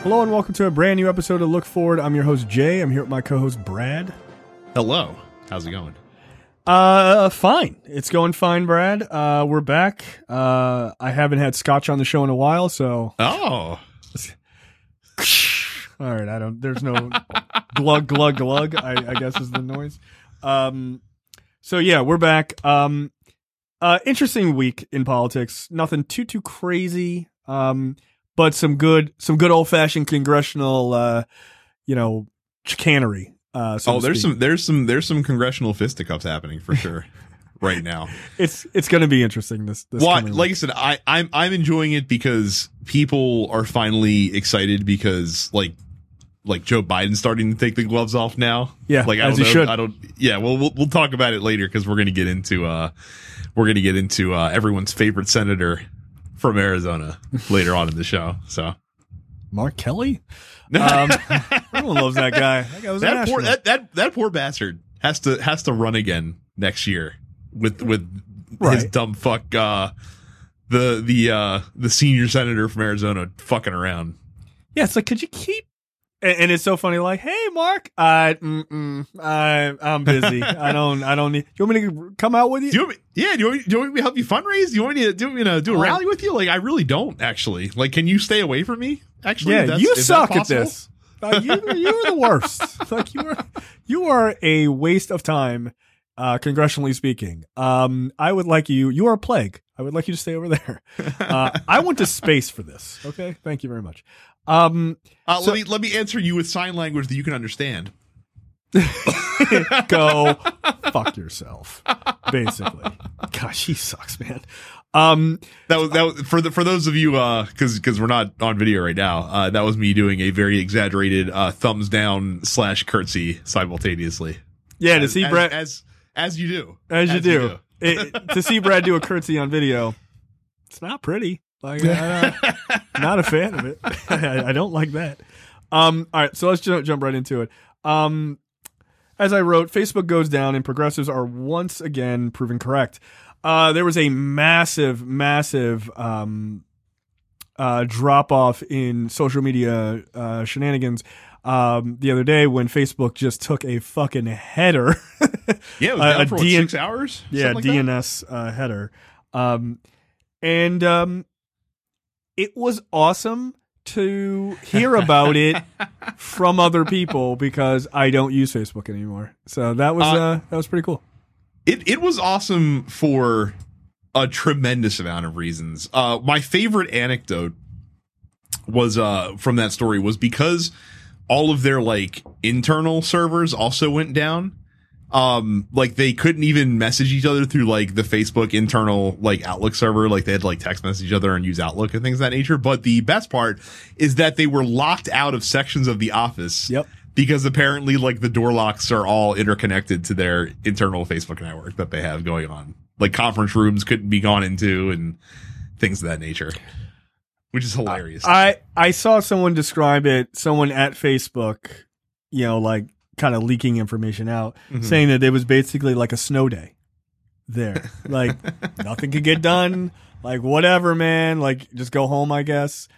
Hello and welcome to a brand new episode of Look Forward. I'm your host, Jay. I'm here with my co-host, Brad. Hello. How's it going? Fine. It's going fine, Brad. We're back. I haven't had Scotch on the show in a while, so... Oh. All right, there's no glug, glug, glug, I guess is the noise. So yeah, we're back. Interesting week in politics. Nothing too crazy. But some good old fashioned congressional, chicanery. There's some congressional fisticuffs happening for sure right now. It's going to be interesting. This well, like I said, I'm enjoying it because people are finally excited because like Joe Biden's starting to take the gloves off now. Yeah, like as he should. Yeah, well, we'll talk about it later because we're going to get into everyone's favorite senator from Arizona later on in the show. So, Mark Kelly, everyone loves that guy. That guy was that poor bastard has to run again next year with his dumb fuck the senior senator from Arizona fucking around. Yeah, it's like, could you keep? And it's so funny. Like, hey, Mark, I'm busy. I don't need. Do you want me to come out with you? Do you want me to help you fundraise? Do you want me to do a rally with you? Like, I really don't actually. Like, can you stay away from me? Actually, yeah, you suck at this. You're the worst. Like, you are a waste of time, congressionally speaking. I would like you. You are a plague. I would like you to stay over there. I went to space for this. Okay, thank you very much. Let me answer you with sign language that you can understand. Go fuck yourself, basically. Gosh, he sucks, man. That was for those of you because we're not on video right now. That was me doing a very exaggerated thumbs down / curtsy simultaneously. Yeah, to see Brad as you do to see Brad do a curtsy on video, it's not pretty. Like, not a fan of it. I don't like that. All right, so let's jump right into it. As I wrote, Facebook goes down and progressives are once again proven correct. There was a massive drop off in social media shenanigans the other day when Facebook just took a fucking header. Yeah, it was down for 6 hours. Yeah, like DNS header. It was awesome to hear about it from other people because I don't use Facebook anymore. So that was pretty cool. It was awesome for a tremendous amount of reasons. My favorite anecdote was from that story was because all of their like internal servers also went down. Like they couldn't even message each other through like the Facebook internal like Outlook server. Like they had to like text message each other and use Outlook and things of that nature. But the best part is that they were locked out of sections of the office. Yep. Because apparently like the door locks are all interconnected to their internal Facebook network that they have going on. Like conference rooms couldn't be gone into and things of that nature, which is hilarious. I saw someone describe it, someone at Facebook, like, kind of leaking information out, saying that it was basically like a snow day there. Like nothing could get done. Like whatever, man. Like just go home, I guess.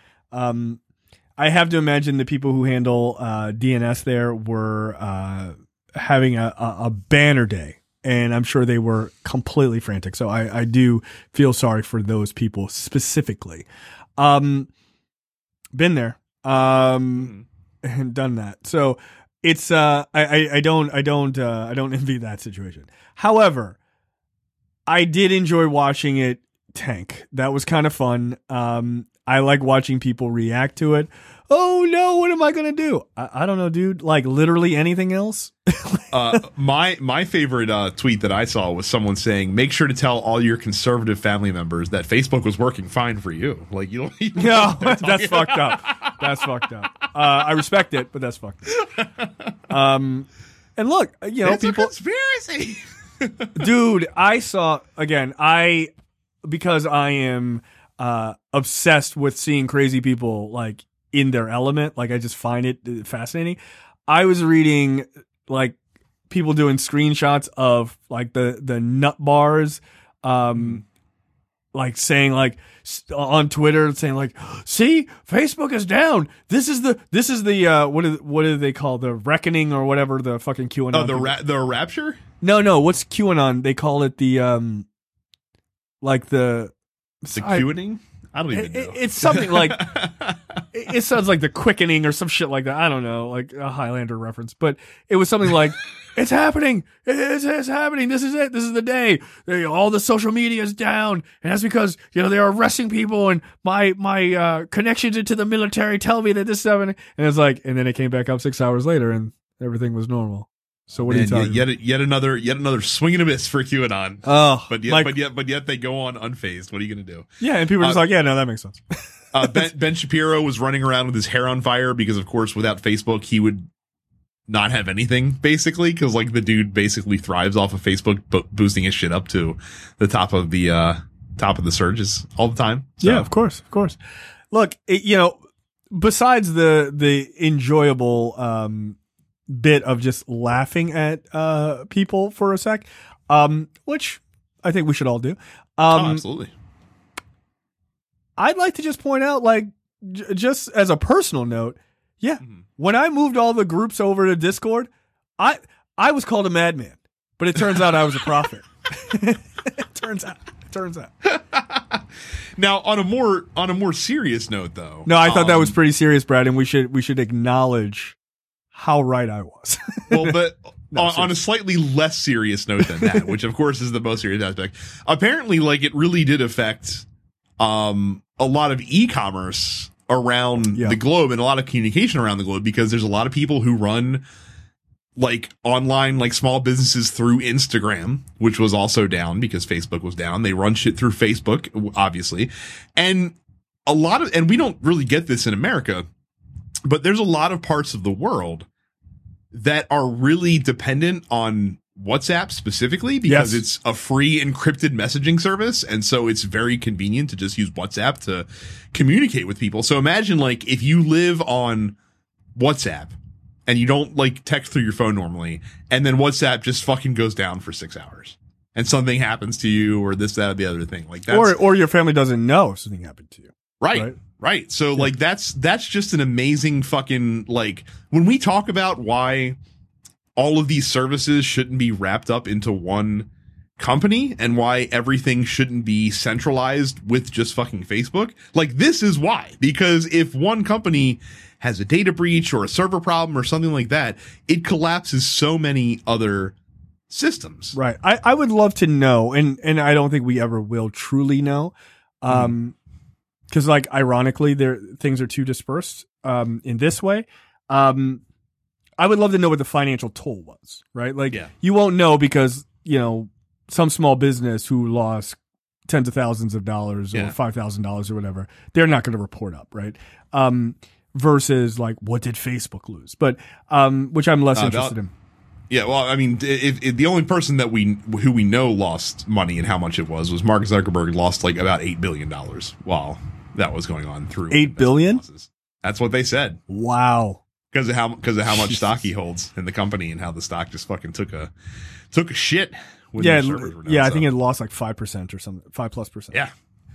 I have to imagine the people who handle DNS there were having a banner day, and I'm sure they were completely frantic. So I do feel sorry for those people specifically. Been there and done that. So it's I don't envy that situation. However, I did enjoy watching it tank. That was kind of fun. I like watching people react to it. Oh no, what am I gonna do? I don't know, dude. Like literally anything else. My favorite tweet that I saw was someone saying, "Make sure to tell all your conservative family members that Facebook was working fine for you." Like you don't. No, that's fucked up. That's fucked up. I respect it, but that's fucked up. And look, it's people. A conspiracy. Dude, I saw again. Because I am obsessed with seeing crazy people like in their element. Like I just find it fascinating. I was reading like people doing screenshots of like the nut bars like saying like on Twitter saying like, see, Facebook is down. This is the what do they call the reckoning or whatever the fucking QAnon. Oh, the rapture? No. What's QAnon? They call it the like the queuing. I don't even know. It's something like it sounds like the quickening or some shit like that. I don't know, like a Highlander reference, but it was something like it's happening. It's happening. This is it. This is the day. All the social media is down, and that's because they're arresting people, and my connections into the military tell me that this is happening. And it's like, and then it came back up 6 hours later, and everything was normal. So what are you talking about? Yet another swing and a miss for QAnon. Oh, but yet they go on unfazed. What are you going to do? Yeah, and people are just like, yeah, no, that makes sense. Ben Shapiro was running around with his hair on fire because, of course, without Facebook, he would not have anything, basically, because like the dude basically thrives off of Facebook boosting his shit up to the top of the surges all the time. So. Yeah, of course. Look, besides the enjoyable bit of just laughing at people for a sec, which I think we should all do. Absolutely. I'd like to just point out, like, just as a personal note, when I moved all the groups over to Discord, I was called a madman, but it turns out I was a prophet. It turns out. Now, on a more serious note, though. No, I thought that was pretty serious, Brad, and we should acknowledge how right I was. Well, but on a slightly less serious note than that, which of course is the most serious aspect, apparently, like, it really did affect a lot of e-commerce around the globe and a lot of communication around the globe, because there's a lot of people who run like online, like small businesses through Instagram, which was also down because Facebook was down. They run shit through Facebook, obviously. And we don't really get this in America, but there's a lot of parts of the world that are really dependent on WhatsApp specifically because it's a free encrypted messaging service. And so it's very convenient to just use WhatsApp to communicate with people. So imagine like if you live on WhatsApp and you don't like text through your phone normally, and then WhatsApp just fucking goes down for 6 hours and something happens to you or this, that, or the other thing like that. Or your family doesn't know if something happened to you. Right. So like that's just an amazing fucking, like, when we talk about why all of these services shouldn't be wrapped up into one company and why everything shouldn't be centralized with just fucking Facebook. Like, this is why, because if one company has a data breach or a server problem or something like that, it collapses so many other systems. Right. I would love to know, and I don't think we ever will truly know. Cause like, ironically, things are too dispersed, in this way. I would love to know what the financial toll was, right? Like, you won't know because, some small business who lost tens of thousands of dollars or $5,000 or whatever, they're not going to report up, right? Versus like, what did Facebook lose? But, which I'm less interested in. Yeah, well, I mean, if the only person that who we know lost money and how much it was Mark Zuckerberg lost like about $8 billion while that was going on through $8 billion. Losses. That's what they said. Wow. Because of how much stock he holds in the company and how the stock just fucking took a shit. When I think it lost like 5% or something, 5+%. Yeah.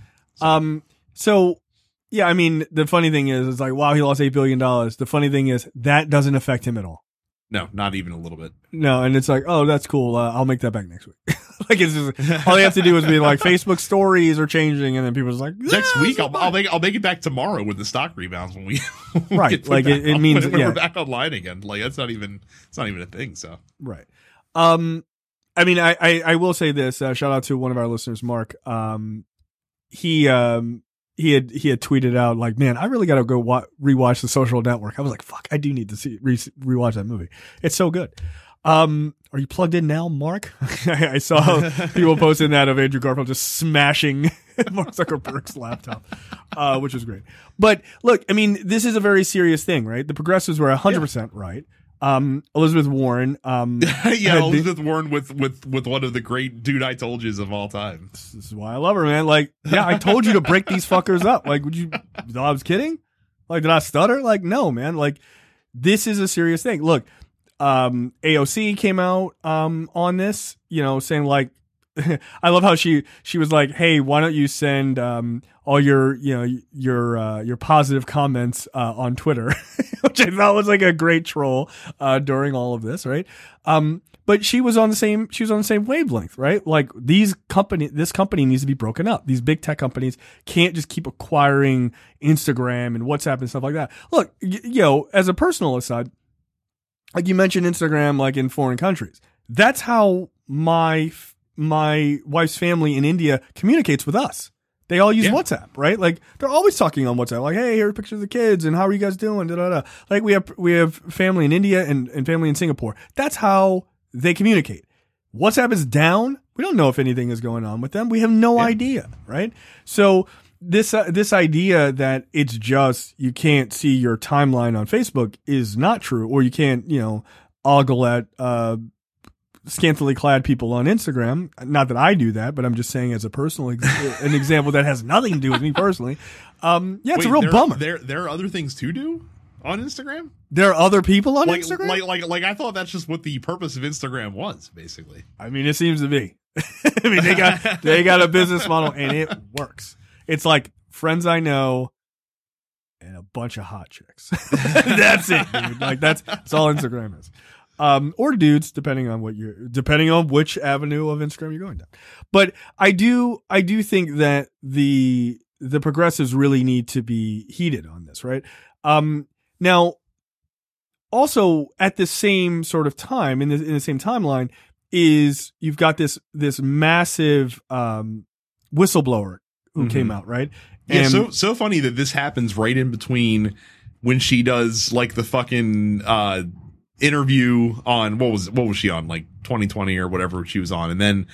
So yeah, I mean, the funny thing is, it's like, wow, he lost $8 billion. The funny thing is that doesn't affect him at all. No, not even a little bit. No, and it's like, oh, that's cool. I'll make that back next week. Like, it's just, all you have to do is be like, Facebook stories are changing, and then people are just like, next week I'll make it back tomorrow when the stock rebounds when we right. Like it means when we're back online again. Like it's not even a thing. So right. I mean, I will say this. Shout out to one of our listeners, Mark. He had tweeted out like, man, I really got to go rewatch The Social Network. I was like, fuck, I do need to rewatch that movie. It's so good. Are you plugged in now, Mark? I saw people posting that of Andrew Garfield just smashing Mark Zuckerberg's laptop, which was great. But look, I mean, this is a very serious thing, right? The progressives were 100% right. Elizabeth Warren, Elizabeth Warren with one of the great dude I told yous of all time. This is why I love her, man. Like, yeah, I told you to break these fuckers up. Like, you thought I was kidding? Like, did I stutter? Like, no, man. Like, this is a serious thing. Look, AOC came out, on this, saying like, I love how she was like, "Hey, why don't you send all your your positive comments on Twitter," which I thought was like a great troll during all of this, right? But she was on the same wavelength, right? Like this company needs to be broken up. These big tech companies can't just keep acquiring Instagram and WhatsApp and stuff like that. Look, as a personal aside, like you mentioned Instagram, like in foreign countries, that's how my wife's family in India communicates with us. They all use WhatsApp, right? Like they're always talking on WhatsApp. Like, hey, here's pictures of the kids and how are you guys doing? Da, da, da. Like we have family in India and family in Singapore. That's how they communicate. WhatsApp is down. We don't know if anything is going on with them. We have no idea, right? So this idea that it's just you can't see your timeline on Facebook is not true, or you can't ogle at scantily clad people on Instagram. Not that I do that, but I'm just saying as a personal an example that has nothing to do with me personally. It's a real bummer. There are other things to do on Instagram. There are other people on Instagram. Like I thought that's just what the purpose of Instagram was, basically. I mean, it seems to be. I mean, they got a business model and it works. It's like friends I know and a bunch of hot chicks. That's it, dude. Like that's all Instagram is. Or dudes, depending on which avenue of Instagram you're going down. But I do think that the progressives really need to be heated on this, right? Now, also at the same sort of time in the same timeline is you've got this massive whistleblower who came out, right? And so funny that this happens right in between when she does like the fucking interview on what was she on, like 2020 or whatever she was on, and then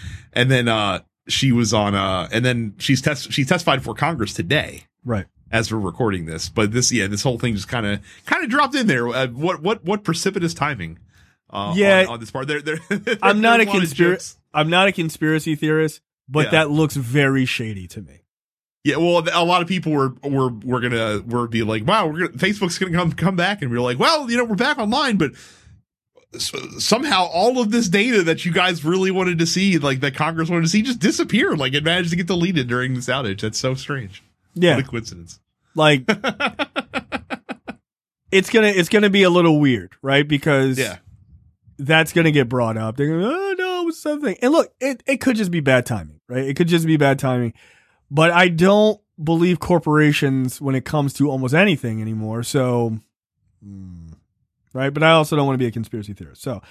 she was on and then she testified for Congress today, right, as we're recording this. But this whole thing just kind of dropped in there. What precipitous timing on this part. I'm not a conspiracy theorist, but that looks very shady to me. Yeah, well, a lot of people were be like, wow, Facebook's gonna come back, and we're like, well, we're back online, but somehow all of this data that you guys really wanted to see, like that Congress wanted to see, just disappeared. Like it managed to get deleted during this outage. That's so strange. Yeah, what a coincidence. Like it's gonna be a little weird, right? Because that's gonna get brought up. They're gonna, oh no, it's something. And look, it could just be bad timing, right? It could just be bad timing. But I don't believe corporations when it comes to almost anything anymore. So, right. But I also don't want to be a conspiracy theorist. So,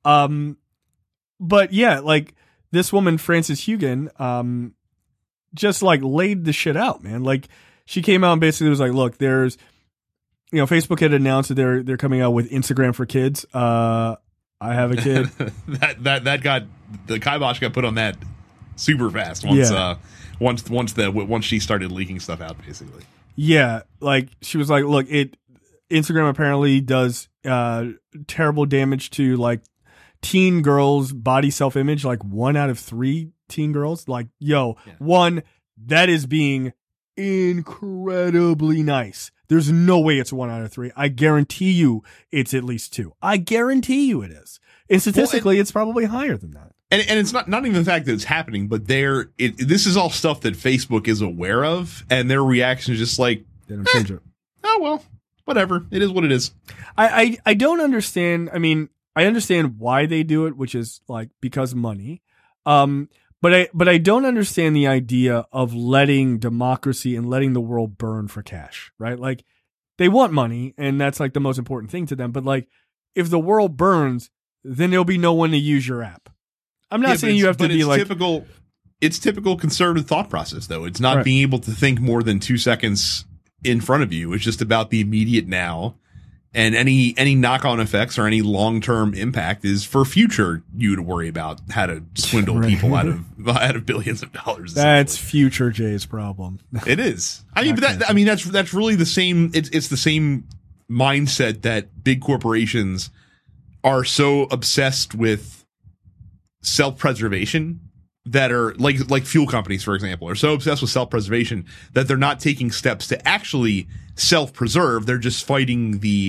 but yeah, like this woman, Frances Haugen, just like laid the shit out, man. Like she came out and basically was like, look, there's, Facebook had announced that they're coming out with Instagram for kids. I have a kid. that got the kibosh got put on that super fast once she started leaking stuff out, basically. Yeah, like she was like, look, Instagram apparently does terrible damage to like teen girls' body self-image, like 1 out of 3 teen girls. Like, one, that is being incredibly nice. There's no way it's 1 out of 3. I guarantee you it's at least 2. I guarantee you it is. And statistically, it's probably higher than that. And it's not even the fact that it's happening, but this is all stuff that Facebook is aware of, and their reaction is just like, they don't change it. Oh, well, whatever. It is what it is. I don't understand. I mean, I understand why they do it, which is like because money. But I don't understand the idea of letting democracy and letting the world burn for cash, right? Like they want money, and that's like the most important thing to them. But like, if the world burns, then there'll be no one to use your app. I'm not saying you have to be like typical. It's typical conservative thought process, though. It's not being able to think more than 2 seconds in front of you. It's just about the immediate now, and any knock-on effects or any long-term impact is for future you to worry about how to swindle people out of billions of dollars. That's future Jay's problem. It is. I mean, that's really the same. It's the same mindset that big corporations are so obsessed with self-preservation that are like fuel companies, for example, are so obsessed with self-preservation that they're not taking steps to actually self-preserve. They're just fighting the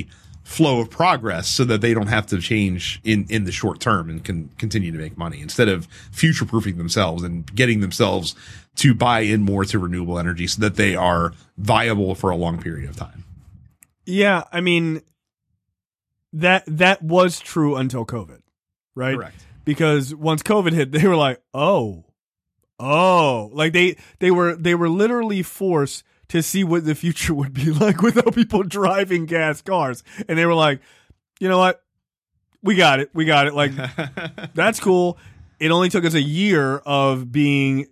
flow of progress so that they don't have to change in the short term and can continue to make money instead of future proofing themselves and getting themselves to buy in more to renewable energy so that they are viable for a long period of time. Yeah, I mean, that was true until COVID, right? Correct. Because once COVID hit, they were like, oh, like they were literally forced to see what the future would be like without people driving gas cars. And they were like, you know what? We got it. Like, that's cool. It only took us a year of being,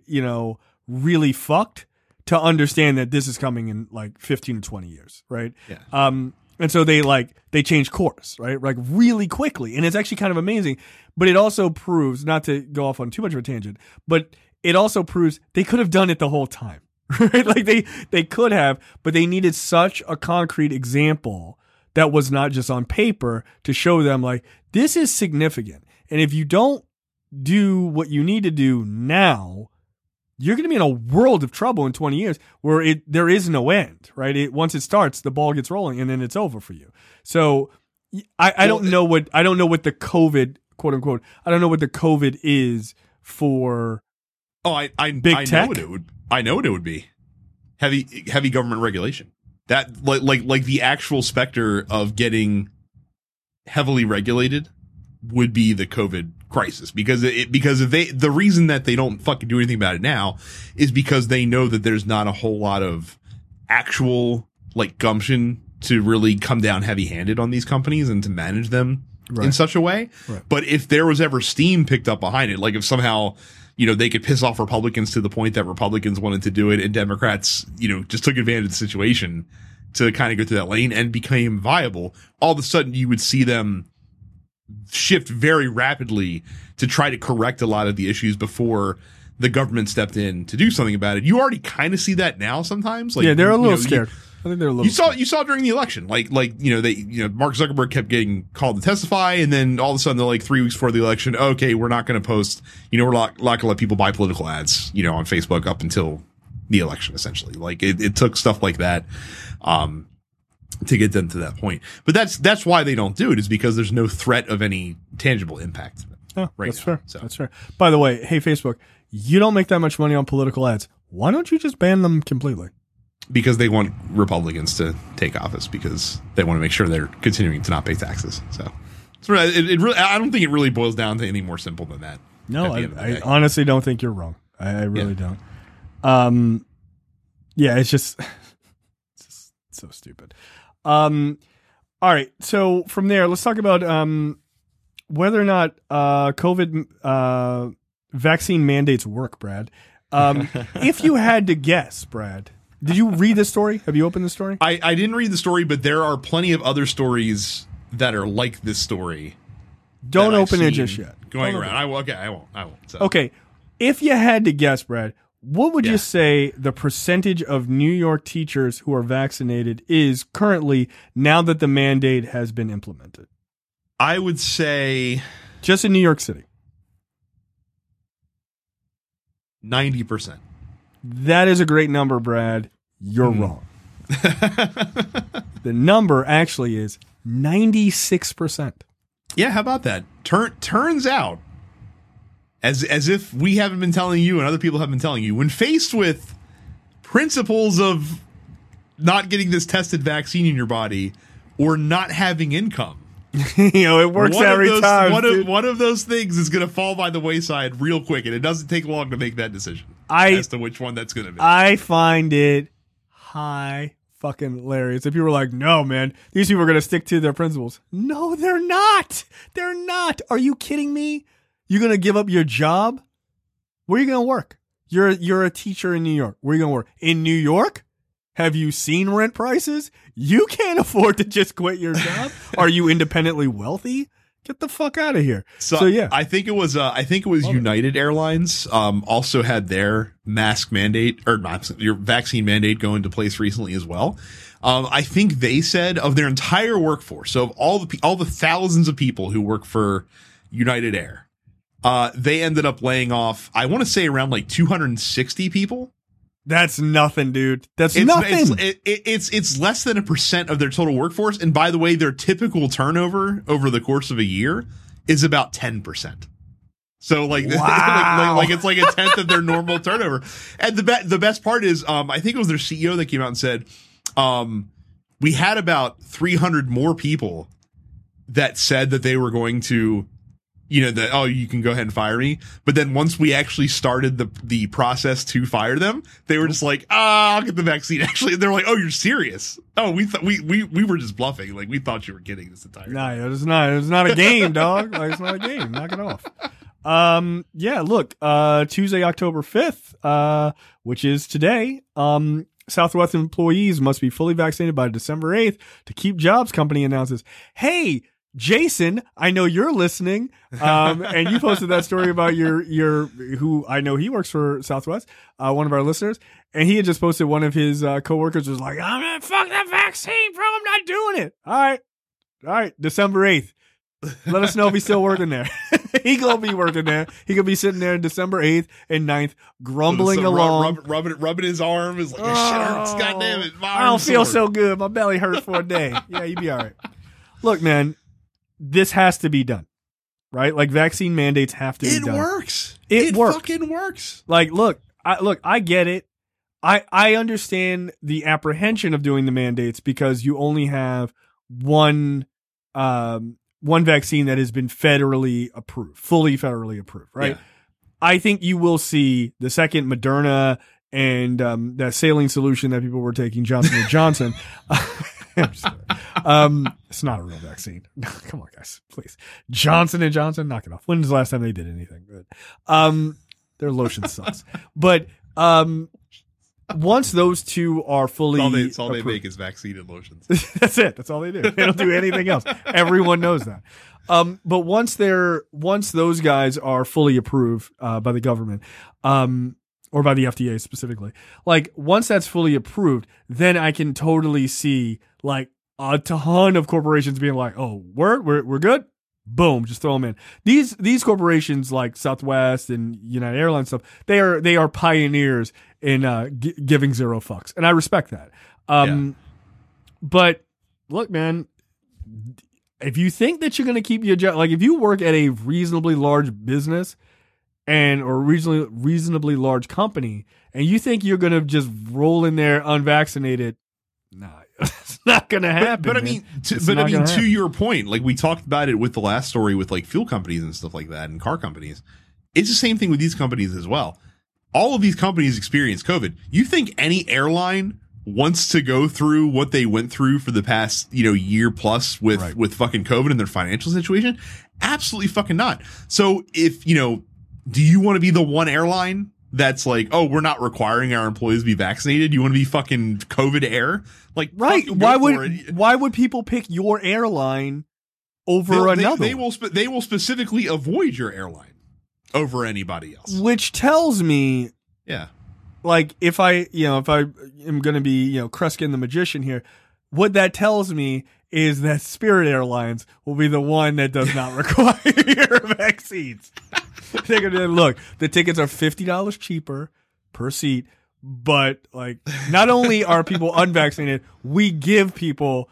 really fucked to understand that this is coming in like 15 to 20 years. Right. Yeah. And so they changed course, right? Like really quickly. And it's actually kind of amazing, but it also proves, not to go off on too much of a tangent, but it also proves they could have done it the whole time. Right? Like they could have, but they needed such a concrete example that was not just on paper to show them like, this is significant. And if you don't do what you need to do now, you're going to be in a world of trouble in 20 years where there is no end, right? Once it starts, the ball gets rolling and then it's over for you. So I don't know what the COVID, quote unquote, I don't know what the COVID is for. Oh, I tech? know what it would. I know what it would be. Heavy government regulation. That like the actual specter of getting heavily regulated would be the COVID crisis because the reason that they don't fucking do anything about it now is because they know that there's not a whole lot of actual like gumption to really come down heavy-handed on these companies and to manage them in such a way. Right. But if there was ever steam picked up behind it, like if somehow they could piss off Republicans to the point that Republicans wanted to do it and Democrats, just took advantage of the situation to kind of go through that lane and became viable, all of a sudden you would see them shift very rapidly to try to correct a lot of the issues before the government stepped in to do something about it. You already kind of see that now sometimes. Like, yeah, they're a little scared. I think they're a little. You saw during the election, like Mark Zuckerberg kept getting called to testify, and then all of a sudden, they're like 3 weeks before the election, okay, we're not going to post, we're not going to let people buy political ads, on Facebook up until the election, essentially. Like it took stuff like that, to get them to that point. But that's why they don't do it, is because there's no threat of any tangible impact. Oh, right, that's now. Fair. So. That's fair. By the way, hey Facebook, you don't make that much money on political ads. Why don't you just ban them completely? Because they want Republicans to take office, because they want to make sure they're continuing to not pay taxes. So it really, I don't think it really boils down to anything more simple than that. No, I honestly don't think you're wrong. I really don't. Yeah, it's just so stupid. All right. So from there, let's talk about whether or not COVID vaccine mandates work, Brad. If you had to guess, Brad, did you read this story? Have you opened the story? I didn't read the story, but there are plenty of other stories that are like this story. Don't open it just yet. Going around. I won't. So. Okay. If you had to guess, Brad, what would you say the percentage of New York teachers who are vaccinated is currently, now that the mandate has been implemented? I would say, just in New York City, 90%. That is a great number, Brad. You're wrong. The number actually is 96%. Yeah, how about that? Turns out, as if we haven't been telling you and other people have been telling you, when faced with principles of not getting this tested vaccine in your body or not having income, it works every time. One of those things is going to fall by the wayside real quick, and it doesn't take long to make that decision as to which one that's going to be. I find it fucking hilarious. If you were like, no, man, these people are going to stick to their principles. No, they're not. They're not. Are you kidding me? You're going to give up your job? Where are you going to work? You're a teacher in New York. Where are you going to work? In New York? Have you seen rent prices? You can't afford to just quit your job. Are you independently wealthy? Get the fuck out of here. So yeah, I think it was United Airlines also had their mask mandate or your vaccine mandate go into place recently as well. I think they said of their entire workforce, so of all the thousands of people who work for United Air, they ended up laying off, I want to say around like 260 people That's nothing, dude. That's nothing. It's less than 1% of their total workforce. And by the way, their typical turnover over the course of a year is about 10%. So like, wow. like it's like a tenth of their normal turnover. And the best part is, I think it was their CEO that came out and said, we had about 300 more people that said that they were going to, that, you can go ahead and fire me. But then once we actually started the process to fire them, they were just like, I'll get the vaccine. Actually, they're like, oh, you're serious? Oh, we thought we were just bluffing. Like, we thought you were kidding this entire time. No, it's not a game, dog. Like, it's not a game. Knock it off. Yeah, look, Tuesday, October 5th, which is today, Southwest employees must be fully vaccinated by December 8th to keep jobs, company announces. Hey, Jason, I know you're listening. And you posted that story about who I know he works for Southwest, one of our listeners. And he had just posted one of his, coworkers was like, I'm gonna fuck that vaccine, bro. I'm not doing it. All right. December 8th. Let us know if he's still working there. He gonna be working there. He gonna be sitting there December 8th and 9th, grumbling along. Rubbing his arm is like, shit hurts. God damn it. I don't feel so good. My belly hurts for a day. Yeah, you'd be all right. Look, man, this has to be done, right? Like, vaccine mandates have to be done. It works. It works. Fucking works. Like, look, I get it. I understand the apprehension of doing the mandates because you only have one vaccine that has been federally approved, fully federally approved, right? Yeah. I think you will see the second Moderna and that saline solution that people were taking, Johnson & Johnson. It's not a real vaccine. Come on, guys, please. Johnson & Johnson, knock it off. When's the last time they did anything good? Their lotion sucks. But once those two are fully it's all they make is vaccine and lotions. That's it. That's all they do. They don't do anything else. Everyone knows that. But once those guys are fully approved by the government, or by the FDA specifically, like, once that's fully approved, then I can totally see like a ton of corporations being like, oh, we're good. Boom, just throw them in. These corporations like Southwest and United Airlines stuff, they are pioneers in giving zero fucks, and I respect that. But look, man, if you think that you're going to keep your job, like, if you work at a reasonably large business or reasonably large company, and you think you're going to just roll in there unvaccinated, nah. It's not going to happen. But I mean, to your point, like, we talked about it with the last story with like fuel companies and stuff like that and car companies. It's the same thing with these companies as well. All of these companies experience COVID. You think any airline wants to go through what they went through for the past, year plus with fucking COVID and their financial situation? Absolutely fucking not. So if, do you want to be the one airline that's like, oh, we're not requiring our employees to be vaccinated? You want to be fucking COVID Air? Like, right. Why would people pick your airline over another? They will specifically avoid your airline over anybody else. Which tells me, yeah, like, if I am going to be, Kruskin the magician here, what that tells me is that Spirit Airlines will be the one that does not require vaccines. They're gonna look, the tickets are $50 cheaper per seat, but like, not only are people unvaccinated, we give people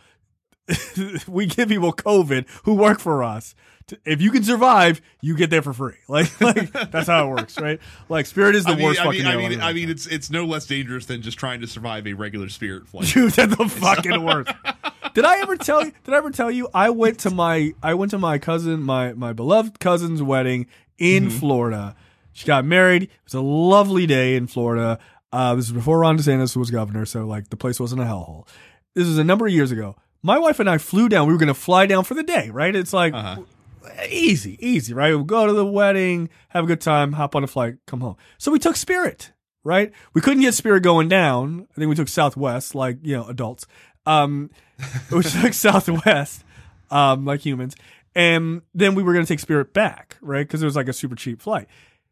COVID who work for us. If you can survive, you get there for free. Like that's how it works, right? Like, Spirit is the worst fucking airline. I mean, it's no less dangerous than just trying to survive a regular Spirit flight. Dude, that's the fucking worst. Did I ever tell you I went to my cousin, my beloved cousin's wedding in Florida. She got married. It was a lovely day in Florida. This was before Ron DeSantis was governor, so like, the place wasn't a hellhole. This was a number of years ago. My wife and I flew down. We were going to fly down for the day, right? It's like easy, right? We'll go to the wedding, have a good time, hop on a flight, come home. So we took Spirit, right? We couldn't get Spirit going down. I think we took Southwest, like, adults. We took Southwest, like humans. And then we were going to take Spirit back, right? Because it was like a super cheap flight.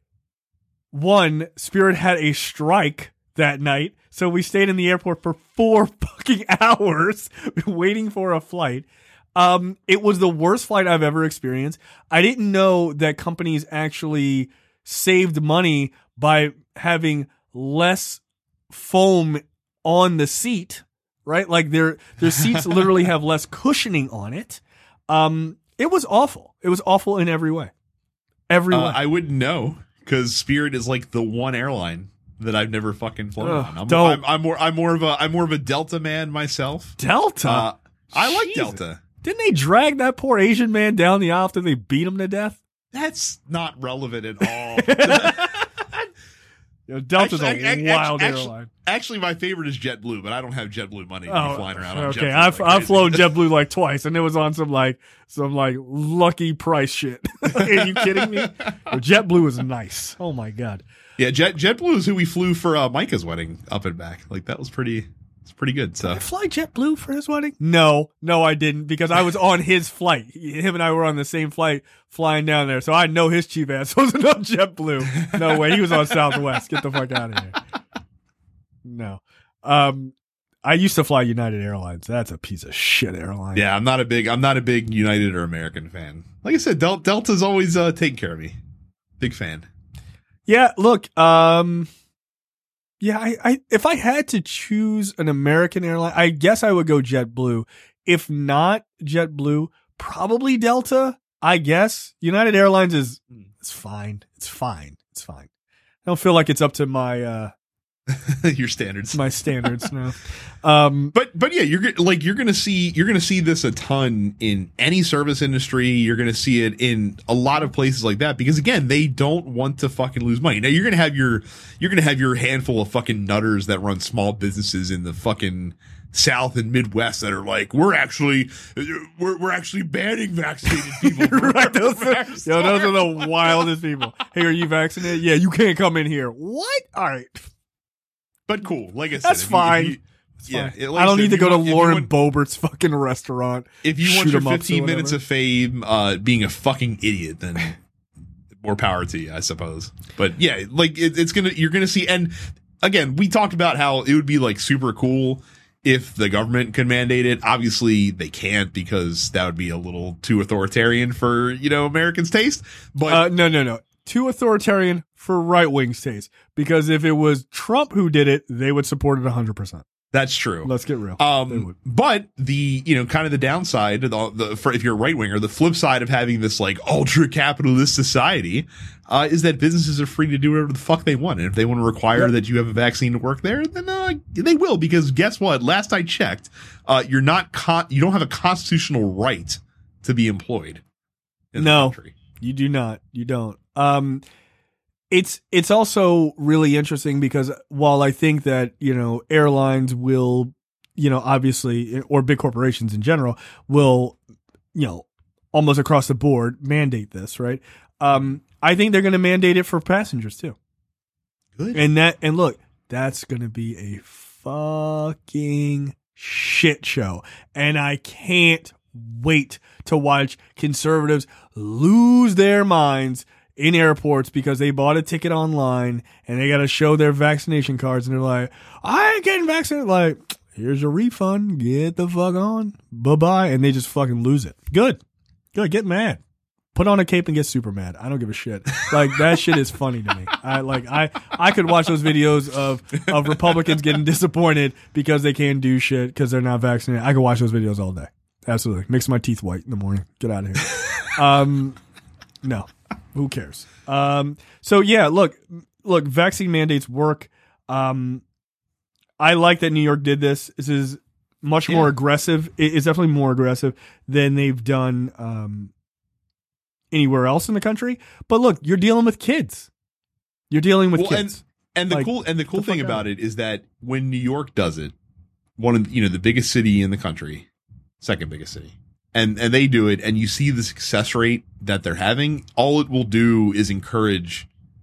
Spirit had a strike that night, so we stayed in the airport for 4 fucking hours waiting for a flight. It was the worst flight I've ever experienced. I didn't know that companies actually saved money by having less foam on the seat, right? Like their seats literally have less cushioning on it. It was awful. It was awful in every way. Every way. I wouldn't know because Spirit is like the one airline that I've never fucking flown on. I'm more of a Delta man myself. Delta? I like Delta. Didn't they drag that poor Asian man down the aisle after they beat him to death? That's not relevant at all. Delta's a wild airline. Actually, my favorite is JetBlue, but I don't have JetBlue money to be flying around on JetBlue. Okay, I've flown JetBlue like twice, and it was on some lucky price shit. Are you kidding me? JetBlue is nice. Oh my god. Yeah, JetBlue is who we flew for Micah's wedding up and back. Like that was pretty good. So did I fly JetBlue for his wedding? No, I didn't because I was on his flight. Him and I were on the same flight flying down there, so I know his cheap ass wasn't on JetBlue. No way, he was on Southwest. Get the fuck out of here. No, I used to fly United Airlines. That's a piece of shit airline. Yeah, I'm not a big United or American fan. Like I said, Delta's always taking care of me. Big fan. Yeah, look, yeah, I if I had to choose an American airline, I guess I would go JetBlue. If not JetBlue, probably Delta. I guess United Airlines is fine. It's fine. I don't feel like it's up to my your standards. My standards, no. But yeah, you're gonna see this a ton in any service industry. You're gonna see it in a lot of places like that because again, they don't want to fucking lose money. Now you're gonna have your handful of fucking nutters that run small businesses in the fucking South and Midwest that are like, we're actually banning vaccinated people. Right, those are the wildest people. Hey, are you vaccinated? Yeah, you can't come in here. What? All right. But cool. Like I said, that's fine. Yeah, I don't need to go to Lauren Boebert's fucking restaurant. If you want your 15 minutes of fame being a fucking idiot, then more power to you, I suppose. But yeah, like you're gonna see. And again, we talked about how it would be like super cool if the government could mandate it. Obviously, they can't because that would be a little too authoritarian for Americans' taste. But no. Too authoritarian for right-wing's taste. Because if it was Trump who did it, they would support it 100%. That's true. Let's get real. But the kind of the downside, for if you're a right winger, the flip side of having this like ultra capitalist society, is that businesses are free to do whatever the fuck they want, and if they want to require that you have a vaccine to work there, then they will. Because guess what? Last I checked, you don't have a constitutional right to be employed in the country. You do not. You don't. It's also really interesting because while I think that, airlines will, obviously, or big corporations in general will, almost across the board mandate this, right? I think they're going to mandate it for passengers too. Good. And look, that's going to be a fucking shit show. And I can't wait to watch conservatives lose their minds in airports because they bought a ticket online and they got to show their vaccination cards and they're like, I ain't getting vaccinated. Like, here's your refund. Get the fuck on. Bye-bye. And they just fucking lose it. Good. Get mad. Put on a cape and get super mad. I don't give a shit. Like, that shit is funny to me. I could watch those videos of Republicans getting disappointed because they can't do shit because they're not vaccinated. I could watch those videos all day. Absolutely. Makes my teeth white in the morning. Get out of here. No. Who cares? So yeah, look, vaccine mandates work. I like that New York did this. This is much more aggressive. It's definitely more aggressive than they've done anywhere else in the country. But look, you're dealing with kids. You're dealing with kids. And the cool thing about it is that when New York does it, one of the biggest city in the country, second biggest city. And they do it, and you see the success rate that they're having. All it will do is encourage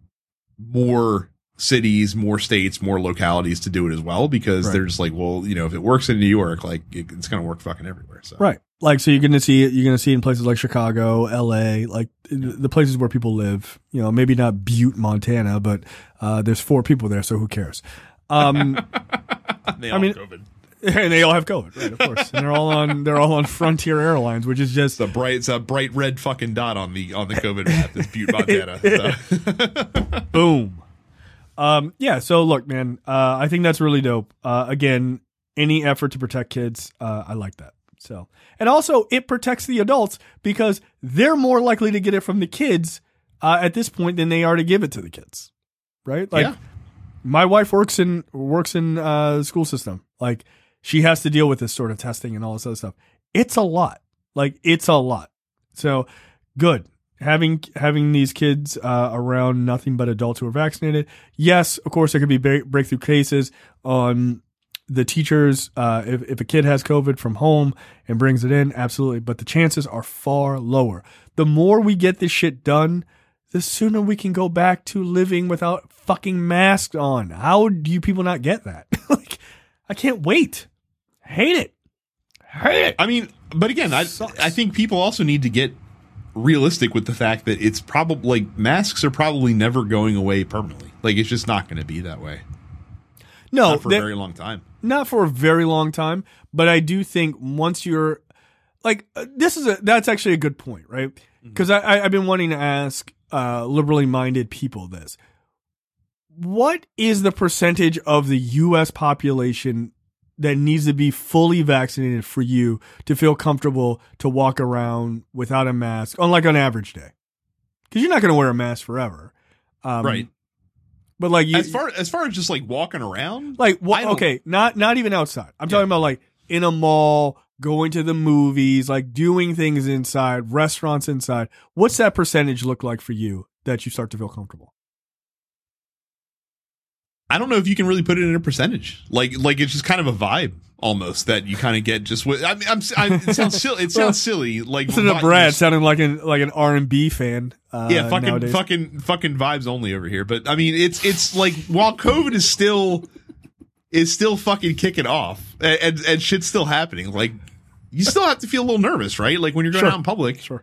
more cities, more states, more localities to do it as well, because they're just like, well, if it works in New York, like it's going to work fucking everywhere. So right, like so you're going to see it. You're going to see it in places like Chicago, L.A., like the places where people live. Maybe not Butte, Montana, but there's 4 people there, so who cares? They all have COVID. And they all have COVID, right? Of course, and they're all on Frontier Airlines, which is just it's a bright red fucking dot on the COVID map. This Butte, Montana. So. Boom. Yeah. So look, man, I think that's really dope. Again, any effort to protect kids, I like that. So, and also it protects the adults because they're more likely to get it from the kids at this point than they are to give it to the kids, right? Like, my wife works in the school system. Like, she has to deal with this sort of testing and all this other stuff. It's a lot. Like, it's a lot. So, good. Having these kids around nothing but adults who are vaccinated. Yes, of course, there could be breakthrough cases on the teachers. If a kid has COVID from home and brings it in, absolutely. But the chances are far lower. The more we get this shit done, the sooner we can go back to living without fucking masks on. How do you people not get that? Like, I can't wait. Hate it. I mean, but again, I think people also need to get realistic with the fact that it's probably like masks are probably never going away permanently. Like, it's just not going to be that way. No, not for a very long time. Not for a very long time. But I do think once you're like, that's actually a good point, right? Because I've been wanting to ask liberally minded people this. What is the percentage of the U.S. population that needs to be fully vaccinated for you to feel comfortable to walk around without a mask on like an average day? Because you're not going to wear a mask forever. Right. But like as far as just like walking around, like okay, not even outside. I'm talking about like in a mall, going to the movies, like doing things inside, restaurants inside. What's that percentage look like for you that you start to feel comfortable? I don't know if you can really put it in a percentage. Like it's just kind of a vibe almost that you kind of get just with. I mean, it sounds silly. It sounds silly. Like listen to Brad sounding like an R&B fan. Yeah, fucking vibes only over here. But I mean, it's like while COVID is still fucking kicking off and shit's still happening. Like, you still have to feel a little nervous, right? Like when you're going out in public. Sure.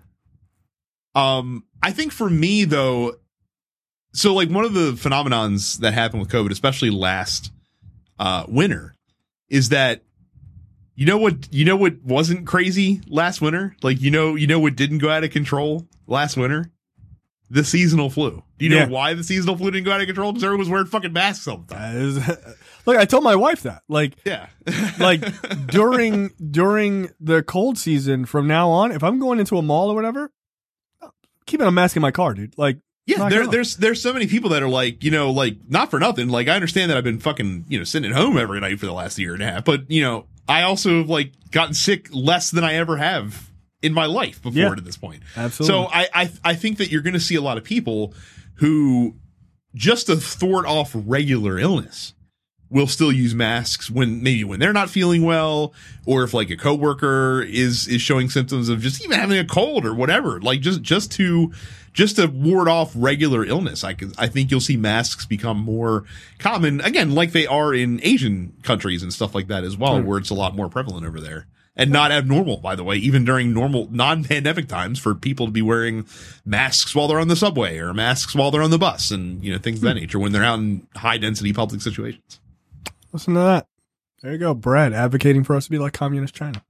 I think for me though. So, like, one of the phenomenons that happened with COVID, especially last winter, is that you know what wasn't crazy last winter? Like, you know what didn't go out of control last winter? The seasonal flu. Do you know why the seasonal flu didn't go out of control? Because everyone was wearing fucking masks all the time. Look, I told my wife that. Like, yeah, like during the cold season, from now on, if I'm going into a mall or whatever, keeping a mask in my car, dude. Like. Yeah, there's so many people that are like, like not for nothing. Like, I understand that I've been fucking, sitting at home every night for the last year and a half, but I also have like gotten sick less than I ever have in my life before to this point. Absolutely. So I think that you're going to see a lot of people who just to thwart off regular illness will still use masks when they're not feeling well, or if like a coworker is showing symptoms of just even having a cold or whatever, like just to ward off regular illness. I think you'll see masks become more common again, like they are in Asian countries and stuff like that as well, where it's a lot more prevalent over there. And not abnormal, by the way, even during normal non-pandemic times for people to be wearing masks while they're on the subway or masks while they're on the bus and, things of that nature when they're out in high density public situations. Listen to that. There you go. Brad advocating for us to be like communist China.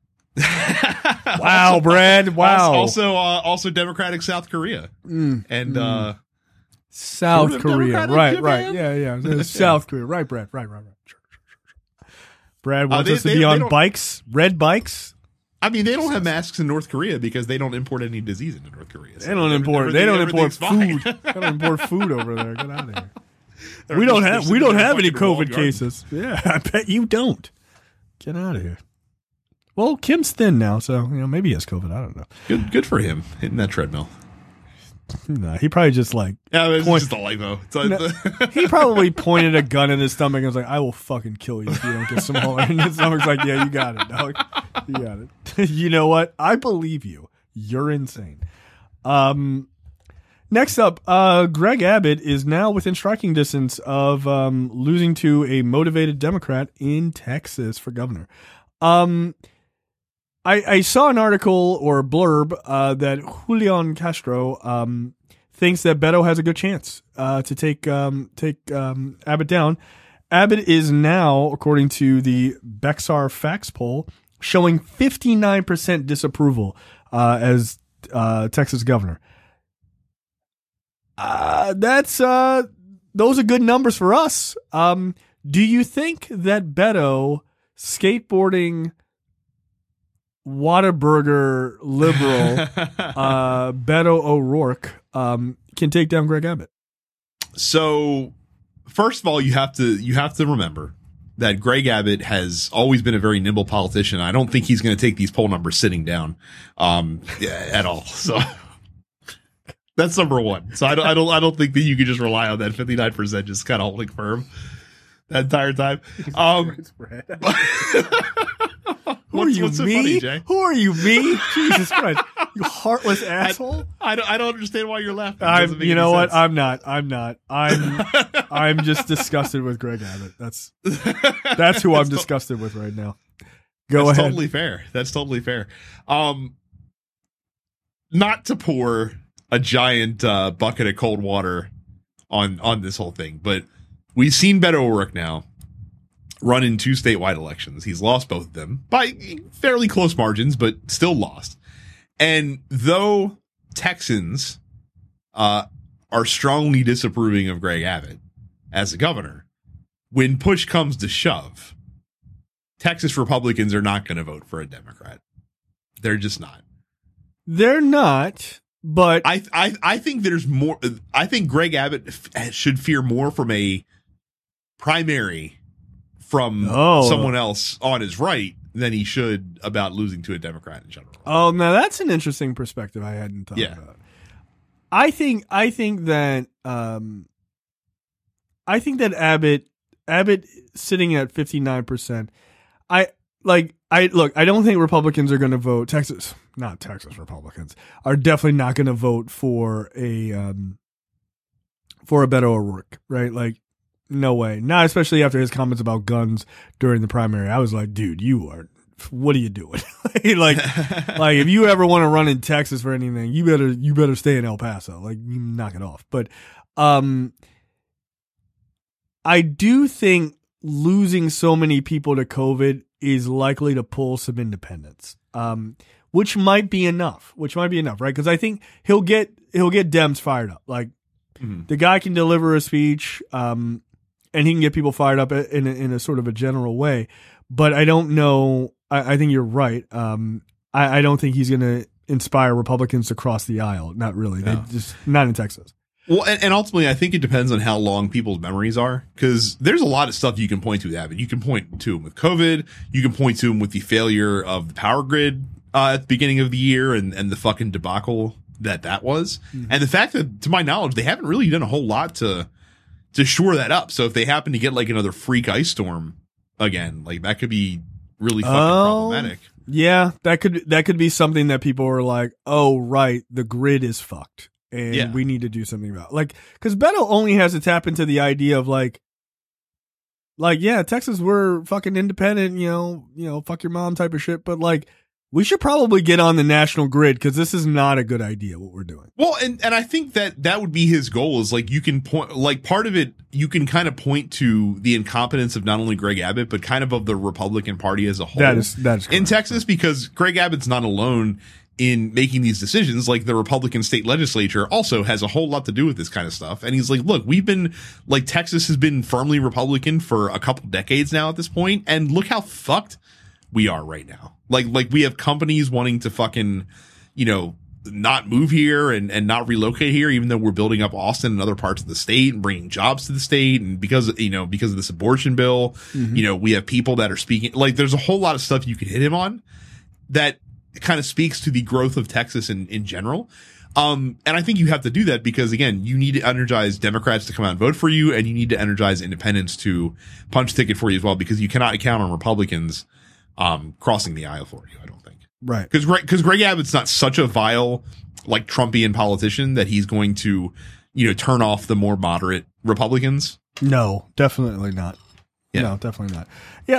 Wow, Brad. Wow. Also democratic South Korea. And, South Korea. Right. Japan? Yeah. South Korea. Right, Brad. Right. Sure. Brad wants us to be on bikes, red bikes. I mean, they don't have masks in North Korea because they don't import any disease into North Korea. So they don't import food. They don't import food over there. Get out of here. We don't have any COVID cases. Yeah, I bet you don't. Get out of here. Well, Kim's thin now, so maybe he has COVID. I don't know. Good for him hitting that treadmill. No, he probably just like it's just a lipo. He probably pointed a gun in his stomach and was like, "I will fucking kill you if you don't get some more." And his stomach's like, "Yeah, you got it, dog. You got it." You know what? I believe you. You're insane. Next up, Greg Abbott is now within striking distance of losing to a motivated Democrat in Texas for governor. I saw an article or a blurb that Julian Castro thinks that Beto has a good chance to take Abbott down. Abbott is now, according to the Bexar Facts poll, showing 59% disapproval as Texas governor. That's those are good numbers for us. Do you think that Beto, skateboarding Whataburger liberal, Beto O'Rourke, can take down Greg Abbott? So, first of all, you have to remember that Greg Abbott has always been a very nimble politician. I don't think he's going to take these poll numbers sitting down, at all. So that's number one. So I don't think that you can just rely on that 59% just kind of holding firm that entire time. Who are you, so me? funny, Jay? Who are you, me? Jesus Christ, you heartless asshole! I don't understand why you're laughing. You know what? I'm not. I'm just disgusted with Greg Abbott. That's who I'm disgusted with right now. Go ahead. That's totally fair. Not to pour a giant bucket of cold water on this whole thing, but we've seen Beto O'Rourke now run in 2 statewide elections. He's lost both of them by fairly close margins, but still lost. And though Texans are strongly disapproving of Greg Abbott as a governor, when push comes to shove, Texas Republicans are not going to vote for a Democrat. They're just not. They're not, but I think there's more. I think Greg Abbott should fear more from a primary from someone else on his right than he should about losing to a Democrat in general. Oh, now that's an interesting perspective I hadn't thought about. I think that Abbott sitting at 59%. I don't think Republicans are going to vote. Not Texas Republicans are definitely not going to vote for a Beto O'Rourke, right? Like, no way. Not especially after his comments about guns during the primary. I was like, dude, what are you doing? like if you ever want to run in Texas for anything, you better stay in El Paso. Like, you knock it off. But I do think losing so many people to COVID is likely to pull some independents, which might be enough, right? Because I think he'll get Dems fired up. Like, the guy can deliver a speech, and he can get people fired up in a sort of a general way. But I don't know. I think you're right. I don't think he's going to inspire Republicans to cross the aisle. Not really. No. They just not in Texas. Well, and ultimately, I think it depends on how long people's memories are, because there's a lot of stuff you can point to with Abbott. You can point to him with COVID. You can point to him with the failure of the power grid at the beginning of the year and the fucking debacle that was. Mm-hmm. And the fact that, to my knowledge, they haven't really done a whole lot to shore that up. So if they happen to get like another freak ice storm again, like that could be really fucking problematic. Yeah, that could be something that people are like, oh, right, the grid is fucked. And we need to do something about it. Like, because Beto only has to tap into the idea of like, yeah, Texas, we're fucking independent, you know, fuck your mom type of shit. But like, we should probably get on the national grid because this is not a good idea what we're doing. Well, and I think that would be his goal, is like, you can point, like, part of it, you can kind of point to the incompetence of not only Greg Abbott, but kind of the Republican Party as a whole. That is correct. In Texas, because Greg Abbott's not alone in making these decisions. Like, the Republican state legislature also has a whole lot to do with this kind of stuff. And he's like, look, we've been like, Texas has been firmly Republican for a couple decades now at this point, and look how fucked we are right now. Like we have companies wanting to fucking, you know, not move here and not relocate here, even though we're building up Austin and other parts of the state and bringing jobs to the state. And because of this abortion bill, you know, we have people that are speaking, like, there's a whole lot of stuff you could hit him on that kind of speaks to the growth of Texas in general. And I think you have to do that because, again, you need to energize Democrats to come out and vote for you, and you need to energize independents to punch ticket for you as well, because you cannot count on Republicans crossing the aisle for you, I don't think. Right. Because Greg Abbott's not such a vile, like, Trumpian politician that he's going to, you know, turn off the more moderate Republicans. No, definitely not. Yeah. No, definitely not. Yeah,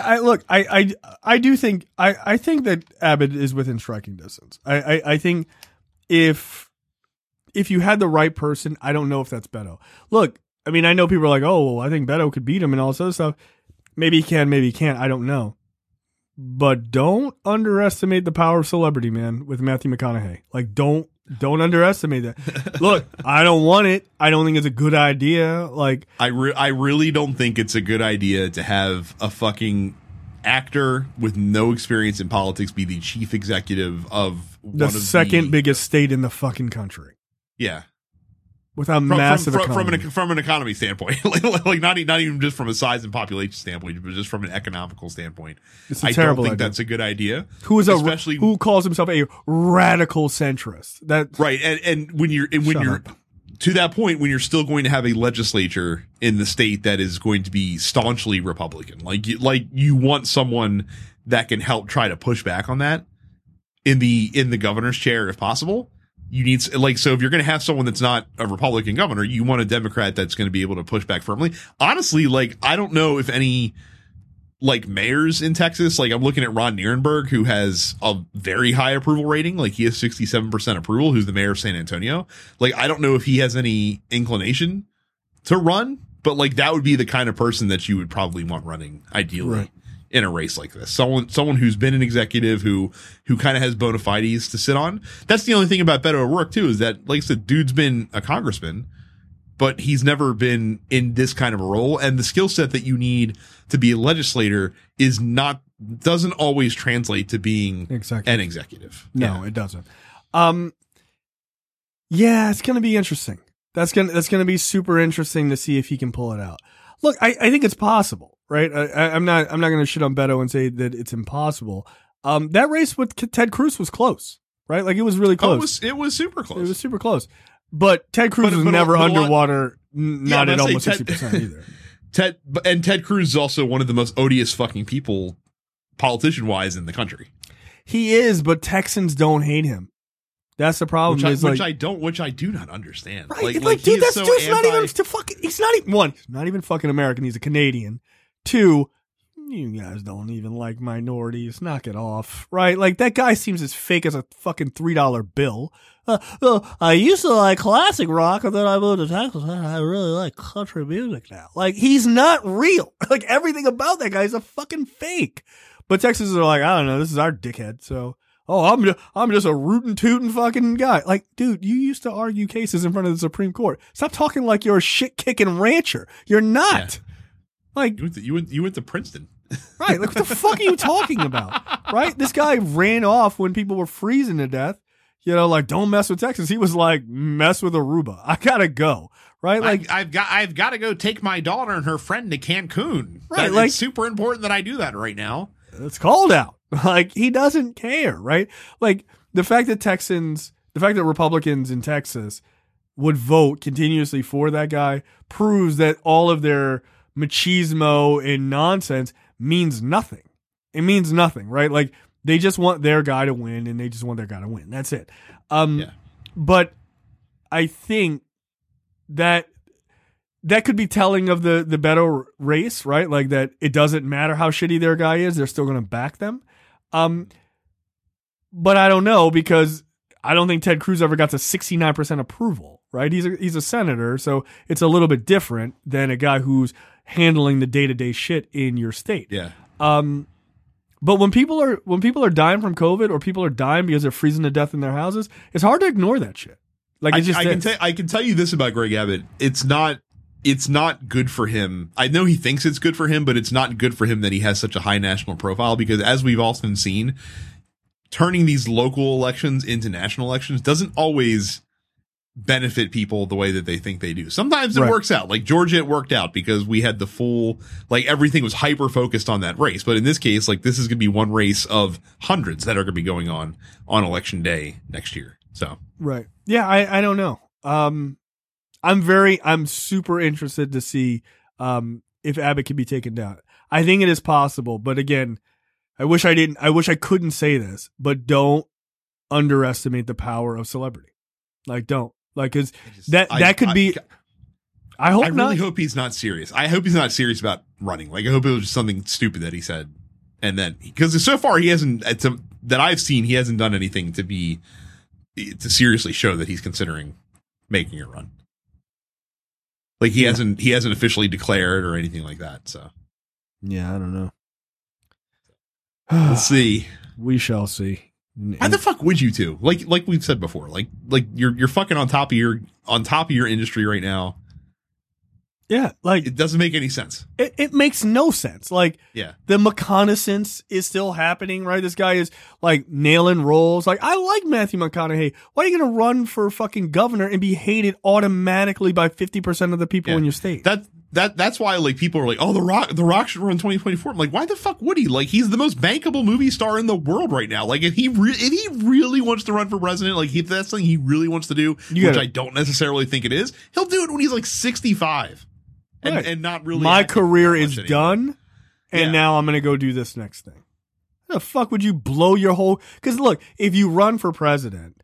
I do think I think that Abbott is within striking distance. I think if you had the right person, I don't know if that's Beto. Look, I mean, I know people are like, oh, well, I think Beto could beat him and all this other stuff. Maybe he can, maybe he can't. I don't know. But don't underestimate the power of celebrity, man, with Matthew McConaughey. Like, don't Don't underestimate that. Look, I don't want it. I don't think it's a good idea. Like, I really don't think it's a good idea to have a fucking actor with no experience in politics be the chief executive of the second biggest state in the fucking country. Yeah. With a massive economy. From an economy standpoint, like not even just from a size and population standpoint, but just from an economical standpoint. It's a terrible idea. That's a good idea. Who calls himself a radical centrist? That right, and when you're to that point, when you're still going to have a legislature in the state that is going to be staunchly Republican, like you want someone that can help try to push back on that in the governor's chair if possible. You need, like, so if you're going to have someone that's not a Republican governor, you want a Democrat that's going to be able to push back firmly. Honestly, like, I don't know if any, like, mayors in Texas, like, I'm looking at Ron Nierenberg, who has a very high approval rating. Like, he has 67% approval, who's the mayor of San Antonio. Like, I don't know if he has any inclination to run, but, like, that would be the kind of person that you would probably want running, ideally. Right. In a race like this, someone who's been an executive who kind of has bona fides to sit on. That's the only thing about Beto O'Rourke too, is that, like I said, dude's been a congressman, but he's never been in this kind of a role. And the skill set that you need to be a legislator doesn't always translate to being an executive. No, it doesn't. Yeah, it's going to be interesting. That's going to be super interesting to see if he can pull it out. Look, I think it's possible. Right, I'm not going to shit on Beto and say that it's impossible. That race with Ted Cruz was close, right? Like, it was really close. It was super close. It was super close. But Ted Cruz was never underwater, not at almost 60% either. Ted Cruz is also one of the most odious fucking people, politician-wise, in the country. He is, but Texans don't hate him. That's the problem. Which I do not understand. Right, like dude, that's so dude's not even to fucking. He's not even one. He's not even fucking American. He's a Canadian. 2, you guys don't even like minorities. Knock it off. Right? Like, that guy seems as fake as a fucking $3 bill. I used to like classic rock, and then I moved to Texas, and I really like country music now. Like, he's not real. Like, everything about that guy is a fucking fake. But Texans are like, I don't know, this is our dickhead, so... Oh, I'm just a rootin' tootin' fucking guy. Like, dude, you used to argue cases in front of the Supreme Court. Stop talking like you're a shit-kicking rancher. You're not. Yeah. Like, you went to Princeton. Right. Like, what the fuck are you talking about? Right? This guy ran off when people were freezing to death. You know, like, don't mess with Texas. He was like, mess with Aruba. I gotta go. Right? Like, I've got to go take my daughter and her friend to Cancun. Right. Like, it's super important that I do that right now. It's cold out. Like, he doesn't care, right? Like, the fact that Republicans in Texas would vote continuously for that guy proves that all of their machismo and nonsense means nothing. It means nothing, right? Like, they just want their guy to win, and they just want their guy to win. That's it. But I think that could be telling of the Beto race, right? Like, that it doesn't matter how shitty their guy is, they're still going to back them. But I don't know, because I don't think Ted Cruz ever got to 69% approval, right? He's a senator, so it's a little bit different than a guy who's handling the day-to-day shit in your state. Yeah. But when people are dying from COVID, or people are dying because they're freezing to death in their houses, it's hard to ignore that shit. Like, I can tell you this about Greg Abbott. It's not good for him. I know he thinks it's good for him, but it's not good for him that he has such a high national profile, because, as we've often seen, turning these local elections into national elections doesn't always benefit people the way that they think they do. Sometimes it works out. Like Georgia, it worked out because we had the full, like, everything was hyper focused on that race. But in this case, like, this is going to be one race of hundreds that are going to be going on election day next year. So, right. Yeah. I don't know. I'm super interested to see, if Abbott can be taken down. I think it is possible, but again, I wish I couldn't say this, but don't underestimate the power of celebrity. Like, don't. Like, cause that could be, I hope not. I really hope he's not serious. I hope he's not serious about running. Like, I hope it was just something stupid that he said. And then, because so far he hasn't, that I've seen, he hasn't done anything to seriously show that he's considering making a run. Like, he hasn't officially declared or anything like that. So, yeah, I don't know. We'll see. We shall see. Why the fuck would you two? Like we've said before, like you're fucking on top of your industry right now. Yeah, like it doesn't make any sense. It makes no sense. Like, yeah, the reconnaissance is still happening, right? This guy is like nailing roles. Like, I like Matthew McConaughey. Why are you gonna run for fucking governor and be hated automatically by 50% of the people in your state? That's why like people are like, oh, the Rock should run 2024. I'm like, why the fuck would he? Like, he's the most bankable movie star in the world right now. Like, if he really wants to run for president, like if that's something he really wants to do, which I don't necessarily think it is, he'll do it when he's like 65. And not really. My career is done, and now I'm going to go do this next thing. How the fuck would you blow your whole? Because look, if you run for president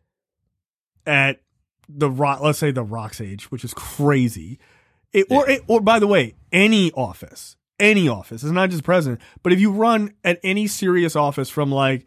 at the Rock, let's say the Rock's age, which is crazy, or by the way, any office, it's not just president, but if you run at any serious office from like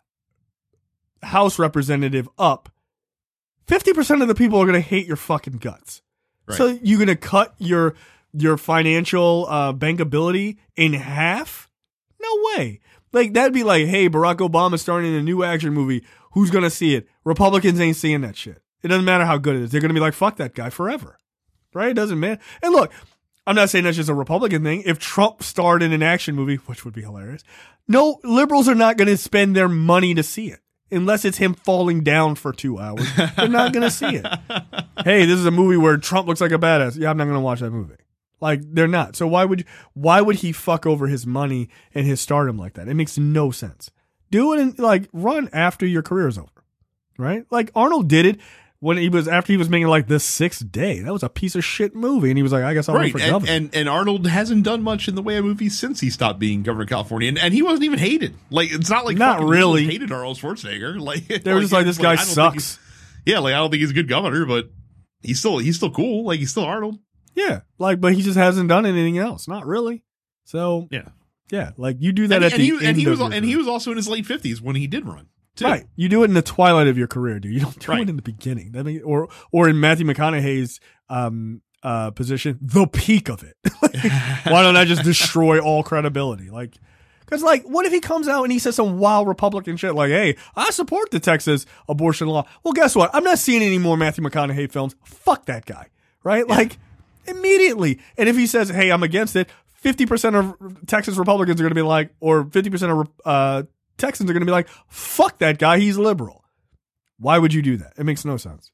House representative up, 50% of the people are going to hate your fucking guts. Right. So you're going to cut your financial bankability in half? No way. Like, that'd be like, hey, Barack Obama's starring in a new action movie. Who's going to see it? Republicans ain't seeing that shit. It doesn't matter how good it is. They're going to be like, fuck that guy forever. Right? It doesn't matter. And look, I'm not saying that's just a Republican thing. If Trump starred in an action movie, which would be hilarious, no, liberals are not going to spend their money to see it. Unless it's him falling down for 2 hours. They're not going to see it. Hey, this is a movie where Trump looks like a badass. Yeah, I'm not going to watch that movie. Like, they're not. So why would he fuck over his money and his stardom like that? It makes no sense. Do it and like run after your career is over. Right? Like Arnold did it after he was making like The Sixth Day. That was a piece of shit movie. And he was like, I guess I'll run for governor. And Arnold hasn't done much in the way of movies since he stopped being governor of California. And he wasn't even hated. Like, it's not like not really hated Arnold Schwarzenegger. Like, they were just like, this guy sucks. Yeah, like I don't think he's a good governor, but he's still cool. Like, he's still Arnold. Yeah, like, but he just hasn't done anything else. Not really. So yeah, like you do that he was also in his late 50s when he did run. Too. Right, you do it in the twilight of your career, dude. You don't do it in the beginning. I mean, or in Matthew McConaughey's position, the peak of it. Like, why don't I just destroy all credibility? Like, because like, what if he comes out and he says some wild Republican shit like, "Hey, I support the Texas abortion law." Well, guess what? I'm not seeing any more Matthew McConaughey films. Fuck that guy, right? Yeah. Like. Immediately. And if he says, hey, I'm against it, 50% of Texas Republicans are going to be like, or 50% of Texans are going to be like, fuck that guy, he's liberal. Why would you do that? It makes no sense.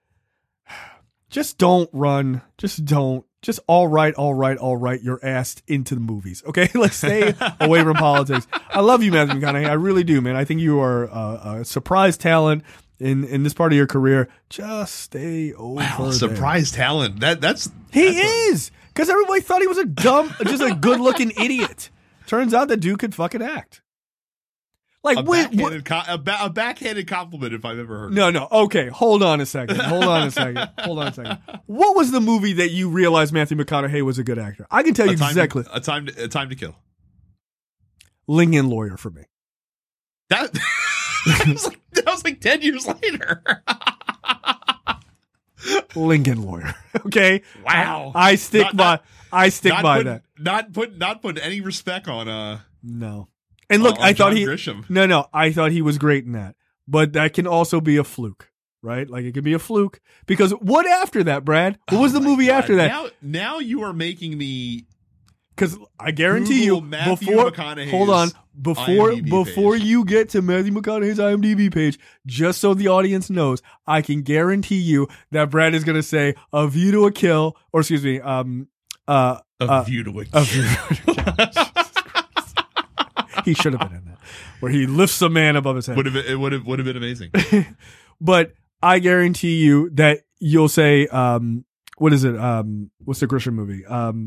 Just don't run. Just don't. Just all right, your ass into the movies. Okay? Let's stay away from politics. I love you, Matthew McConaughey. I really do, man. I think you are a surprise talent. In this part of your career, just stay over. Wow, surprise talent. That's is because everybody thought he was just a good-looking idiot. Turns out the dude could fucking act. Like a backhanded compliment if I've ever heard. No. Okay, hold on a second. What was the movie that you realized Matthew McConaughey was a good actor? I can tell you exactly. A Time to Kill. Lincoln Lawyer for me. That was like 10 years later. Lincoln Lawyer. Okay. Wow. I stick by that. Not putting any respect on no. And look, I thought Grisham. I thought he was great in that. But that can also be a fluke, right? Like it could be a fluke because what after that, Brad? What was the movie after that? Now you are making me. Because I guarantee you, before you get to Matthew McConaughey's IMDb page, just so the audience knows, I can guarantee you that Brad is going to say "A View to a Kill," or excuse me, A View to a Kill. He should have been in that, where he lifts a man above his head. It would have been amazing. But I guarantee you that you'll say, what is it? What's the Grisham movie?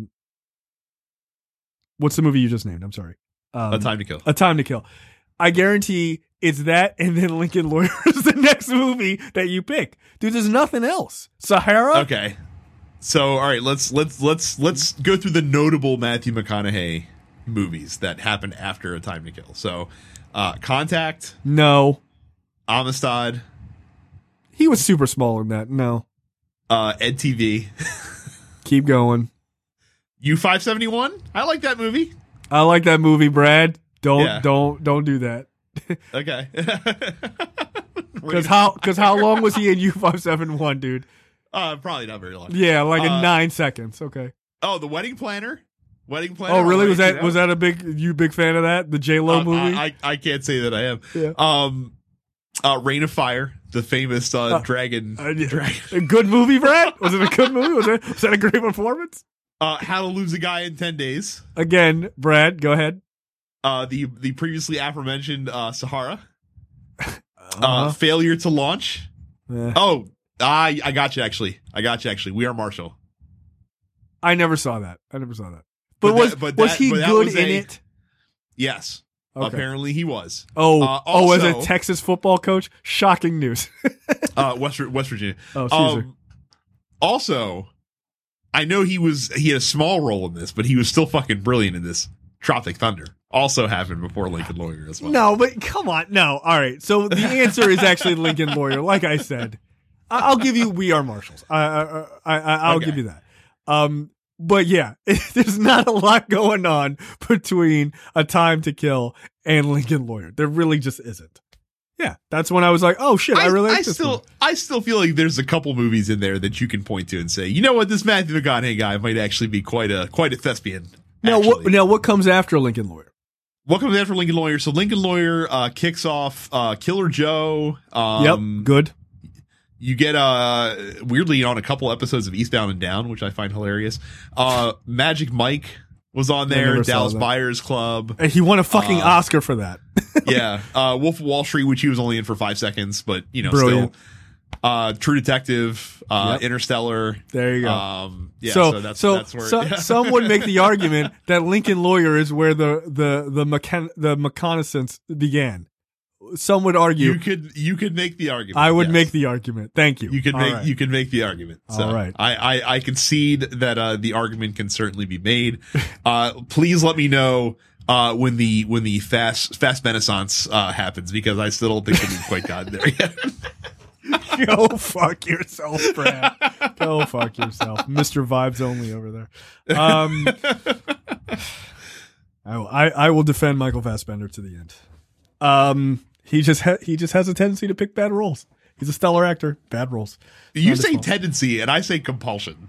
What's the movie you just named? I'm sorry. A Time to Kill. A Time to Kill. I guarantee it's that, and then Lincoln Lawyer is the next movie that you pick. Dude, there's nothing else. Sahara? Okay. So, all right, let's go through the notable Matthew McConaughey movies that happened after A Time to Kill. So, Contact. No. Amistad. He was super small in that. No. Ed TV. Keep going. U-571. I like that movie. I like that movie, Brad. Don't do that. Okay. Because how long was he in U571, dude? Probably not very long. Yeah, like 9 seconds. Okay. Oh, the Wedding Planner. Wedding Planner. Oh, really? Was that a big fan of that? The J-Lo movie? I can't say that I am. Yeah. Rain of Fire, the famous dragon. A good movie, Brad? Was it a good movie? Was that a great performance? How to Lose a Guy in 10 Days. Again, Brad, go ahead. The previously aforementioned Sahara. Failure to Launch. Oh, I got you actually. We Are Marshall. I never saw that. But was he good in it? Yes. Okay. Apparently he was. Also, as a Texas football coach? Shocking news. West Virginia. Oh, Caesar. Also, I know he had a small role in this, but he was still fucking brilliant in this. Tropic Thunder also happened before Lincoln Lawyer as well. No, but come on. No. All right. So the answer is actually Lincoln Lawyer. Like I said, I'll give you We Are Marshalls. I'll give you that. But yeah, there's not a lot going on between A Time to Kill and Lincoln Lawyer. There really just isn't. Yeah, that's when I was like, oh shit, I really like this movie. I still feel like there's a couple movies in there that you can point to and say, you know what, this Matthew McConaughey guy might actually be quite a thespian. Now what comes after Lincoln Lawyer? What comes after Lincoln Lawyer? So Lincoln Lawyer kicks off Killer Joe. Yep, good. You get weirdly on a couple episodes of Eastbound and Down, which I find hilarious. Magic Mike was on there. Dallas Buyers Club. And he won a fucking Oscar for that. Yeah. Wolf of Wall Street, which he was only in for 5 seconds, but brilliant. Still. True Detective, Interstellar. There you go. Yeah, so that's where some would make the argument that Lincoln Lawyer is where the reconnaissance began. Some would argue you could make the argument. I would make the argument. Thank you. You could make the argument. So all right. I concede that the argument can certainly be made. Please let me know when the fast renaissance happens, because I still don't think we've quite gotten there yet. Go fuck yourself, Brad. Go fuck yourself. Mr. Vibes only over there. I will defend Michael Fassbender to the end. He just has a tendency to pick bad roles. He's a stellar actor. Bad roles. You say tendency, and I say compulsion.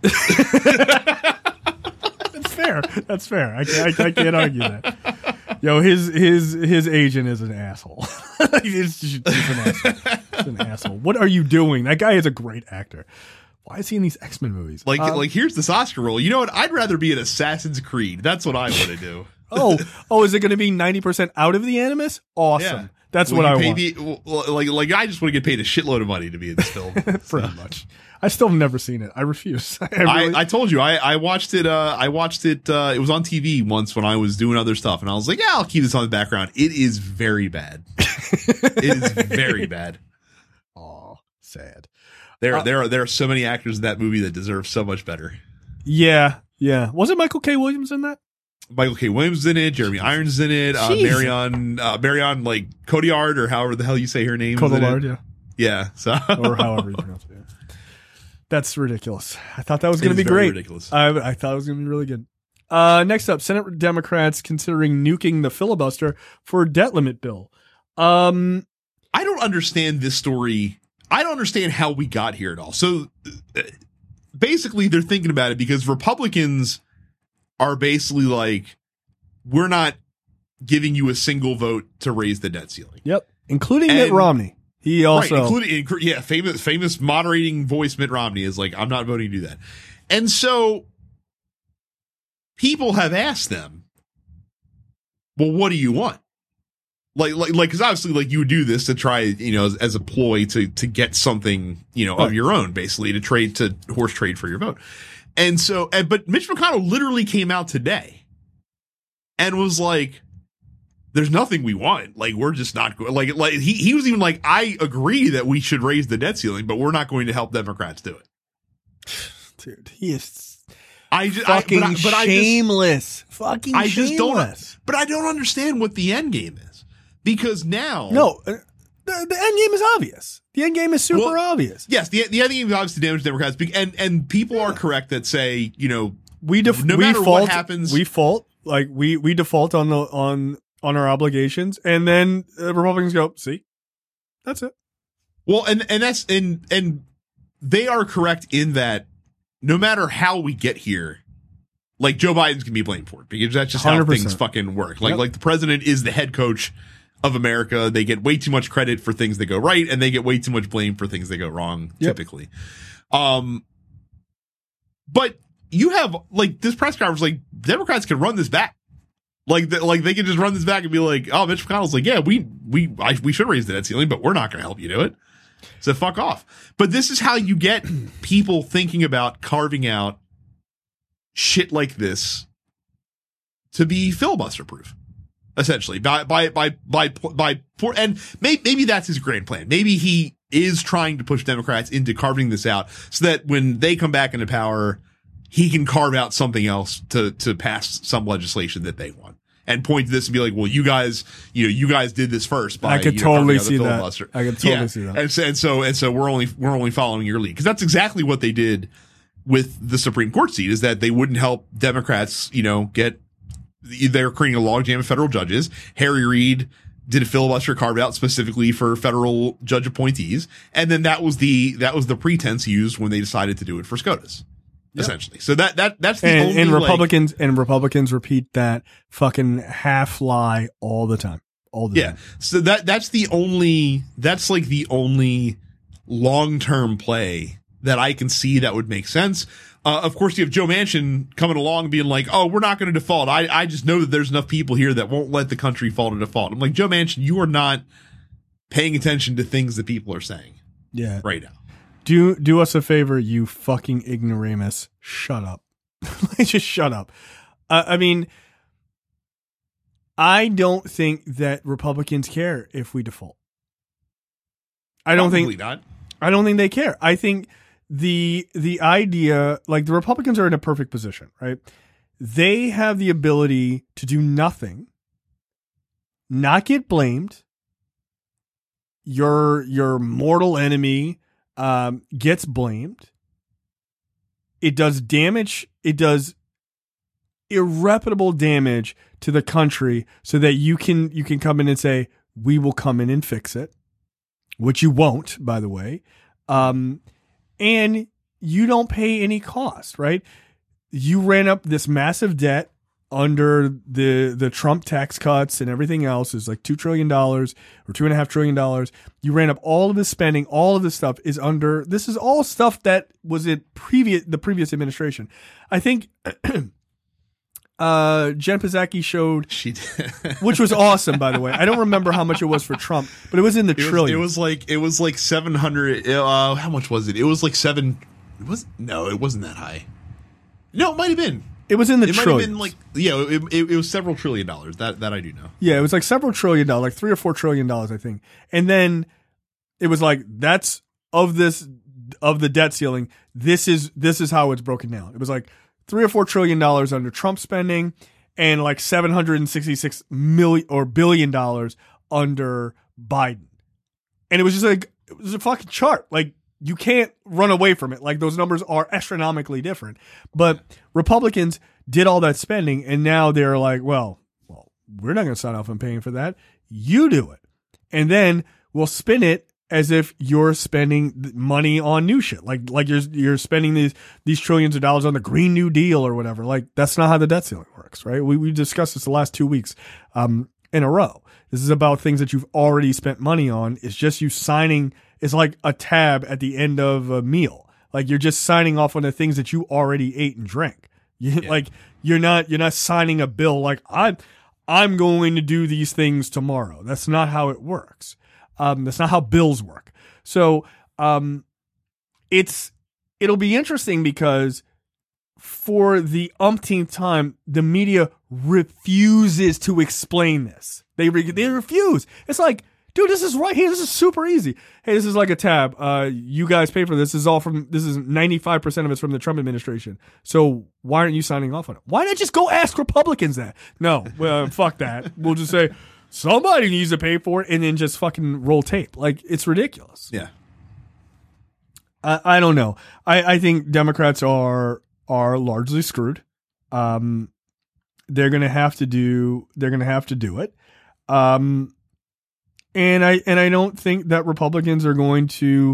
That's fair. I can't argue that. Yo, his agent is an asshole. He's an asshole. He's an asshole. What are you doing? That guy is a great actor. Why is he in these X-Men movies? Like here's this Oscar role. You know what? I'd rather be in Assassin's Creed. That's what I want to do. Oh, is it going to be 90% out of the Animus? Awesome. Yeah. That's what I want. Like I just want to get paid a shitload of money to be in this film. Pretty much. I still have never seen it. I refuse. I told you I watched it. I watched it. It was on TV once when I was doing other stuff, and I was like, yeah, I'll keep this on the background. It is very bad. It is very bad. Oh, sad. There are so many actors in that movie that deserve so much better. Yeah. Wasn't Michael K. Williams in that? Michael K. Williams is in it. Jeremy Irons is in it. Marion like Cotillard, or however the hell you say her name. Cotillard, yeah. Yeah. So or however you pronounce it. Yeah. That's ridiculous. I thought that was going to be great. Ridiculous. I thought it was going to be really good. Next up, Senate Democrats considering nuking the filibuster for debt limit bill. I don't understand this story. I don't understand how we got here at all. So basically, they're thinking about it because Republicans are basically like, we're not giving you a single vote to raise the debt ceiling. Yep, including Mitt Romney. He also, famous moderating voice Mitt Romney is like, I'm not voting to do that. And so people have asked them, well, what do you want? Like, because obviously, like, you would do this to try, as a ploy to get something, of your own, basically, to horse trade for your vote. And so, but Mitch McConnell literally came out today and was like, there's nothing we want. Like, we're just not going, like he was even like, I agree that we should raise the debt ceiling, but we're not going to help Democrats do it. Dude, he is fucking shameless. I just don't understand what the end game is, because now, the end game is obvious. The end game is super obvious. Yes, the end game is obviously to damage Democrats, and people are correct that say, we default on on our obligations, and then Republicans go, see, that's it. Well, and that's and they are correct in that no matter how we get here, like Joe Biden's gonna be blamed for it because that's just how 100%. things fucking work. Like the president is the head coach of America. They get way too much credit for things that go right, and they get way too much blame for things that go wrong. Typically, but you have like this press conference, like Democrats can run this back. Like they can just run this back and be like, oh, Mitch McConnell's like, yeah, we should raise the debt ceiling, but we're not going to help you do it. So fuck off. But this is how you get people thinking about carving out shit like this to be filibuster proof, essentially. And maybe that's his grand plan. Maybe he is trying to push Democrats into carving this out so that when they come back into power, he can carve out something else to pass some legislation that they want and point to this and be like, well, you guys did this first. By, I could totally see that. I could totally see that. And so we're only following your lead. Cause that's exactly what they did with the Supreme Court seat, is that they wouldn't help Democrats, they're creating a logjam of federal judges. Harry Reid did a filibuster carved out specifically for federal judge appointees. And then that was the pretense used when they decided to do it for SCOTUS. Yep. Essentially. So that's the only, and Republicans repeat that fucking half lie all the time. Yeah. So that's the only long-term play that I can see that would make sense. Of course, you have Joe Manchin coming along being like, oh, we're not going to default. I just know that there's enough people here that won't let the country fall to default. I'm like, Joe Manchin, you are not paying attention to things that people are saying. Yeah. Right now. Do us a favor, you fucking ignoramus. Shut up. Just shut up. I mean, I don't think that Republicans care if we default. I don't think they care. I think the idea, like, the Republicans are in a perfect position, right? They have the ability to do nothing, not get blamed. Your mortal enemy gets blamed. It does damage. It does irreparable damage to the country, so that you can come in and say, we will come in and fix it, which you won't, by the way. And you don't pay any cost, right? You ran up this massive debt under the Trump tax cuts and everything else. Is like $2 trillion or $2.5 trillion. You ran up all of this spending. All of this stuff is under. This is all stuff that was in the previous administration. I think Jen Psaki showed, she did. which was awesome, by the way. I don't remember how much it was for Trump, but it was in the trillions. It was like 700. How much was it? It was like seven. No, it wasn't that high. No, it might have been. It was in the trillions. It trillions. might have been like, it was several $1 trillion. That I do know. Yeah, it was like several $1 trillion, like $3 or $4 trillion, I think. And then it was like, that's of the debt ceiling. This is how it's broken down. It was like $3 or $4 trillion under Trump spending, and like $766 billion under Biden. And it was just like, it was a fucking chart. Like, you can't run away from it. Like, those numbers are astronomically different. But Republicans did all that spending, and now they're like, well, we're not going to sign off on paying for that. You do it. And then we'll spin it as if you're spending money on new shit. Like you're spending these trillions of dollars on the Green New Deal or whatever. Like, that's not how the debt ceiling works, right? We discussed this the last 2 weeks in a row. This is about things that you've already spent money on. It's just you signing. It's like a tab at the end of a meal. Like, you're just signing off on the things that you already ate and drank. Like, you're not signing a bill like, I'm going to do these things tomorrow. That's not how it works. That's not how bills work. So it'll be interesting because for the umpteenth time, the media refuses to explain this. They refuse. It's like, dude, this is right here. This is super easy. Hey, this is like a tab. You guys pay for this. This is 95% of it's from the Trump administration. So why aren't you signing off on it? Why not just go ask Republicans that? No, well, fuck that. We'll just say somebody needs to pay for it and then just fucking roll tape. Like, it's ridiculous. Yeah. I don't know. I think Democrats are largely screwed. they're going to have to do it. And I don't think that Republicans are going to,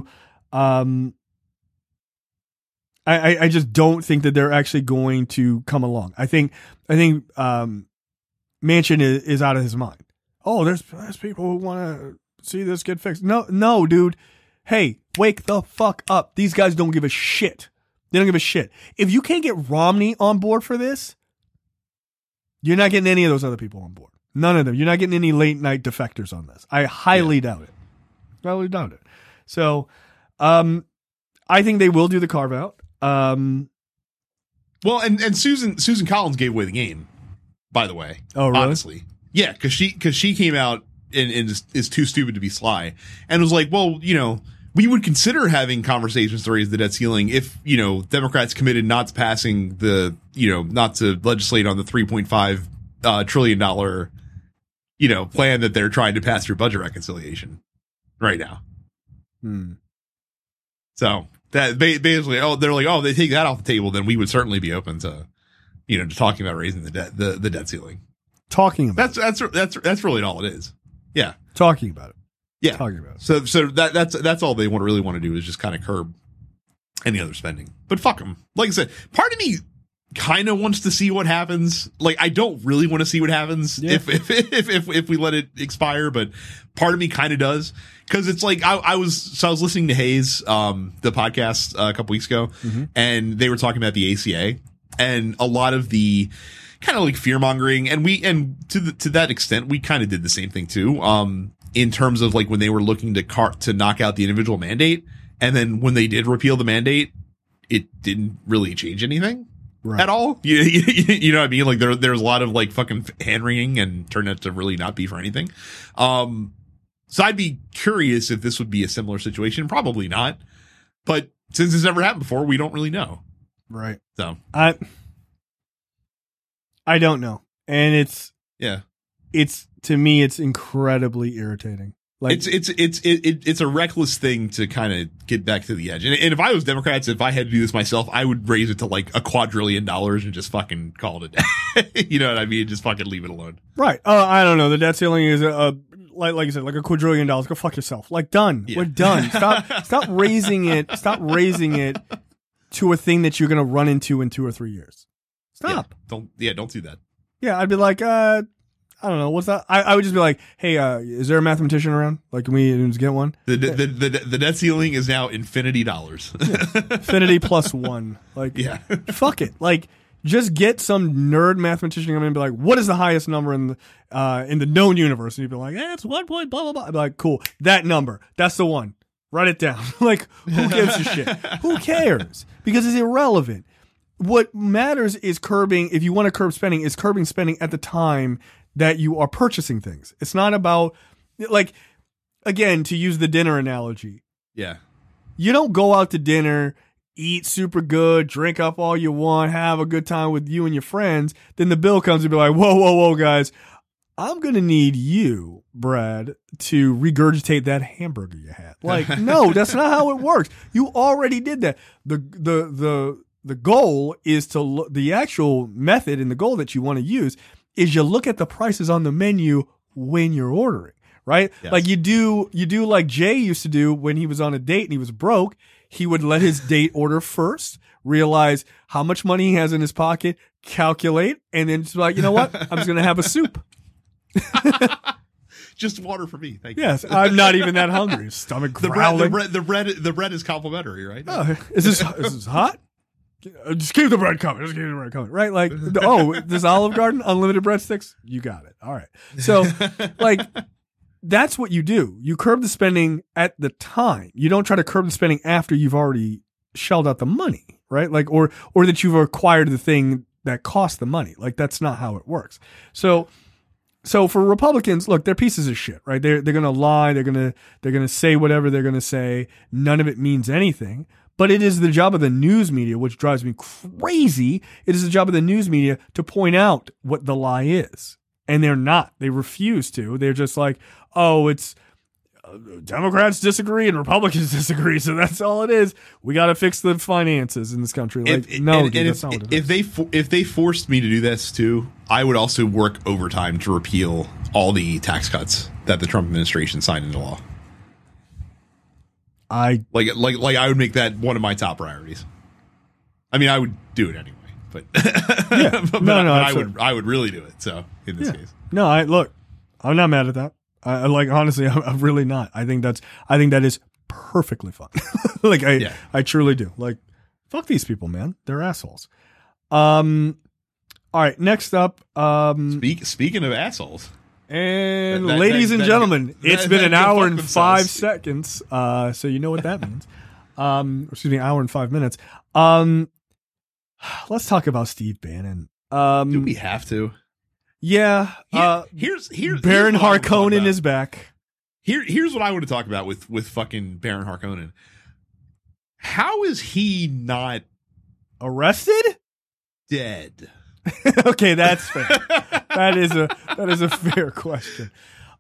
I just don't think that they're actually going to come along. I think Manchin is out of his mind. Oh, there's people who want to see this get fixed. No, dude. Hey, wake the fuck up. These guys don't give a shit. They don't give a shit. If you can't get Romney on board for this, you're not getting any of those other people on board. None of them. You're not getting any late night defectors on this. I highly doubt it. Highly doubt it. So, I think they will do the carve out. Well, and Susan Collins gave away the game, by the way. Oh, really? Honestly. Yeah, because she came out and is too stupid to be sly and was like, well, we would consider having conversations to raise the debt ceiling if, Democrats committed not to passing not to legislate on the $3.5 trillion, plan that they're trying to pass through budget reconciliation right now. So that basically, they're like, they take that off the table, then we would certainly be open to, to talking about raising the debt ceiling. Talking about that's really all it is. Yeah. Talking about it. Yeah. Talking about it. So that's all they really want to do is just kind of curb any other spending. But fuck them. Like I said, part of me kind of wants to see what happens. Like, I don't really want to see what happens if we let it expire, but part of me kind of does. Cause it's like, I was listening to Hayes, the podcast a couple weeks ago, and they were talking about the ACA and a lot of the kind of like fear mongering. And to that extent, we kind of did the same thing too. In terms of like when they were looking to knock out the individual mandate. And then when they did repeal the mandate, it didn't really change anything at all. You know what I mean? Like there's a lot of like fucking hand wringing and turned out to really not be for anything. So I'd be curious if this would be a similar situation. Probably not. But since it's never happened before, we don't really know. Right. So I don't know. And it's to me, it's incredibly irritating. Like it's a reckless thing to kind of get back to the edge. And if I was Democrats, if I had to do this myself, I would raise it to like $2 quadrillion and just fucking call it a day. You know what I mean? Just fucking leave it alone. Right. I don't know. The debt ceiling is like you said, like $2 quadrillion. Go fuck yourself. Like done. Yeah. We're done. Stop raising it. Stop raising it to a thing that you're going to run into in 2 or 3 years. Stop. Yeah, don't do that. Yeah. I'd be like, I don't know. What's that? I would just be like, hey, is there a mathematician around? Like, can we just get one? The debt ceiling is now infinity dollars. Infinity plus one. Like, yeah. Fuck it. Like, just get some nerd mathematician to come in and be like, what is the highest number in the known universe? And you'd be like, it's 1 point, blah, blah, blah. I'd be like, cool. That number. That's the one. Write it down. Like, who gives a shit? Who cares? Because it's irrelevant. What matters is curbing, if you want to curb spending, is curbing spending at the time that you are purchasing things. It's not about, like, again, to use the dinner analogy. Yeah. You don't go out to dinner, eat super good, drink up all you want, have a good time with you and your friends. Then the bill comes and be like, whoa, guys. I'm going to need you, Brad, to regurgitate that hamburger you had. Like, no, that's not how it works. You already did that. The goal is the actual method and the goal that you want to use is you look at the prices on the menu when you're ordering, right? Yes. Like you do like Jay used to do when he was on a date and he was broke. He would let his date order first, realize how much money he has in his pocket, calculate, and then just be like, you know what? I'm just going to have a soup. Just water for me. Thank you. Yes, I'm not even that hungry. Stomach growling. The bread is complimentary, right? Oh, is this hot? Just keep the bread coming. Right? Like, this Olive Garden, unlimited breadsticks. You got it. All right. So, like, that's what you do. You curb the spending at the time. You don't try to curb the spending after you've already shelled out the money, right? Like, or that you've acquired the thing that cost the money. Like, that's not how it works. So for Republicans, look, they're pieces of shit, right? They're going to lie. They're going to say whatever they're going to say. None of it means anything. But it is the job of the news media, which drives me crazy. It is the job of the news media to point out what the lie is. And they're not. They refuse to. They're just like, oh, it's Democrats disagree and Republicans disagree, so that's all it is. We got to fix the finances in this country. Like, that's not what it is. If they forced me to do this too, I would also work overtime to repeal all the tax cuts that the Trump administration signed into law. I would make that one of my top priorities. I mean, I would do it anyway, but yeah. I would really do it. So in this case, no, I'm not mad at that. Honestly, I'm really not. I think that is perfectly fine. I truly do. Like, fuck these people, man. They're assholes. All right. Next up, speaking of assholes, and ladies and gentlemen, it's been an hour and 5 seconds. So you know what that means. Excuse me, hour and 5 minutes. Let's talk about Steve Bannon. Do we have to? Yeah. Here's Baron Harkonnen is back. Here's what I want to talk about with fucking Baron Harkonnen. How is he not arrested? Dead. Okay, that's fair. that is a fair question.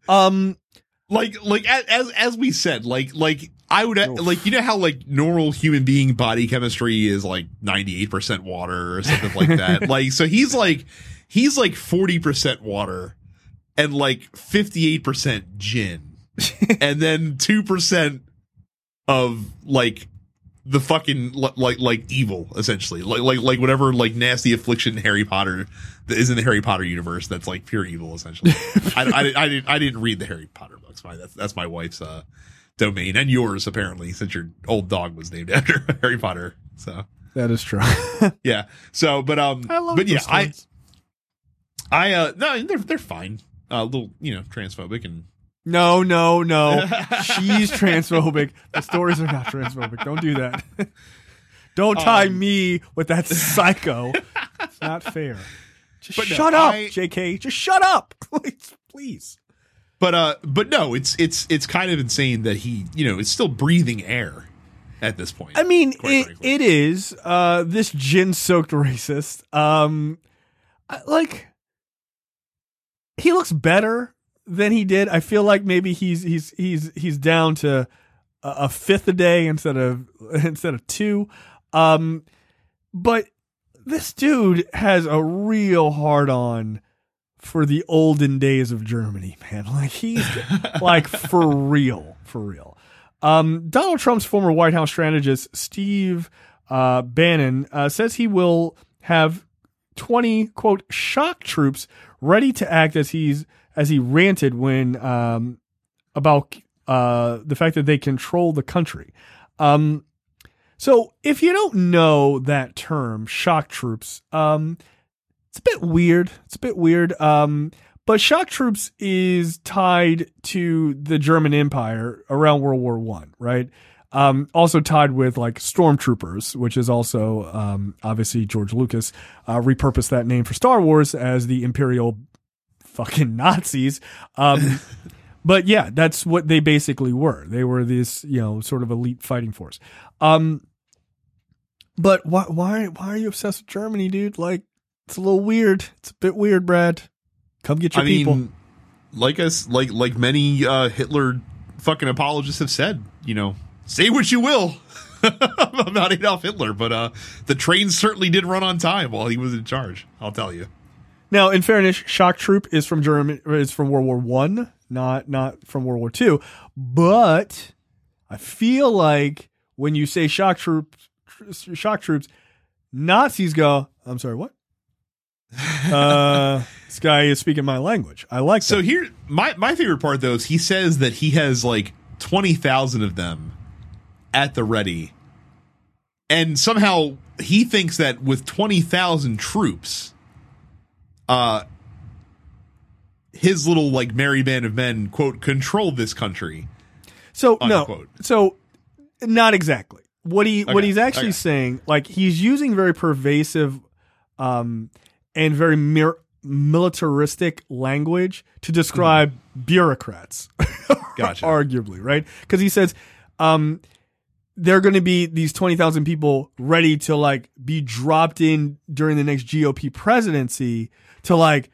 As we said, I would you know how like normal human being body chemistry is like 98% water or something like that. So he's like 40% water and like 58% gin and then 2% of like the fucking like evil, essentially, like whatever like nasty affliction Harry Potter that is in the Harry Potter universe that's like pure evil, essentially. I didn't read the Harry Potter books. That's my wife's domain and yours, apparently, since your old dog was named after Harry Potter. So that is true. Yeah. So, but I love those stories. No, they're fine. A little, transphobic and. No. She's transphobic. The stories are not transphobic. Don't do that. Don't tie me with that psycho. It's not fair. Just shut up, JK. Just shut up, please. But no, it's kind of insane that he, is still breathing air at this point. I mean, it is this gin-soaked racist. He looks better than he did. I feel like maybe he's down to a fifth a day instead of 2. But this dude has a real hard on for the olden days of Germany, man. Like he's like for real. Donald Trump's former White House strategist Steve Bannon says he will have 20 quote shock troops ready to act as he ranted when about the fact that they control the country. So if you don't know that term, shock troops, it's a bit weird. But shock troops is tied to the German Empire around World War I, right? Also tied with like stormtroopers, which is also obviously George Lucas repurposed that name for Star Wars as the Imperial fucking Nazis. But yeah, that's what they basically were. They were this, sort of elite fighting force. But why are you obsessed with Germany, dude? Like, it's a little weird. It's a bit weird, Brad. Come get your people. Like many Hitler fucking apologists have said, say what you will about Adolf Hitler, but the train certainly did run on time while he was in charge. I'll tell you. Now, in fairness, shock troop is from World War I, not from World War II. But I feel like when you say shock troops, Nazis go, I'm sorry, what? This guy is speaking my language. I like that. So here, my favorite part though is he says that he has like 20,000 of them at the ready, and somehow he thinks that with 20,000 troops, his little like merry band of men, quote, control this country. So unquote. No, so not exactly. What he's actually saying, like he's using very pervasive, and very militaristic language to describe bureaucrats. Gotcha. Arguably, right? Because he says, there are going to be these 20,000 people ready to like be dropped in during the next GOP presidency to like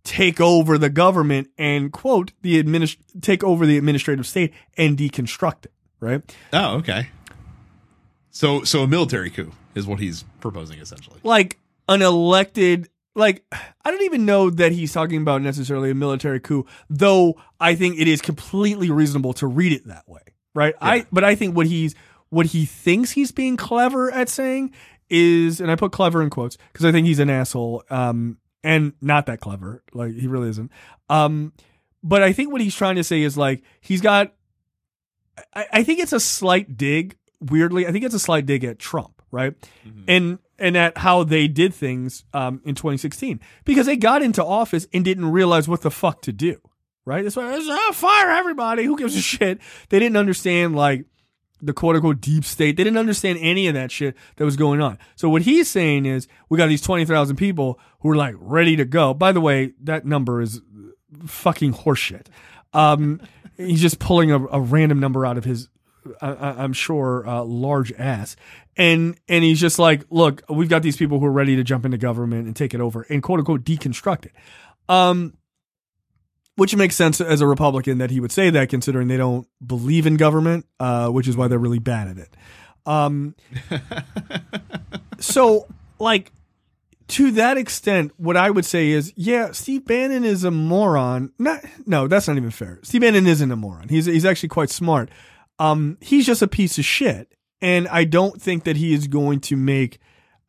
take over the government and quote take over the administrative state and deconstruct it. Right? Oh, okay. So a military coup is what he's proposing, essentially. Like an elected, like, I don't even know that he's talking about necessarily a military coup, though I think it is completely reasonable to read it that way, right? Yeah. But I think what he thinks he's being clever at saying is, and I put clever in quotes because I think he's an asshole, and not that clever, like he really isn't. But I think what he's trying to say is like he's got. I think it's a slight dig. Weirdly, I think it's a slight dig at Trump, right? Mm-hmm. And at how they did things in 2016 because they got into office and didn't realize what the fuck to do, right? That's why fire everybody. Who gives a shit? They didn't understand like the quote unquote deep state. They didn't understand any of that shit that was going on. So what he's saying is we got these 20,000 people who are like ready to go. By the way, that number is fucking horseshit. He's just pulling a random number out of his, I'm sure, large ass. And he's just like, look, we've got these people who are ready to jump into government and take it over and quote unquote deconstruct it. Which makes sense as a Republican that he would say that considering they don't believe in government, which is why they're really bad at it. So like, to that extent, what I would say is, yeah, Steve Bannon is a moron. No, that's not even fair. Steve Bannon isn't a moron. He's actually quite smart. He's just a piece of shit. And I don't think that he is going to make,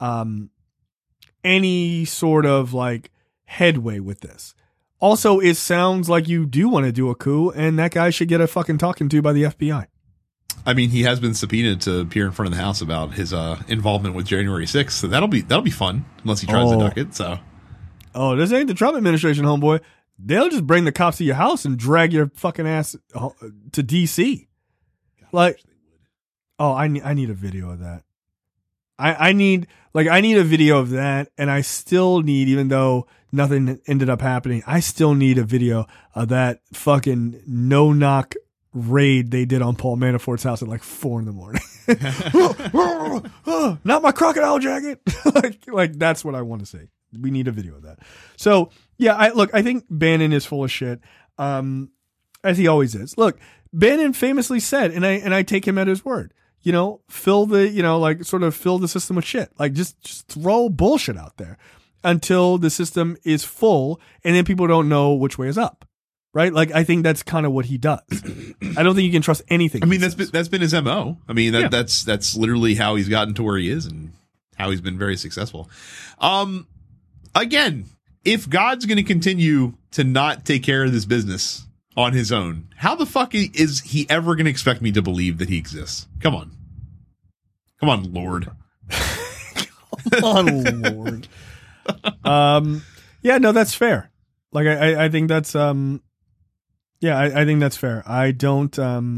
any sort of like headway with this. Also, it sounds like you do want to do a coup and that guy should get a fucking talking to by the FBI. I mean, he has been subpoenaed to appear in front of the House about his involvement with January 6th, so that'll be fun unless he tries to duck it. So, this ain't the Trump administration, homeboy. They'll just bring the cops to your house and drag your fucking ass to D.C. Like, I need a video of that. I need a video of that, and I still need, even though nothing ended up happening, I still need a video of that fucking no-knock raid they did on Paul Manafort's house at like 4 a.m. Not my crocodile jacket. like that's what I want to say. We need a video of that. So yeah, I think Bannon is full of shit. As he always is. Look, Bannon famously said, and I take him at his word, fill the system with shit. Like just throw bullshit out there until the system is full and then people don't know which way is up. Right? Like, I think that's kind of what he does. I don't think you can trust anything. I mean, that's been his MO. I mean, that's literally how he's gotten to where he is and how he's been very successful. Again, if God's going to continue to not take care of this business on his own, how the fuck is he ever going to expect me to believe that he exists? Come on, Lord. Come on, Lord. Yeah, no, that's fair. Like, I think that's, yeah, I think that's fair. I don't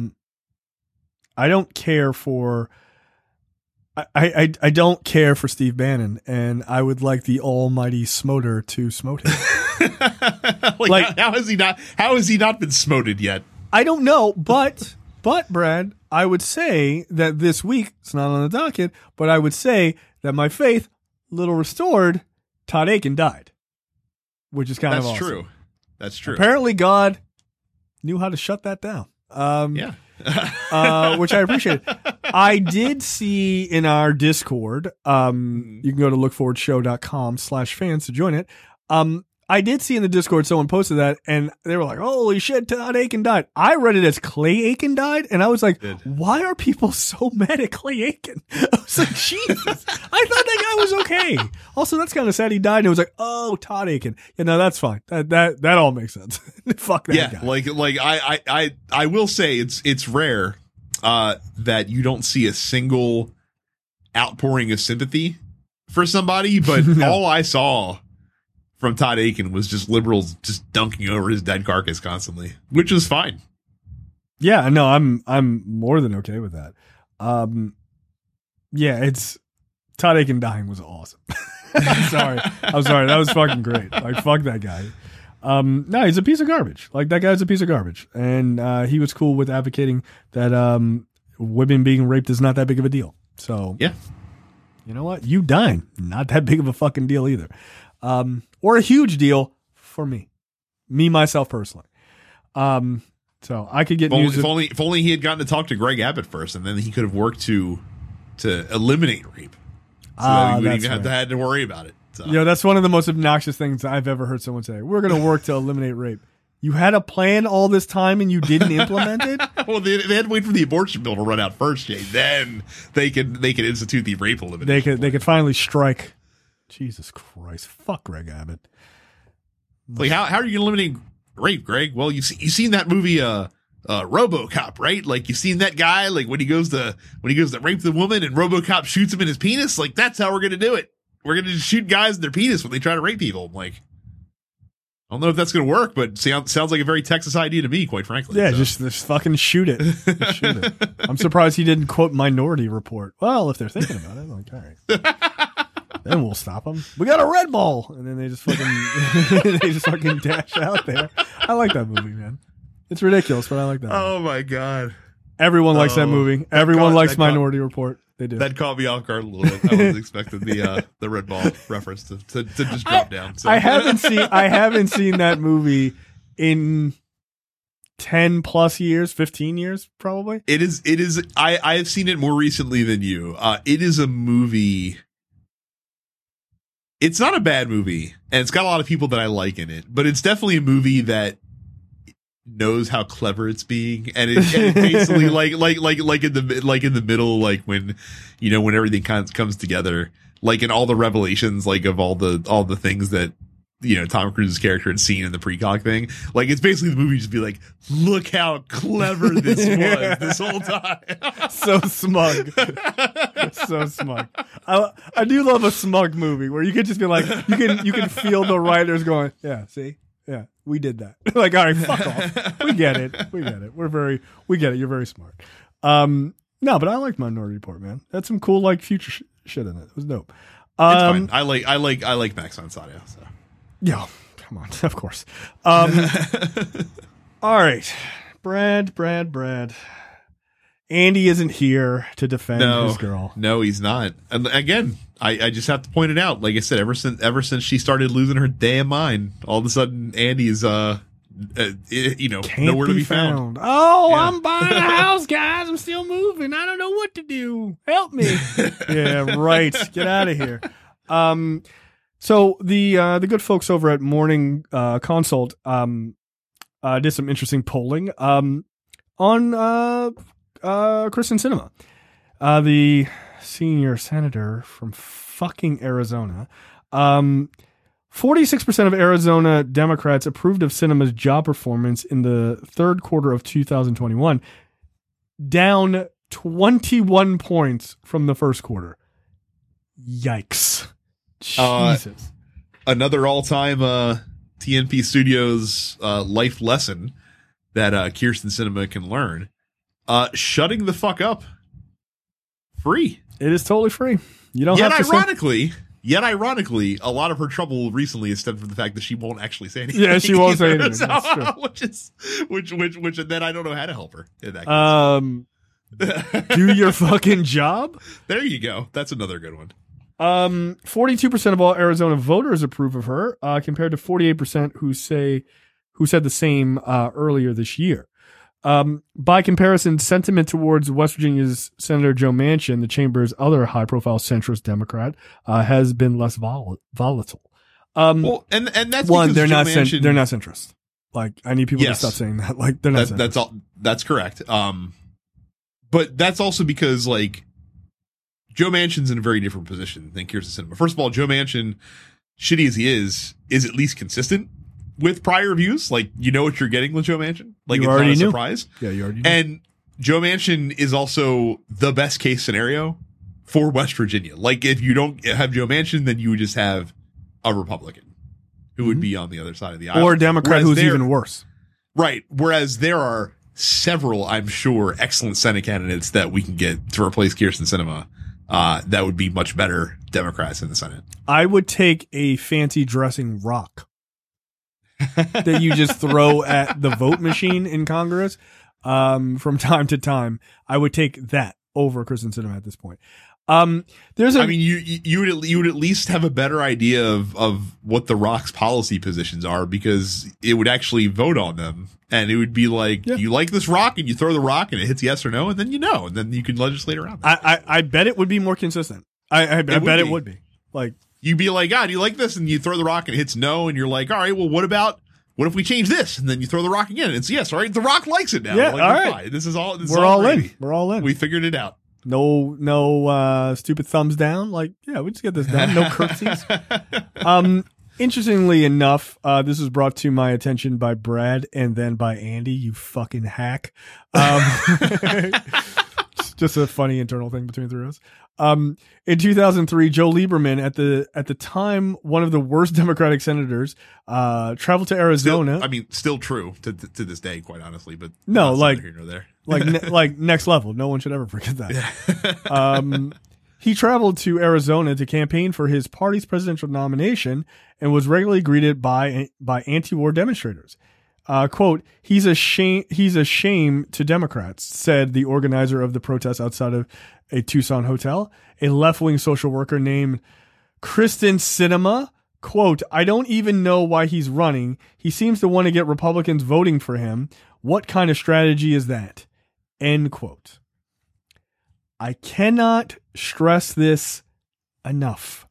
care for, I don't care for Steve Bannon, and I would like the almighty smoter to smote him. How has he not been smoted yet? I don't know, but Brad, I would say that this week, it's not on the docket, but I would say that my faith, little restored, Todd Aiken died, which is kind of awesome. True. That's true. Apparently God knew how to shut that down. Yeah. Which I appreciate. I did see in our Discord, you can go to lookforwardshow.com/fans to join it. I did see in the Discord someone posted that and they were like, holy shit, Todd Aiken died. I read it as Clay Aiken died and I was like, why are people so mad at Clay Aiken? I was like, Jesus, I thought that guy was okay. Also, that's kind of sad he died and it was like, oh, Todd Aiken. Yeah, no, that's fine. That all makes sense. Fuck that guy. Like I will say it's rare that you don't see a single outpouring of sympathy for somebody, but all I saw from Todd Aiken was just liberals just dunking over his dead carcass constantly, which was fine. Yeah, no, I'm more than okay with that. Yeah, it's Todd Aiken dying was awesome. I'm sorry. That was fucking great. Like, fuck that guy. No, he's a piece of garbage. Like, that guy's a piece of garbage. And he was cool with advocating that women being raped is not that big of a deal. So, yeah. You know what? You dying, not that big of a fucking deal either. Or a huge deal, for me, myself personally. So I could get news. If only he had gotten to talk to Greg Abbott first, and then he could have worked to eliminate rape. So that he wouldn't even have had to worry about it. So. That's one of the most obnoxious things I've ever heard someone say. We're going to work to eliminate rape. You had a plan all this time and you didn't implement it? Well, they had to wait for the abortion bill to run out first, Jay. Then they could institute the rape elimination. They could finally strike. Jesus Christ. Fuck Greg Abbott. Like, how are you eliminating rape, Greg? Well, you've seen that movie, RoboCop, right? Like, you've seen that guy, like, when he goes to rape the woman and RoboCop shoots him in his penis. Like, that's how we're going to do it. We're going to just shoot guys in their penis when they try to rape people. I'm like, I don't know if that's going to work, but sounds like a very Texas idea to me, quite frankly. Yeah, so. just fucking shoot it. Just shoot it. I'm surprised he didn't quote Minority Report. Well, if they're thinking about it, I'm like, all right. Then we'll stop them. We got a red ball. And then they just fucking dash out there. I like that movie, man. It's ridiculous, but I like that movie. Oh, my God. Everyone likes that movie. Everyone likes Minority Report. They do. That caught me off guard a little bit. I was expecting the red ball reference to just drop down. So. I haven't seen that movie in 10 plus years, 15 years, probably. It is. I have seen it more recently than you. It is a movie. It's not a bad movie, and it's got a lot of people that I like in it, but it's definitely a movie that knows how clever it's being, and it basically like in the middle, like when everything comes together, like in all the revelations, like of all the things that Tom Cruise's character had seen in the precog thing. Like, it's basically the movie just be like, look how clever this was this whole time. So smug. So smug. I do love a smug movie where you could just be like, you can feel the writers going, yeah, see? Yeah, we did that. Like, all right, fuck off. We get it. We get it. We get it. You're very smart. No, but I like Minority Report, man. That's some cool, like, future shit in it. It was dope. It's fine. I like Max von Sydow, so. Yeah, come on, of course. All right, Brad. Andy isn't here to defend his girl. No, he's not. And again, I just have to point it out. Like I said, ever since she started losing her damn mind, all of a sudden Andy's nowhere to be found. Oh, yeah. I'm buying a house, guys. I'm still moving. I don't know what to do. Help me. Yeah, right. Get out of here. So the good folks over at Morning Consult did some interesting polling on Kyrsten Sinema, the senior senator from fucking Arizona. 46% of Arizona Democrats approved of Sinema's job performance in the third quarter of 2021, down 21 points from the first quarter. Yikes. Jesus. Another all-time TNP Studios life lesson that Kyrsten Sinema can learn. Shutting the fuck up. Free. It is totally free. You don't have to Yet ironically, a lot of her trouble recently is stemmed from the fact that she won't actually say anything. Yeah, she won't say anything. So, that's true. Which then I don't know how to help her in that case. Do your fucking job. There you go. That's another good one. 42% of all Arizona voters approve of her, compared to 48% who said the same earlier this year. By comparison, sentiment towards West Virginia's Senator Joe Manchin, the chamber's other high-profile centrist Democrat, has been less volatile. Well, and that's one, they're not centrist. Like, I need people to stop saying that. Like, they're not centrist. That's all. That's correct. But that's also because, like, Joe Manchin's in a very different position than Kyrsten Sinema. First of all, Joe Manchin, shitty as he is at least consistent with prior views. Like, you know what you're getting with Joe Manchin. Like, it's not a surprise. Yeah, you already knew. And Joe Manchin is also the best case scenario for West Virginia. Like, if you don't have Joe Manchin, then you would just have a Republican who would be on the other side of the aisle. Or a Democrat who's even worse. Right. Whereas there are several, I'm sure, excellent Senate candidates that we can get to replace Kyrsten Sinema. That would be much better Democrats in the Senate. I would take a fancy dressing rock that you just throw at the vote machine in Congress from time to time. I would take that over Kyrsten Sinema at this point. There's a, I mean, you would at least have a better idea of what the Rock's policy positions are, because it would actually vote on them, and it would be like, you like this rock, and you throw the rock, and it hits yes or no, and then and then you can legislate around that. I bet it would be more consistent. I bet it would be. Like, you'd be like, do you like this? And you throw the rock, and it hits no, and you're like, all right, well, what if we change this? And then you throw the rock again, and it's yes. All right, the Rock likes it now. Yeah, like, all right. fine. This is all. We're all in. We're all in. We figured it out. No stupid thumbs down. Like, yeah, we just get this done. No curtsies. Interestingly enough, this was brought to my attention by Brad and then by Andy, you fucking hack. Just a funny internal thing between the three of us. In 2003, Joe Lieberman, at the time one of the worst Democratic senators, traveled to Arizona. Still true to this day, quite honestly. But no, like here nor there. like next level. No one should ever forget that. He traveled to Arizona to campaign for his party's presidential nomination and was regularly greeted by anti-war demonstrators. Quote, he's a shame to Democrats, said the organizer of the protest outside of a Tucson hotel, a left-wing social worker named Kristen Sinema. Quote, I don't even know why he's running. He seems to want to get Republicans voting for him. What kind of strategy is that? End quote. I cannot stress this enough.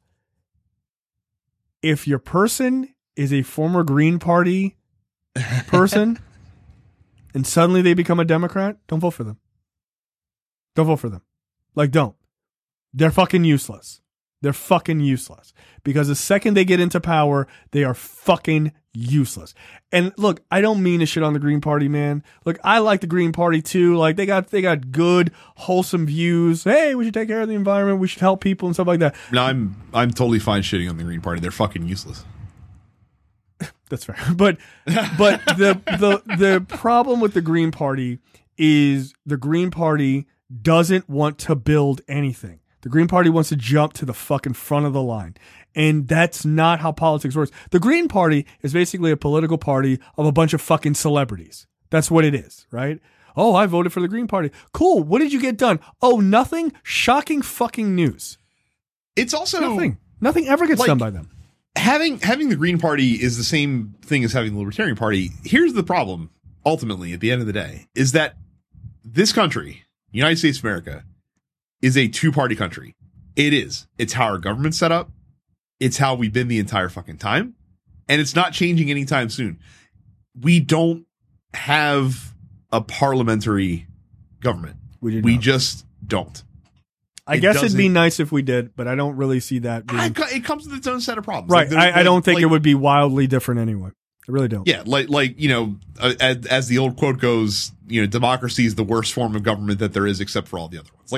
If your person is a former Green Party person and suddenly they become a Democrat, don't vote for them. Don't vote for them. Like, don't. They're fucking useless. They're fucking useless. Because the second they get into power, they are fucking useless. And look, I don't mean to shit on the Green Party, man. Look, I like the Green Party too. Like, they got good, wholesome views. Hey, we should take care of the environment. We should help people and stuff like that. No, I'm totally fine shitting on the Green Party. They're fucking useless. That's fair. But the problem with the Green Party is the Green Party doesn't want to build anything. The Green Party wants to jump to the fucking front of the line. And that's not how politics works. The Green Party is basically a political party of a bunch of fucking celebrities. That's what it is, right? Oh, I voted for the Green Party. Cool. What did you get done? Oh, nothing. Shocking fucking news. It's also nothing. Nothing ever gets done by them. Having the Green Party is the same thing as having the Libertarian Party. Here's the problem, ultimately, at the end of the day, is that this country, United States of America, is a two-party country. It is. It's how our government's set up. It's how we've been the entire fucking time. And it's not changing anytime soon. We don't have a parliamentary government. We just don't. I guess it'd be nice if we did, but I don't really see that being... It comes with its own set of problems. Right. I don't think it would be wildly different anyway. I really don't. Yeah, as the old quote goes, democracy is the worst form of government that there is, except for all the other ones.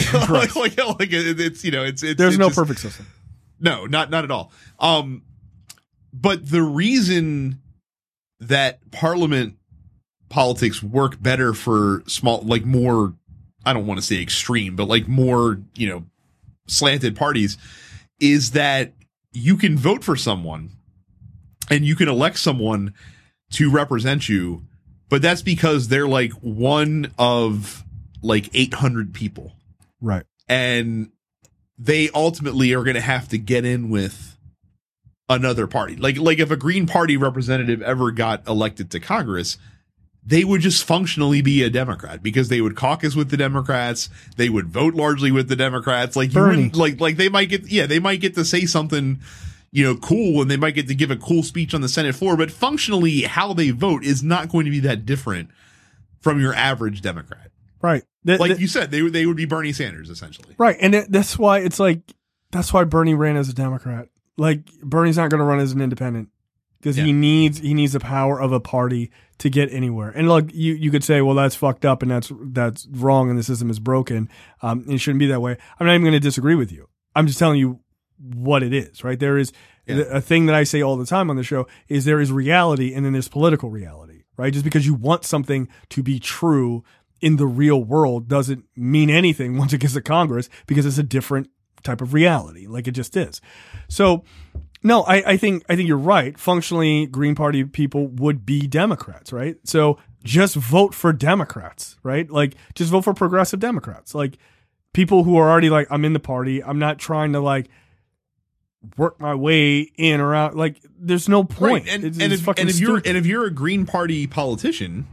There's no perfect system. No, not at all. But the reason that parliament politics work better for small, more, I don't want to say extreme, but more, slanted parties, is that you can vote for someone and you can elect someone to represent you, but that's because they're one of 800 people. Right. And they ultimately are going to have to get in with another party. Like if a Green Party representative ever got elected to Congress, they would just functionally be a Democrat because they would caucus with the Democrats. They would vote largely with the Democrats. Bernie. They might get to say something, cool, and they might get to give a cool speech on the Senate floor, but functionally how they vote is not going to be that different from your average Democrat. Right. You said, they would be Bernie Sanders essentially. Right. And that's why that's why Bernie ran as a Democrat. Bernie's not going to run as an independent. Because he needs the power of a party to get anywhere. And look, you could say, well, that's fucked up and that's wrong and the system is broken. And it shouldn't be that way. I'm not even going to disagree with you. I'm just telling you what it is, right? There is a thing that I say all the time on the show is there is reality and then there's political reality, right? Just because you want something to be true in the real world doesn't mean anything once it gets to Congress because it's a different type of reality. It just is. So, no, I think you're right. Functionally, Green Party people would be Democrats, right? So just vote for Democrats, right? Just vote for progressive Democrats. people who are already like, I'm in the party. I'm not trying to like work my way in or out. Like, there's no point. Right. If you're a Green Party politician,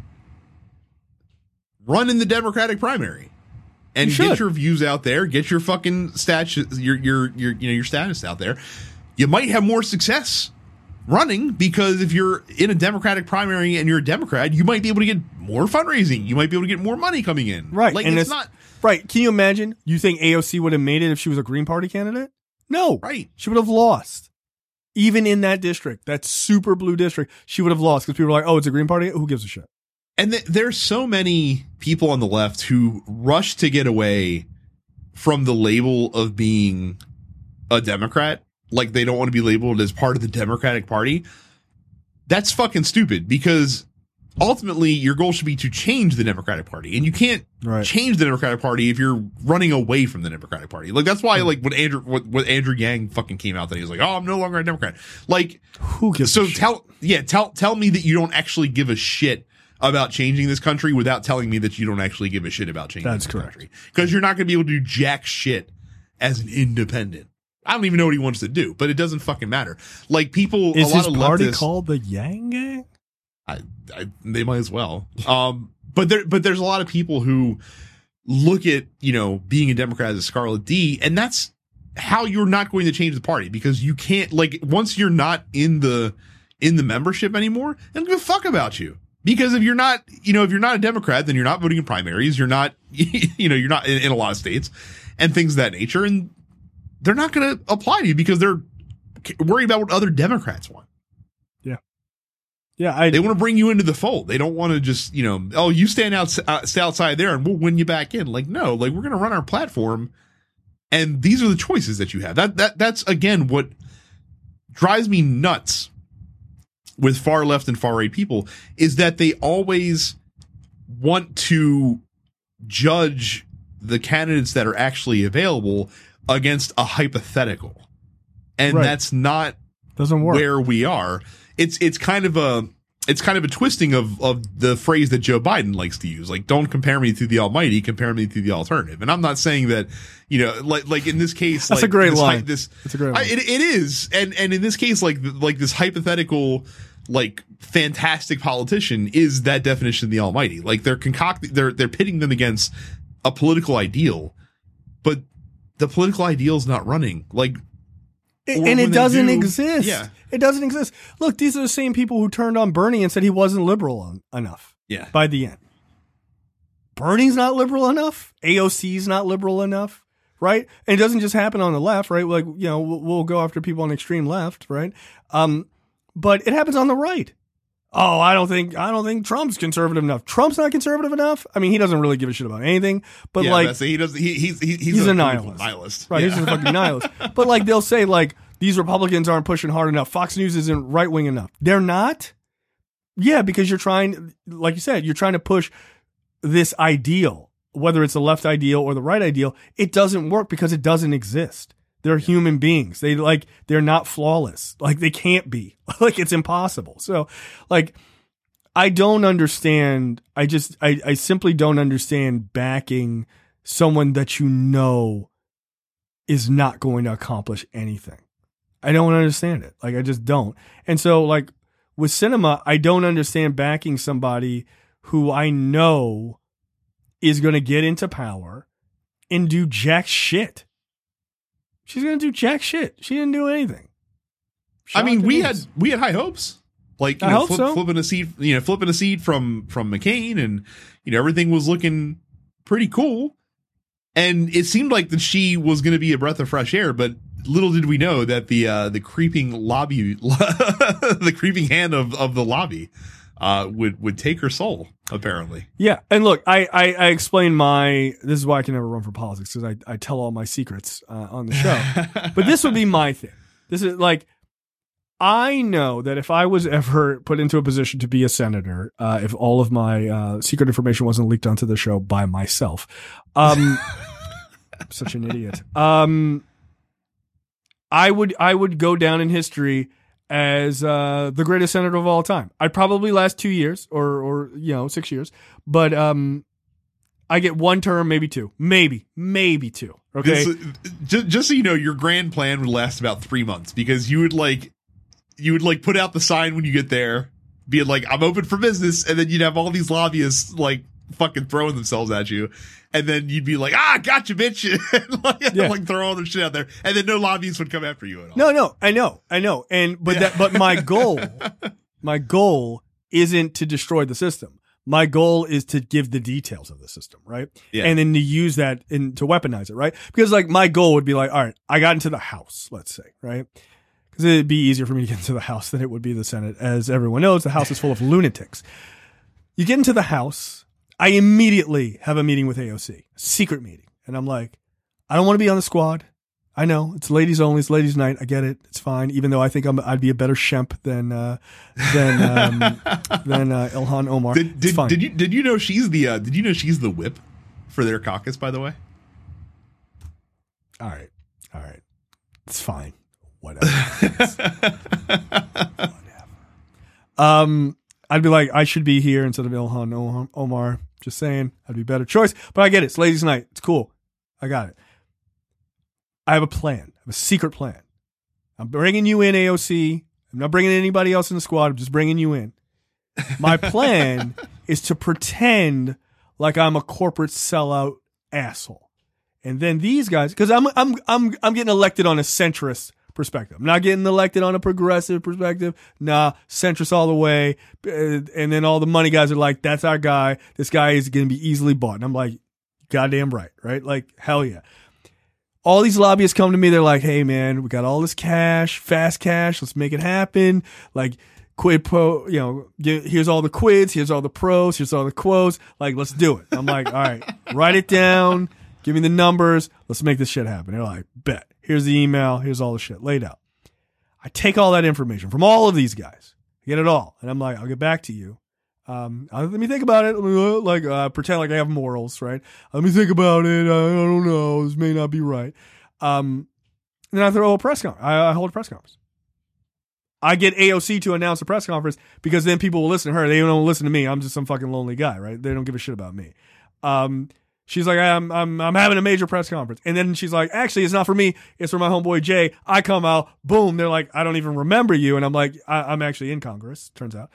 run in the Democratic primary and get your views out there. Get your fucking stats, your status out there. You might have more success running because if you're in a Democratic primary and you're a Democrat, you might be able to get more fundraising. You might be able to get more money coming in. Right. Like, and it's not right. Can you imagine? You think AOC would have made it if she was a Green Party candidate? No. Right. She would have lost. Even in that district, that super blue district, she would have lost because people were like, oh, it's a Green Party? Who gives a shit? And there's so many people on the left who rush to get away from the label of being a Democrat. Like, they don't want to be labeled as part of the Democratic Party. That's fucking stupid because ultimately your goal should be to change the Democratic Party. And you can't change the Democratic Party if you're running away from the Democratic Party. Like, that's why, like, when Andrew Yang fucking came out, that he was like, oh, I'm no longer a Democrat. Like, who gives a shit? Tell me that you don't actually give a shit about changing this country without telling me that you don't actually give a shit about changing this country. Because you're not going to be able to do jack shit as an independent. I don't even know what he wants to do, but it doesn't fucking matter. Like, people, is a lot his of party leftists, called the Yang Gang? they might as well. But there's a lot of people who look at, being a Democrat as a Scarlet D, and that's how you're not going to change the party, because you can't, like, once you're not in the membership anymore, they don't give a fuck about you. Because if you're not a Democrat, then you're not voting in primaries. You're not, you're not in a lot of states and things of that nature. And they're not going to apply to you because they're worried about what other Democrats want. Yeah. Yeah. They want to bring you into the fold. They don't want to just, oh, you stay outside there and we'll win you back in. Like, no, like, we're going to run our platform and these are the choices that you have. That's again, what drives me nuts with far left and far right people is that they always want to judge the candidates that are actually available against a hypothetical. And that's not doesn't work where we are. It's kind of a twisting of the phrase that Joe Biden likes to use. Like, don't compare me to the almighty, compare me to the alternative. And I'm not saying that, like in this case, that's like, a great line. That's a great line. It is. And in this case, like this hypothetical, like, fantastic politician is that definition of the almighty. Like, they're pitting them against a political ideal, but the political ideal is not running. Like, and it doesn't exist. Yeah. It doesn't exist. Look, these are the same people who turned on Bernie and said he wasn't liberal enough. Yeah. By the end. Bernie's not liberal enough. AOC's not liberal enough. Right. And it doesn't just happen on the left, right? Like, we'll go after people on the extreme left. Right. But it happens on the right. Oh, I don't think Trump's conservative enough. Trump's not conservative enough. I mean, he doesn't really give a shit about anything. But he's a nihilist. Right, he's a fucking nihilist. But like, they'll say like, these Republicans aren't pushing hard enough. Fox News isn't right wing enough. They're not. Yeah, because you're trying, like you said, you're trying to push this ideal, whether it's the left ideal or the right ideal. It doesn't work because it doesn't exist. They're human beings. They're not flawless. Like, they can't be. Like, it's impossible. So, like, I don't understand. I simply don't understand backing someone that is not going to accomplish anything. I don't understand it. Like, I just don't. And so, like, with Sinema, I don't understand backing somebody who I know is going to get into power and do jack shit. She's going to do jack shit. She didn't do anything. I mean, we had high hopes. Like, flipping a seat from McCain, and everything was looking pretty cool. And it seemed like that she was going to be a breath of fresh air, but little did we know that the creeping lobby, the creeping hand of the lobby, would take her soul, apparently. Yeah. And look, I explain this is why I can never run for politics, because I tell all my secrets on the show. But this would be my thing. This is like, I know that if I was ever put into a position to be a senator, if all of my secret information wasn't leaked onto the show by myself, such an idiot. I would go down in history as the greatest senator of all time. I'd probably last 2 years or 6 years, but I get 1 term, maybe 2, maybe 2. Okay. Just so you know, your grand plan would last about 3 months because you would put out the sign when you get there, being like, I'm open for business. And then you'd have all these lobbyists like fucking throwing themselves at you. And then you'd be like, gotcha, bitch. And like throw all their shit out there. And then no lobbyists would come after you at all. No, I know. But my goal isn't to destroy the system. My goal is to give the details of the system, right? Yeah. And then to use that and to weaponize it, right? Because like my goal would be like, all right, I got into the House, let's say, right? Because it'd be easier for me to get into the House than it would be the Senate. As everyone knows, the House is full of lunatics. You get into the House, I immediately have a meeting with AOC, a secret meeting. And I'm like, I don't want to be on the squad. I know it's ladies only. It's ladies' night. I get it. It's fine. Even though I think I'd be a better Shemp than Ilhan Omar. Did you know she's the whip for their caucus? By the way. All right. It's fine. Whatever. I'd be like, I should be here instead of Ilhan Omar. Just saying, I'd be a better choice. But I get it. It's ladies' night. It's cool. I got it. I have a plan. I have a secret plan. I'm bringing you in, AOC. I'm not bringing anybody else in the squad. I'm just bringing you in. My plan is to pretend like I'm a corporate sellout asshole. And then these guys, because I'm getting elected on a centrist perspective. I'm not getting elected on a progressive perspective. Nah, centrist all the way. And then all the money guys are like, that's our guy. This guy is going to be easily bought. And I'm like, goddamn right? Like, hell yeah. All these lobbyists come to me. They're like, hey, man, we got all this cash, fast cash. Let's make it happen. Like, quid pro, here's all the quids. Here's all the pros. Here's all the quos. Like, let's do it. I'm like, all right, write it down. Give me the numbers. Let's make this shit happen. They're like, bet. Here's the email. Here's all the shit laid out. I take all that information from all of these guys. I get it all. And I'm like, I'll get back to you. Let me think about it. Pretend like I have morals, right? Let me think about it. I don't know. This may not be right. Then I throw a press conference. I hold a press conference. I get AOC to announce a press conference because then people will listen to her. They don't listen to me. I'm just some fucking lonely guy, right? They don't give a shit about me. She's like, I'm having a major press conference. And then she's like, actually, it's not for me. It's for my homeboy Jay. I come out, boom. They're like, I don't even remember you. And I'm like, I'm actually in Congress, turns out.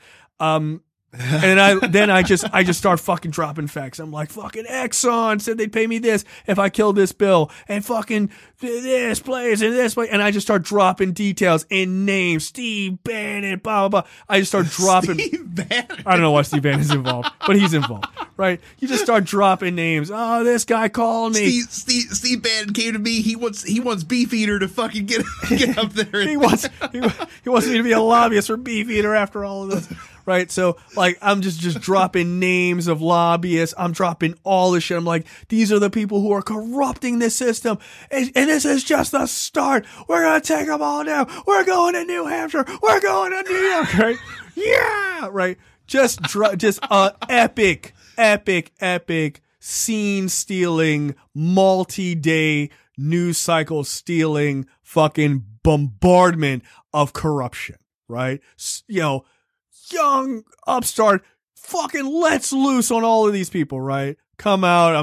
And I just start fucking dropping facts. I'm like, fucking Exxon said they'd pay me this if I killed this bill, and fucking this place and this place. And I just start dropping details and names. Steve Bannon, blah, blah, blah. I just start dropping. Steve Bannon. I don't know why Steve Bannon's involved, but he's involved, right? You just start dropping names. Oh, this guy called me. Steve Bannon came to me. He wants Beefeater to fucking get up there. he wants me to be a lobbyist for Beefeater after all of this. Right. So like, I'm just dropping names of lobbyists. I'm dropping all this shit. I'm like, these are the people who are corrupting this system. And this is just the start. We're going to take them all down. We're going to New Hampshire. We're going to New York. Right. Yeah. Right. Just epic scene stealing, multi-day news cycle stealing fucking bombardment of corruption. Right. Young upstart fucking lets loose on all of these people, right? Come out.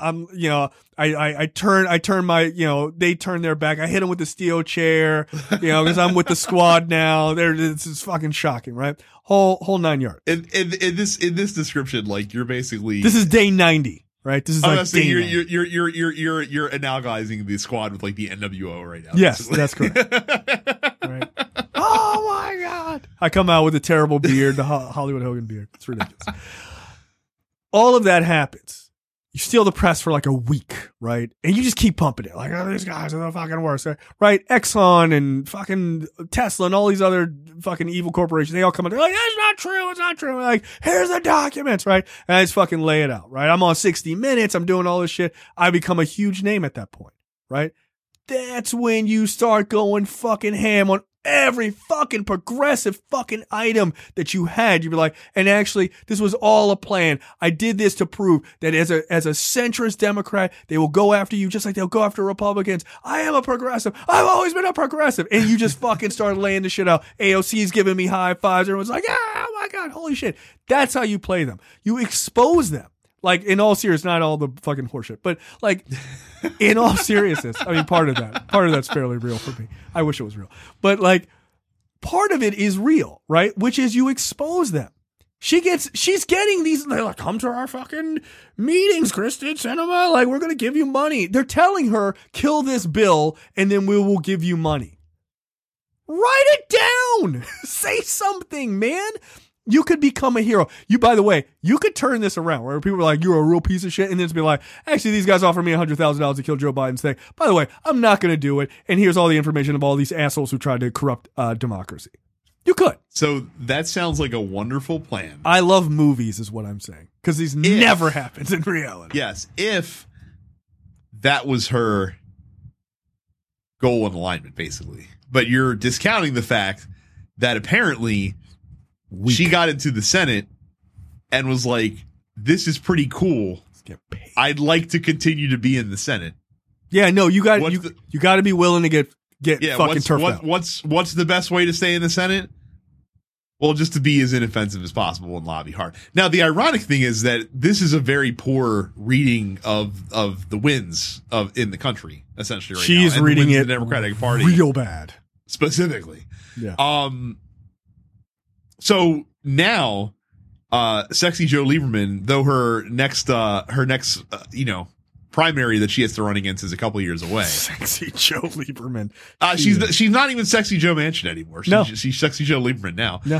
I turn my, they turn their back. I hit them with the steel chair, because I'm with the squad now. This is fucking shocking, right? Whole 9 yards. In this description, like you're basically, this is day 90, right? This is like day 90. You're analogizing the squad with like the NWO right now. Yes, basically. That's correct. Right. Oh my God. I come out with a terrible beard, the Hollywood Hogan beard. It's ridiculous. All of that happens. You steal the press for like a week, right? And you just keep pumping it. Like, oh, these guys are the fucking worst, right? Exxon and fucking Tesla and all these other fucking evil corporations, they all come out. They're like, that's not true. It's not true. Like, here's the documents, right? And I just fucking lay it out, right? I'm on 60 Minutes. I'm doing all this shit. I become a huge name at that point, right? That's when you start going fucking ham on every fucking progressive fucking item that you had. You'd be like, and actually, this was all a plan. I did this to prove that as a centrist Democrat, they will go after you just like they'll go after Republicans. I am a progressive. I've always been a progressive. And you just fucking start laying the shit out. AOC's giving me high fives. Everyone's like, oh my God, holy shit. That's how you play them. You expose them. Like, in all seriousness, not all the fucking horseshit, but like, in all seriousness, I mean, part of that's fairly real for me. I wish it was real, but like, part of it is real, right? Which is you expose them. She's getting these, they're like, come to our fucking meetings, Kristen Sinema. Like, we're going to give you money. They're telling her, kill this bill and then we will give you money. Write it down. Say something, man. You could become a hero. By the way, you could turn this around where people are like, you're a real piece of shit. And then it's be like, actually, these guys offered me $100,000 to kill Joe Biden's thing. By the way, I'm not going to do it. And here's all the information of all these assholes who tried to corrupt democracy. You could. So that sounds like a wonderful plan. I love movies is what I'm saying. Because these never happens in reality. Yes. If that was her goal and alignment, basically. But you're discounting the fact that apparently she got into the Senate and was like, this is pretty cool. Let's get paid. I'd like to continue to be in the Senate. Yeah, no, you got to be willing to get fucking turfed out. What's the best way to stay in the Senate? Well, just to be as inoffensive as possible and lobby hard. Now, the ironic thing is that this is a very poor reading of the wins in the country, essentially. Right She's now. reading it the Democratic Party real bad, specifically. Yeah. So now, Sexy Joe Lieberman, though her next primary that she has to run against is a couple years away. Sexy Joe Lieberman. She's not even Sexy Joe Manchin anymore. She's Sexy Joe Lieberman now. No.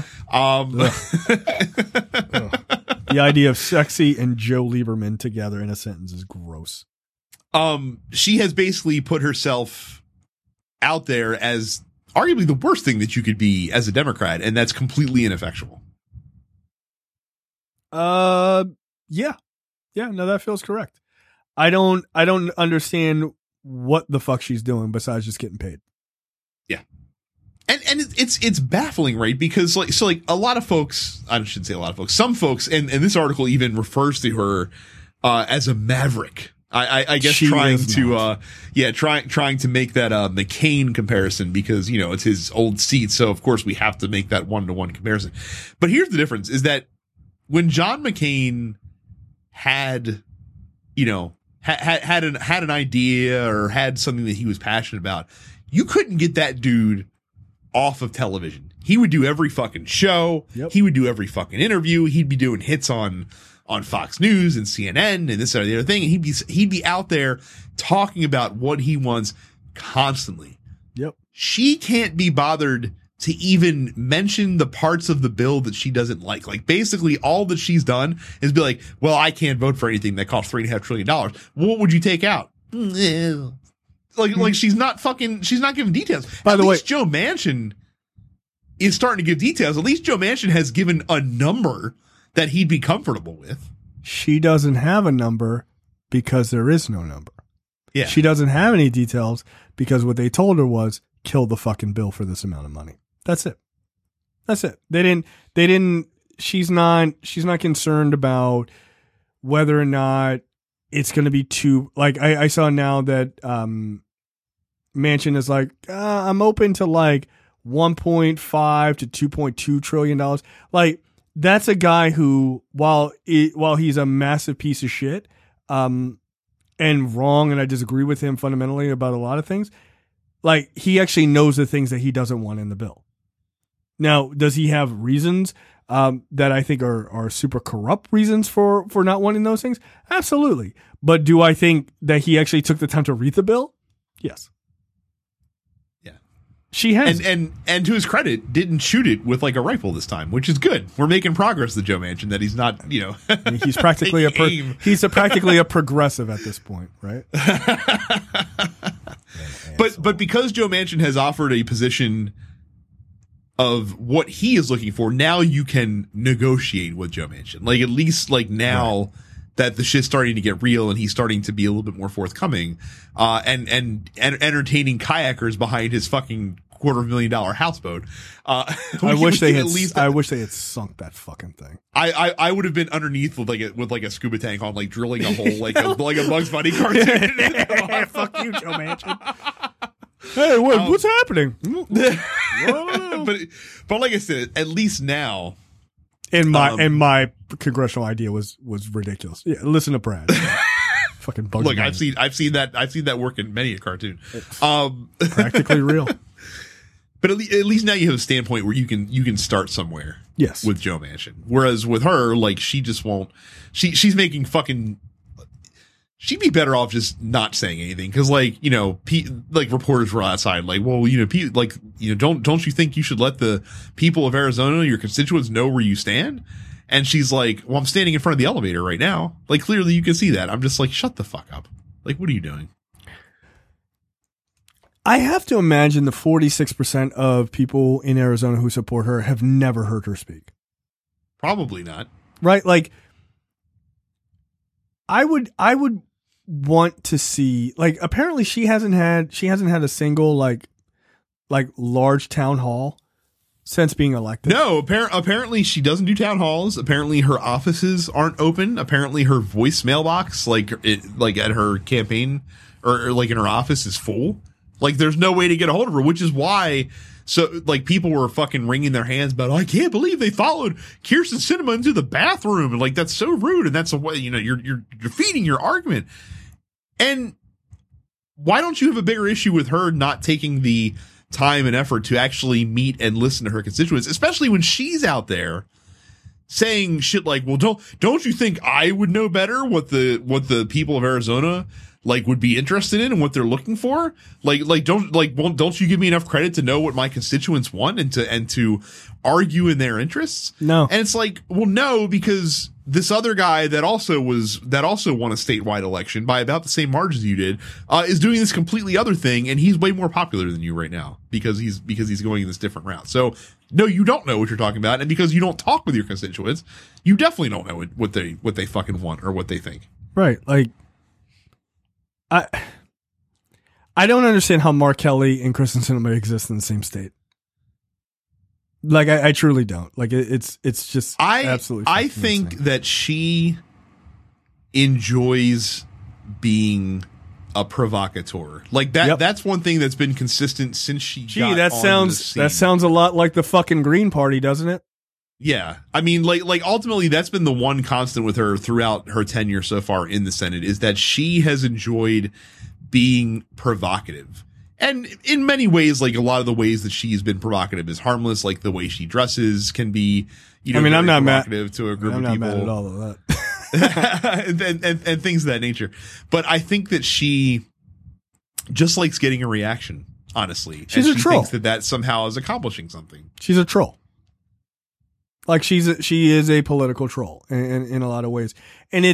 The idea of sexy and Joe Lieberman together in a sentence is gross. She has basically put herself out there as arguably the worst thing that you could be as a Democrat, and that's completely ineffectual. Yeah, no, that feels correct. I don't understand what the fuck she's doing besides just getting paid. Yeah. And it's baffling, right? Because like a lot of folks, I shouldn't say a lot of folks, some folks, and this article even refers to her as a maverick. I guess she trying to make that McCain comparison because, you know, it's his old seat. So of course we have to make that 1-to-1 comparison. But here's the difference is that when John McCain had, you know, had an idea or had something that he was passionate about, you couldn't get that dude off of television. He would do every fucking show. Yep. He would do every fucking interview. He'd be doing hits on Fox News and CNN and this or the other thing. And he'd be out there talking about what he wants constantly. Yep. She can't be bothered to even mention the parts of the bill that she doesn't like. Like basically all that she's done is be like, well, I can't vote for anything that costs $3.5 trillion. What would you take out? Like she's not giving details. By the way, Joe Manchin is starting to give details. At least Joe Manchin has given a number that he'd be comfortable with. She doesn't have a number because there is no number. Yeah. She doesn't have any details because what they told her was kill the fucking bill for this amount of money. That's it. They didn't, she's not concerned about whether or not it's going to be too, like I saw now that, Manchin is like, I'm open to like 1.5 to 2.2 trillion dollars. Like that's a guy who, while he's a massive piece of shit, and wrong, and I disagree with him fundamentally about a lot of things, like he actually knows the things that he doesn't want in the bill. Now, does he have reasons that I think are super corrupt reasons for not wanting those things? Absolutely. But do I think that he actually took the time to read the bill? Yes. Yeah. She has. And to his credit, didn't shoot it with like a rifle this time, which is good. We're making progress, the Joe Manchin, that he's not, you know. I mean, he's practically practically a progressive at this point, right? But because Joe Manchin has offered a position of what he is looking for, now you can negotiate with Joe Manchin. Like at least like now right. that the shit's starting to get real and he's starting to be a little bit more forthcoming, and entertaining kayakers behind his fucking $250,000 houseboat. I wish they had sunk that fucking thing. I would have been underneath with like a scuba tank on, like drilling a hole like a Bugs Bunny cartoon. Fuck you, Joe Manchin. Hey, what's happening? But like I said, at least now And my congressional idea was ridiculous. Yeah, listen to Brad. Fucking bug. Look, I've seen that work in many a cartoon. Practically real. But at least now you have a standpoint where you can start somewhere. Yes. With Joe Manchin. Whereas with her, like, she just won't. She's making fucking. She'd be better off just not saying anything because, like, you know, like reporters were outside, like, well, you know, like, you know, don't you think you should let the people of Arizona, your constituents, know where you stand? And she's like, well, I'm standing in front of the elevator right now. Like, clearly you can see that. I'm just like, shut the fuck up. Like, what are you doing? I have to imagine the 46% of people in Arizona who support her have never heard her speak. Probably not. Right? Like, I would want to see, like, apparently she hasn't had a single like large town hall since being elected. No, apparently she doesn't do town halls. Apparently her offices aren't open. Apparently her voicemail box, like at her campaign or like in her office, is full. Like, there's no way to get a hold of her, which is why. So, like, people were fucking wringing their hands about, I can't believe they followed Kyrsten Sinema into the bathroom, and like, that's so rude, and that's a way, you know, you're defeating your argument. And why don't you have a bigger issue with her not taking the time and effort to actually meet and listen to her constituents, especially when she's out there saying shit like, well, don't you think I would know better what the people of Arizona like would be interested in and what they're looking for? Don't you give me enough credit to know what my constituents want and to argue in their interests? No. And it's like, well, no, because this other guy that also won a statewide election by about the same margins you did, is doing this completely other thing, and he's way more popular than you right now because he's going in this different route. So no, you don't know what you're talking about, and because you don't talk with your constituents, you definitely don't know what they fucking want or what they think. Right. Like, I don't understand how Mark Kelly and Kyrsten Sinema exist in the same state. Like, I truly don't. Like, it's just absolutely. I think insane. that she enjoys being a provocateur. Like that. Yep. That's one thing that's been consistent since she. Got that on sounds the scene. that sounds a lot like the fucking Green Party, doesn't it? Yeah, I mean, like ultimately, that's been the one constant with her throughout her tenure so far in the Senate is that she has enjoyed being provocative. And in many ways, like a lot of the ways that she's been provocative is harmless. Like the way she dresses can be, you know, I'm not provocative to a group of people. I'm not mad at all of that. and things of that nature. But I think that she just likes getting a reaction, honestly. She's a troll. She thinks that somehow is accomplishing something. She's a troll. Like, she is a political troll in a lot of ways. And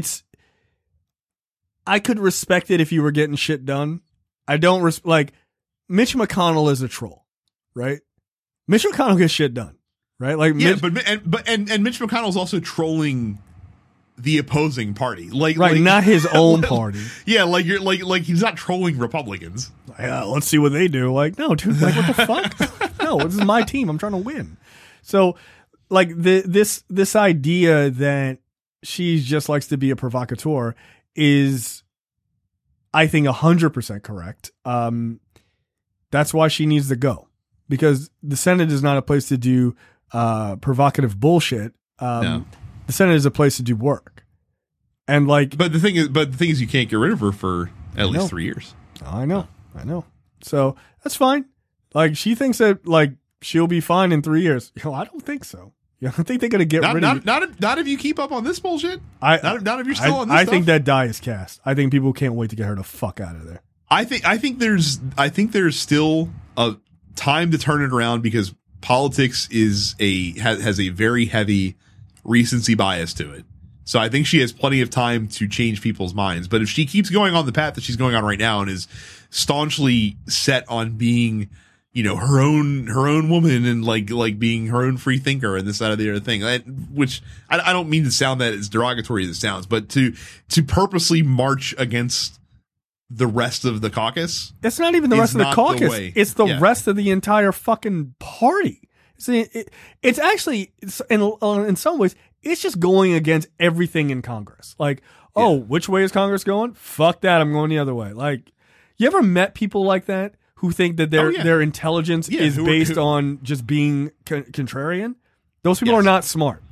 I could respect it if you were getting shit done. I don't like, Mitch McConnell is a troll, right? Mitch McConnell gets shit done, right? Like, yeah, but Mitch McConnell's also trolling the opposing party, like not his own party. Yeah, like you're like he's not trolling Republicans. Yeah, let's see what they do. Like, no, dude, like, what the fuck? No, this is my team. I'm trying to win. So, like, this idea that she just likes to be a provocateur is, I think, 100% correct. That's why she needs to go, because the Senate is not a place to do provocative bullshit. No. The Senate is a place to do work. And like, but the thing is, you can't get rid of her for at least 3 years. I know. So that's fine. Like, she thinks that, like, she'll be fine in 3 years. You know, I don't think so. You know, I think they're gonna get rid of you. Not if you keep up on this bullshit. Not if you're still on this I stuff. think that die is cast. I think people can't wait to get her the fuck out of there. I think there's still a time to turn it around, because politics has a very heavy recency bias to it. So I think she has plenty of time to change people's minds. But if she keeps going on the path that she's going on right now and is staunchly set on being, you know, her own woman and like being her own free thinker and this, that, or the other thing, which I don't mean to sound that as derogatory as it sounds, but to purposely march against the rest of the caucus. It's not even the rest of the caucus. It's the rest of the entire fucking party. It's actually, in some ways, it's just going against everything in Congress. Like, which way is Congress going? Fuck that, I'm going the other way. Like, you ever met people like that who think that their intelligence is based on just being contrarian? Those people are not smart.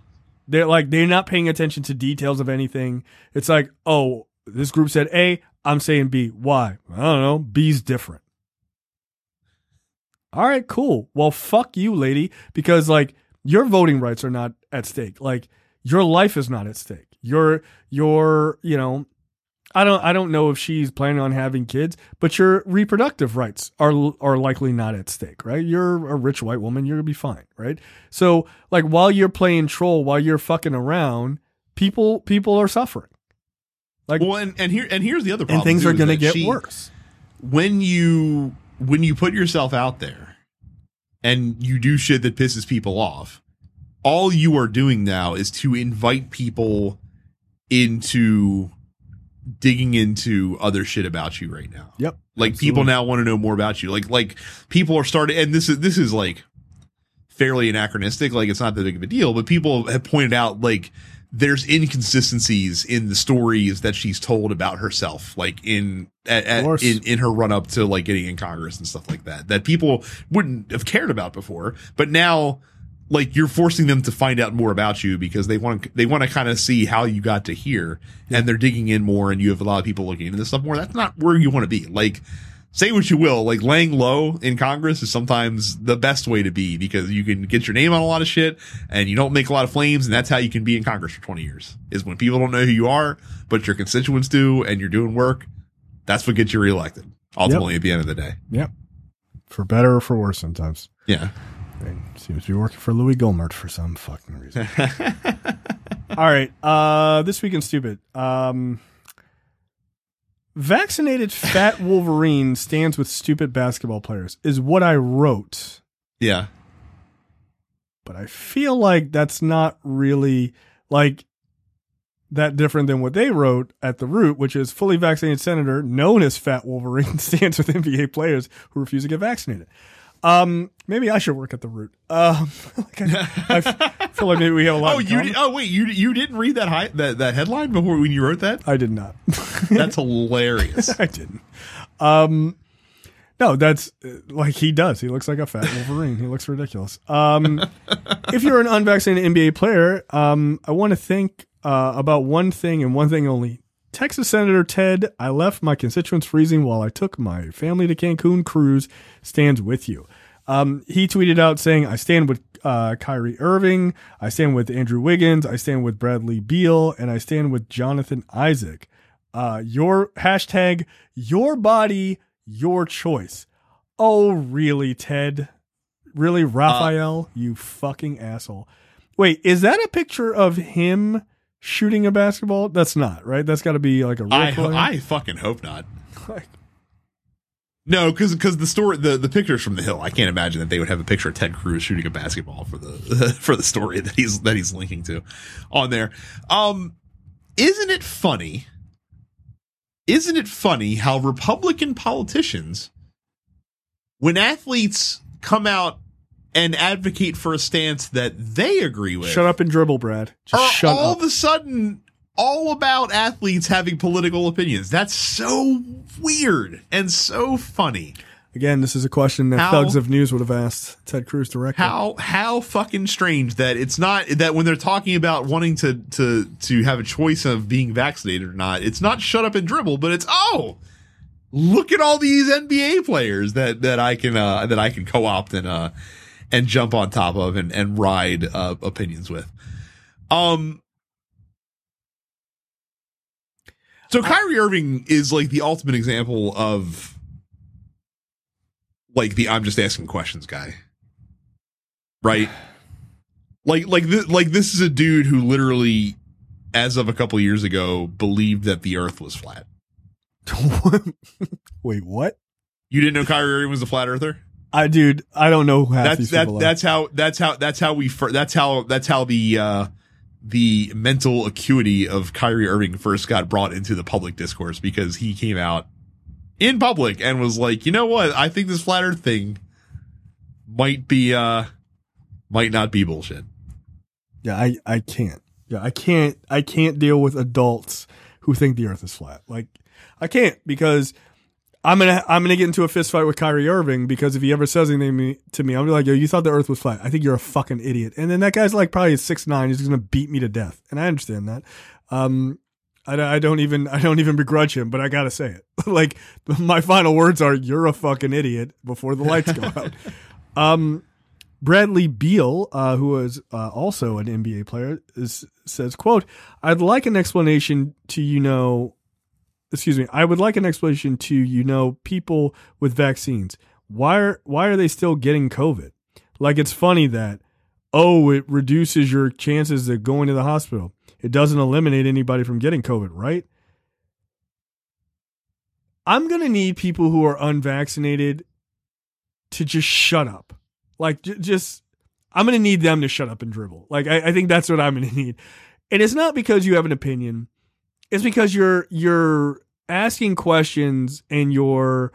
They're not paying attention to details of anything. It's like, oh, this group said A, I'm saying B. Why? I don't know. B's different. All right, cool. Well, fuck you, lady, because like your voting rights are not at stake. Like your life is not at stake. Your I don't know if she's planning on having kids, but your reproductive rights are likely not at stake, right? You're a rich white woman, you're gonna be fine, right? So like while you're playing troll, while you're fucking around, people are suffering. Like, well, and here's the other problem. And things are gonna get worse. When you put yourself out there and you do shit that pisses people off, all you are doing now is to invite people into digging into other shit about you right now. Yep. Like absolutely. People now want to know more about you. Like people are starting, and this is like fairly anachronistic. Like it's not that big of a deal, but people have pointed out like there's inconsistencies in the stories that she's told about herself, like in her run up to like getting in Congress and stuff like that people wouldn't have cared about before, but now like you're forcing them to find out more about you because they want to kind of see how you got to here, and they're digging in more, and you have a lot of people looking into this stuff more. That's not where you want to be. Like, say what you will, like laying low in Congress is sometimes the best way to be because you can get your name on a lot of shit and you don't make a lot of flames, and that's how you can be in Congress for 20 years is when people don't know who you are, but your constituents do, and you're doing work. That's what gets you reelected ultimately at the end of the day. Yep. For better or for worse sometimes. Yeah. Seems to be working for Louis Gohmert for some fucking reason. All right. This week in Stupid. Vaccinated fat Wolverine stands with stupid basketball players is what I wrote. Yeah. But I feel like that's not really like that different than what they wrote at the root, which is fully vaccinated senator known as Fat Wolverine stands with NBA players who refuse to get vaccinated. Maybe I should work at the root. I feel like maybe we have a lot. You didn't read that headline before when you wrote that? I did not. That's hilarious. I didn't. No, that's like he does. He looks like a fat Wolverine. He looks ridiculous. If you're an unvaccinated NBA player, I want to think about one thing and one thing only. Texas Senator Ted, I left my constituents freezing while I took my family to Cancun cruise, stands with you. He tweeted out saying, I stand with Kyrie Irving, I stand with Andrew Wiggins, I stand with Bradley Beal, and I stand with Jonathan Isaac. Your hashtag, your body, your choice. Oh, really, Ted? Really, Raphael? You fucking asshole. Wait, is that a picture of him shooting a basketball? That's not, right? That's got to be like a real player. I fucking hope not. No, because the story, the pictures from the Hill, I can't imagine that they would have a picture of Ted Cruz shooting a basketball for the for the story that he's linking to on there. Isn't it funny? Isn't it funny how Republican politicians, when athletes come out and advocate for a stance that they agree with, shut up and dribble, Brad. Just shut up. All of a sudden all about athletes having political opinions. That's so weird and so funny. Again, this is a question that Thugs of News would have asked Ted Cruz directly. How fucking strange that it's not that when they're talking about wanting to have a choice of being vaccinated or not, it's not shut up and dribble, but it's look at all these NBA players that I can co-opt and jump on top of and ride opinions with. So Kyrie Irving is like the ultimate example of like the I'm just asking questions guy, right? Like this is a dude who literally, as of a couple years ago, believed that the Earth was flat. Wait, what? You didn't know Kyrie Irving was a flat earther? I don't know who half these people are. That's how the mental acuity of Kyrie Irving first got brought into the public discourse, because he came out in public and was like, you know what? I think this flat earth thing might not be bullshit. Yeah, I can't. Yeah, I can't deal with adults who think the earth is flat. Like, I can't, because I'm gonna get into a fist fight with Kyrie Irving because if he ever says anything to me, I'm gonna be like, yo, you thought the Earth was flat. I think you're a fucking idiot. And then that guy's like probably 6'9". He's gonna beat me to death, and I understand that. I don't even begrudge him, but I gotta say it. Like my final words are, "You're a fucking idiot" before the lights go out. Bradley Beal, who is also an NBA player, says, "Quote: I'd like an explanation to I would like an explanation to people with vaccines. Why are they still getting COVID? Like it's funny that it reduces your chances of going to the hospital. It doesn't eliminate anybody from getting COVID, right?" I'm going to need people who are unvaccinated to just shut up. Like, I'm going to need them to shut up and dribble. Like, I think that's what I'm going to need. And it's not because you have an opinion. It's because you're asking questions and you're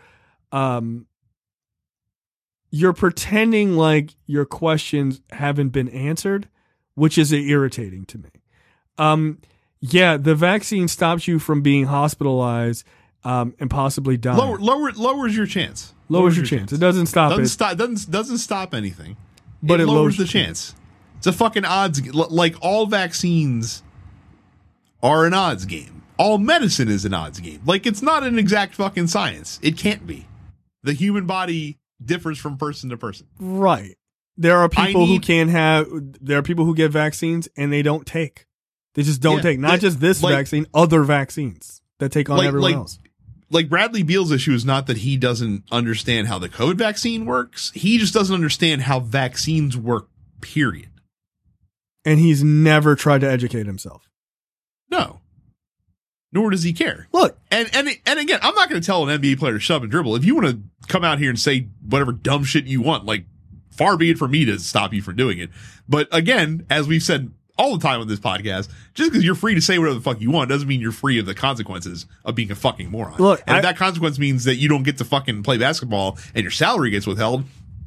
pretending like your questions haven't been answered, which is irritating to me. Yeah, the vaccine stops you from being hospitalized and possibly dying. Lowers your chance. Lowers your chance. It doesn't stop doesn't stop anything. But it lowers the chance. It's a fucking odds. Like all vaccines are an odds game. All medicine is an odds game. Like it's not an exact fucking science. It can't be. The human body differs from person to person. Right. There are people there are people who get vaccines and they don't take. They just don't take. Not just this vaccine, other vaccines that take on everyone else. Like Bradley Beal's issue is not that he doesn't understand how the COVID vaccine works. He just doesn't understand how vaccines work, period. And he's never tried to educate himself. No. Nor does he care. Look. And again, I'm not going to tell an NBA player to shove and dribble. If you want to come out here and say whatever dumb shit you want, like, far be it for me to stop you from doing it. But again, as we've said all the time on this podcast, just because you're free to say whatever the fuck you want doesn't mean you're free of the consequences of being a fucking moron. Look, and if that consequence means that you don't get to fucking play basketball and your salary gets withheld,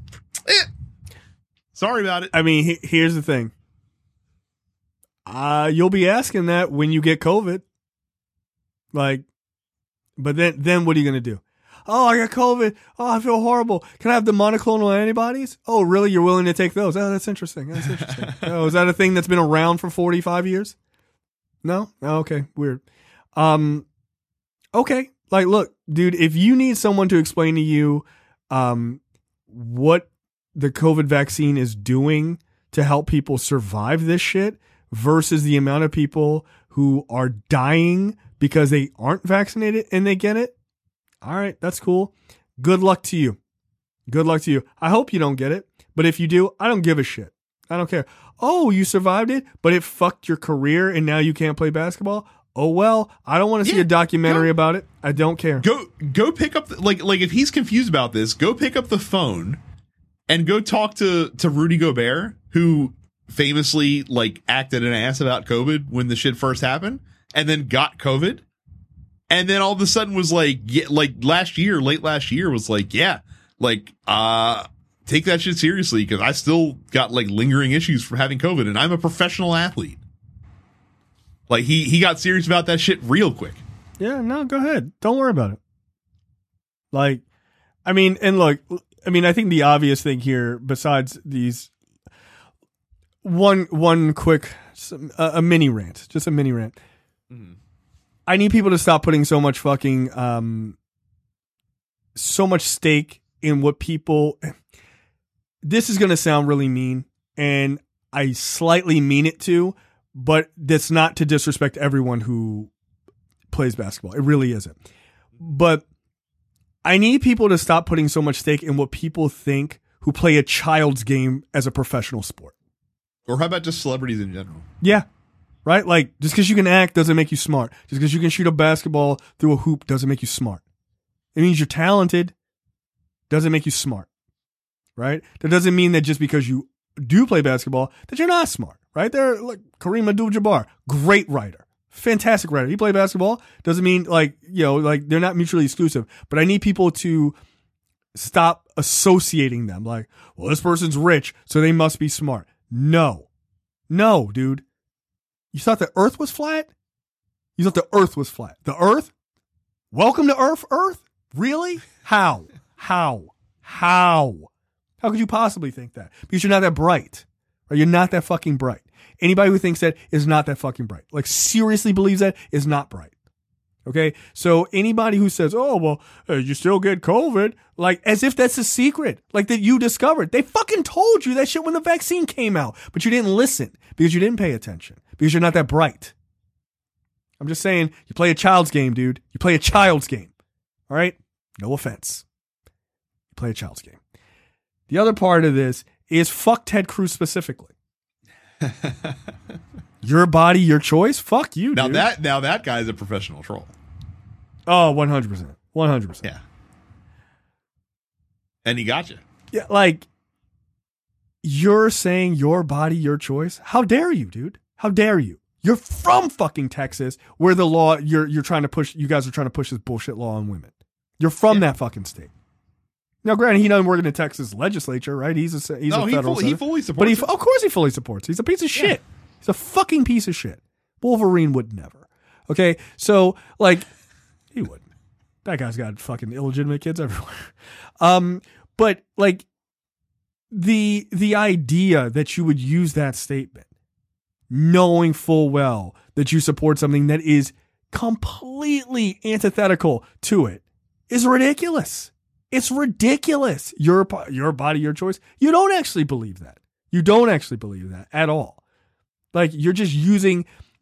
sorry about it. I mean, here's the thing. You'll be asking that when you get COVID. Like, but then what are you going to do? Oh, I got COVID. Oh, I feel horrible. Can I have the monoclonal antibodies? Oh, really? You're willing to take those? Oh, that's interesting. Oh, is that a thing that's been around for 45 years? No? Oh, okay. Weird. Okay. Like, look, dude, if you need someone to explain to you what the COVID vaccine is doing to help people survive this shit versus the amount of people who are dying because they aren't vaccinated and they get it, all right, that's cool. Good luck to you. Good luck to you. I hope you don't get it, but if you do, I don't give a shit. I don't care. Oh, you survived it, but it fucked your career and now you can't play basketball? Oh, well, I don't want to see a documentary about it. I don't care. Go pick up, like if he's confused about this, go pick up the phone and go talk to Rudy Gobert, who famously like acted an ass about COVID when the shit first happened and then got COVID. And then all of a sudden was like, late last year was like, take that shit seriously because I still got like lingering issues from having COVID and I'm a professional athlete. Like he got serious about that shit real quick. Yeah, no, go ahead. Don't worry about it. Like, I mean, and look, I mean, I think the obvious thing here, besides these, one quick, a mini rant, just a mini rant. Mm-hmm. I need people to stop putting so much fucking, so much stake in what people, this is going to sound really mean, and I slightly mean it to, but that's not to disrespect everyone who plays basketball. It really isn't. But I need people to stop putting so much stake in what people think who play a child's game as a professional sport. Or how about just celebrities in general? Yeah. Right? Like, just because you can act doesn't make you smart. Just because you can shoot a basketball through a hoop doesn't make you smart. It means you're talented, doesn't make you smart. Right? That doesn't mean that just because you do play basketball that you're not smart. Right? There, like Kareem Abdul-Jabbar, great writer. Fantastic writer. He played basketball. Doesn't mean like they're not mutually exclusive. But I need people to stop associating them. Like, well, this person's rich, so they must be smart. No, dude. You thought the earth was flat? You thought the earth was flat. The earth? Welcome to Earth? Really? How? How could you possibly think that? Because you're not that bright. Or you're not that fucking bright. Anybody who thinks that is not that fucking bright. Like, seriously believes that is not bright. Okay? So anybody who says, oh, well, you still get COVID, like, as if that's a secret, like that you discovered. They fucking told you that shit when the vaccine came out, but you didn't listen because you didn't pay attention because you're not that bright. I'm just saying, you play a child's game, dude. You play a child's game. All right? No offense. You play a child's game. The other part of this is fuck Ted Cruz specifically. Your body, your choice? Fuck you, now dude. Now that guy's a professional troll. Oh, 100%. 100%. Yeah. And he got you. Yeah, like, you're saying your body, your choice? How dare you, dude? How dare you? You're from fucking Texas, where the law, you're trying to push, you guys are trying to push this bullshit law on women. You're from that fucking state. Now, granted, he doesn't work in the Texas legislature, right? He's a federal senator. He fully supports But of course he fully supports. He's a piece of shit. He's a fucking piece of shit. Wolverine would never. Okay? So, like, he wouldn't. That guy's got fucking illegitimate kids everywhere. But, like, the idea that you would use that statement, knowing full well that you support something that is completely antithetical to it, is ridiculous. It's ridiculous. Your body, your choice. You don't actually believe that. You don't actually believe that at all. Like, you're just using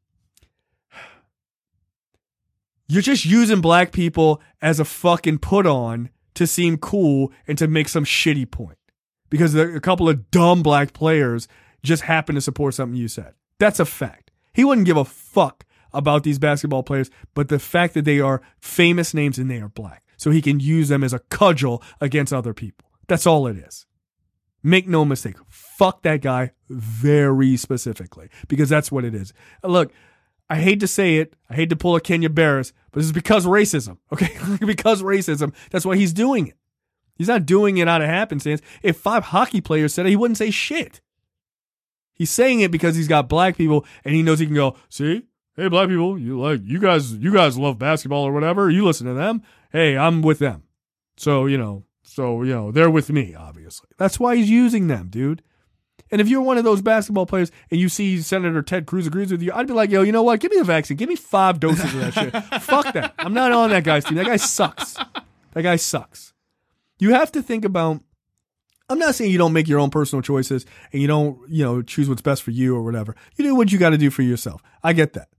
black people as a fucking put on to seem cool and to make some shitty point. Because a couple of dumb black players just happen to support something you said. That's a fact. He wouldn't give a fuck about these basketball players, but the fact that they are famous names and they are black. So he can use them as a cudgel against other people. That's all it is. Make no mistake. Fuck that guy very specifically, because that's what it is. Look, I hate to say it. I hate to pull a Kenya Barris, but this is because racism. Okay? Because racism. That's why he's doing it. He's not doing it out of happenstance. If 5 hockey players said it, he wouldn't say shit. He's saying it because he's got black people and he knows he can go, see? Hey, black people, you guys love basketball or whatever. You listen to them. Hey, I'm with them. So, they're with me, obviously. That's why he's using them, dude. And if you're one of those basketball players and you see Senator Ted Cruz agrees with you, I'd be like, yo, you know what? Give me the vaccine. Give me 5 doses of that shit. Fuck that. I'm not on that guy's team. That guy sucks. That guy sucks. You have to think about, I'm not saying you don't make your own personal choices and you don't, choose what's best for you or whatever. You do what you got to do for yourself. I get that.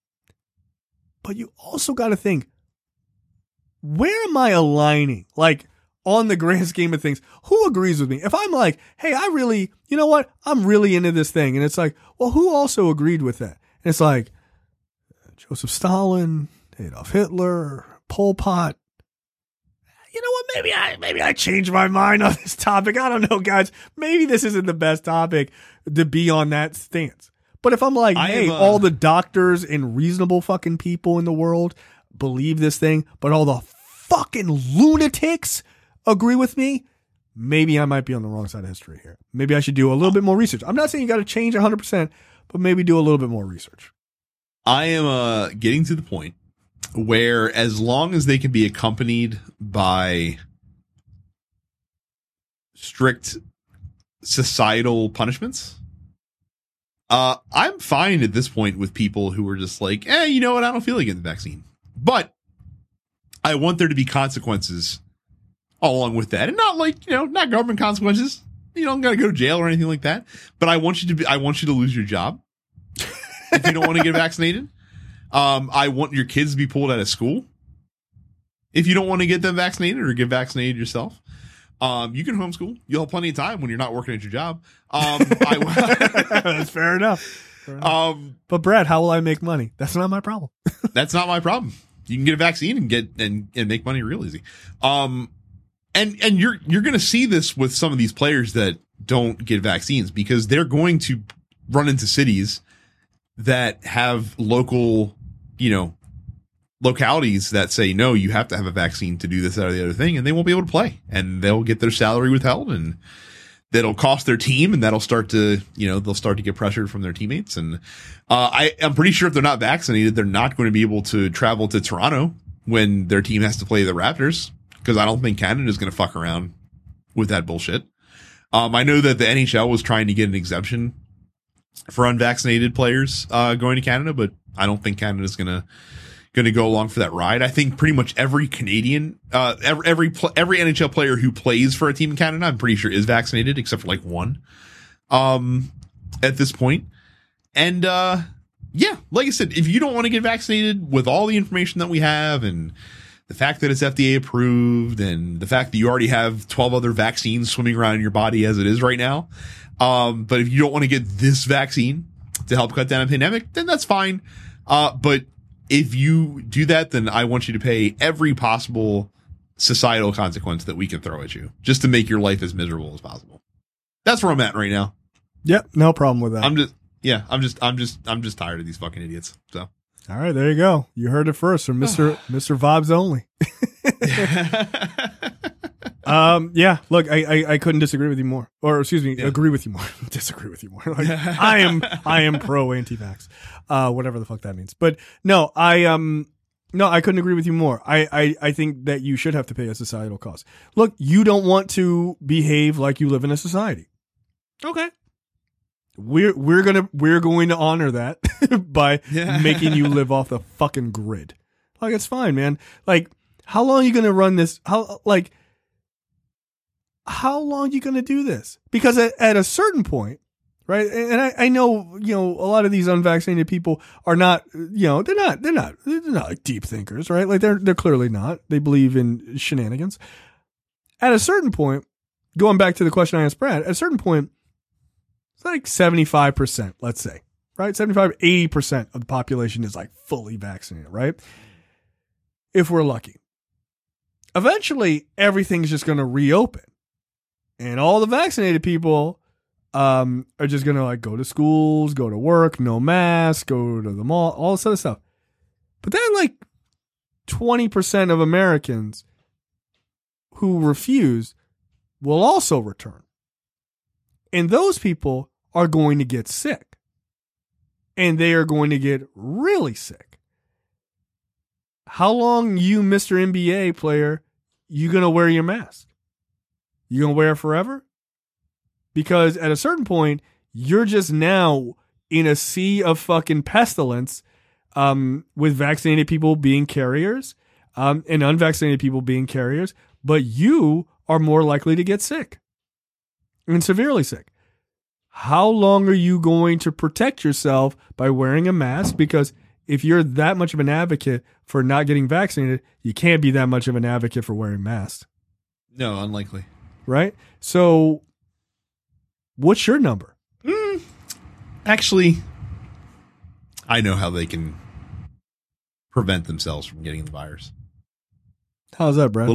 But you also got to think, where am I aligning? Like, on the grand scheme of things, who agrees with me? If I'm like, hey, I'm really into this thing. And it's like, well, who also agreed with that? And it's like, Joseph Stalin, Adolf Hitler, Pol Pot. You know what? Maybe I changed my mind on this topic. I don't know, guys. Maybe this isn't the best topic to be on that stance. But if I'm like, hey, all the doctors and reasonable fucking people in the world believe this thing, but all the fucking lunatics agree with me, maybe I might be on the wrong side of history here. Maybe I should do a little bit more research. I'm not saying you got to change 100%, but maybe do a little bit more research. I am getting to the point where, as long as they can be accompanied by strict societal punishments, I'm fine at this point with people who are just like, you know what? I don't feel like getting the vaccine. But I want there to be consequences along with that. And not like, not government consequences. You don't got to go to jail or anything like that. But I want you to lose your job if you don't want to get vaccinated. I want your kids to be pulled out of school if you don't want to get them vaccinated or get vaccinated yourself. You can homeschool. You'll have plenty of time when you're not working at your job. That's fair enough. But Brad, how will I make money? That's not my problem. That's not my problem. You can get a vaccine and make money real easy. And you're going to see this with some of these players that don't get vaccines, because they're going to run into cities that have local, localities that say, no, you have to have a vaccine to do this, that, or the other thing, and they won't be able to play, and they'll get their salary withheld, and that'll cost their team, and that'll start to, they'll start to get pressured from their teammates. And I'm pretty sure if they're not vaccinated, they're not going to be able to travel to Toronto when their team has to play the Raptors, because I don't think Canada's going to fuck around with that bullshit. I know that the NHL was trying to get an exemption for unvaccinated players going to Canada, but I don't think Canada's going to go along for that ride. I think pretty much every Canadian, every NHL player who plays for a team in Canada, I'm pretty sure is vaccinated, except for like one at this point. And yeah, like I said, if you don't want to get vaccinated, with all the information that we have and the fact that it's FDA approved and the fact that you already have 12 other vaccines swimming around in your body as it is right now. But if you don't want to get this vaccine to help cut down a pandemic, then that's fine. But if you do that, then I want you to pay every possible societal consequence that we can throw at you just to make your life as miserable as possible. That's where I'm at right now. Yep. No problem with that. I'm just tired of these fucking idiots. So. All right, there you go. You heard it first from Mr. Vibes Only. Yeah, look, I couldn't disagree with you more. Or excuse me, agree with you more. Disagree with you more. Like, I am pro anti-vax. Whatever the fuck that means. But no, I couldn't agree with you more. I think that you should have to pay a societal cost. Look, you don't want to behave like you live in a society. Okay. We're going to honor that by making you live off the fucking grid. Like, it's fine, man. Like, how long are you going to run this? How long are you going to do this? Because at a certain point, right? And I know, a lot of these unvaccinated people are not, they're not like deep thinkers, right? Like they're clearly not. They believe in shenanigans. At a certain point, going back to the question I asked Brad, at a certain point, it's like 75%, let's say, right? 80% of the population is like fully vaccinated, right? If we're lucky. Eventually, everything's just going to reopen. And all the vaccinated people are just going to like go to schools, go to work, no mask, go to the mall, all this other stuff. But then like 20% of Americans who refuse will also return. And those people are going to get sick. And they are going to get really sick. How long, you, Mr. NBA player, you going to wear your mask? You going to wear it forever? Because at a certain point, you're just now in a sea of fucking pestilence with vaccinated people being carriers and unvaccinated people being carriers. But you are more likely to get sick. And severely sick. How long are you going to protect yourself by wearing a mask? Because if you're that much of an advocate for not getting vaccinated, you can't be that much of an advocate for wearing masks. No, unlikely. Right? So, what's your number? Actually, I know how they can prevent themselves from getting the virus. How's that, Brad?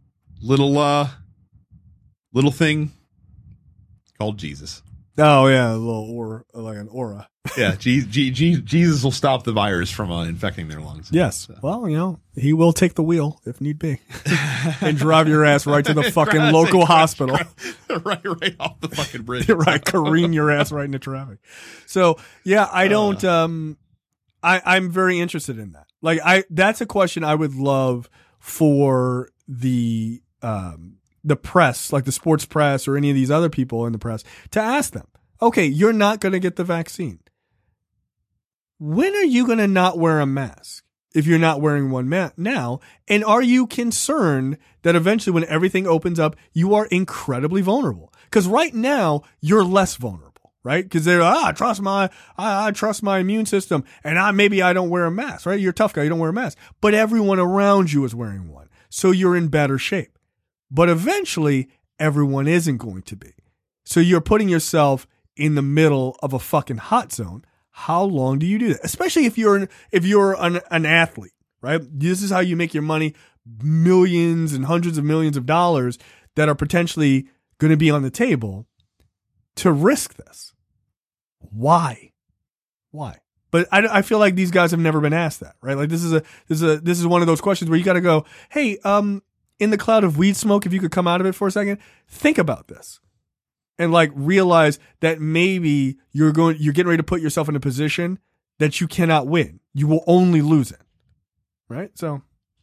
Little thing called Jesus. Oh yeah, a little aura, like an aura. Yeah, Jesus will stop the virus from infecting their lungs. Yes. So. Well, he will take the wheel if need be, and drive your ass right to the fucking local hospital. Right off the fucking bridge. Right, careen your ass right into traffic. So yeah, I don't. I'm very interested in that. Like, that's a question I would love for the press, like the sports press or any of these other people in the press, to ask them, okay, you're not going to get the vaccine. When are you going to not wear a mask if you're not wearing one now? And are you concerned that eventually when everything opens up, you are incredibly vulnerable? Because right now, you're less vulnerable, right? Because they're, I trust my immune system, and maybe I don't wear a mask, right? You're a tough guy, you don't wear a mask. But everyone around you is wearing one. So you're in better shape. But eventually, everyone isn't going to be. So you're putting yourself in the middle of a fucking hot zone. How long do you do that? Especially if you're an athlete, right? This is how you make your money, millions and hundreds of millions of dollars that are potentially going to be on the table to risk this. Why? But I feel like these guys have never been asked that, right? Like this is one of those questions where you got to go, hey, in the cloud of weed smoke, if you could come out of it for a second, think about this. And like realize that maybe you're getting ready to put yourself in a position that you cannot win. You will only lose it. Right? So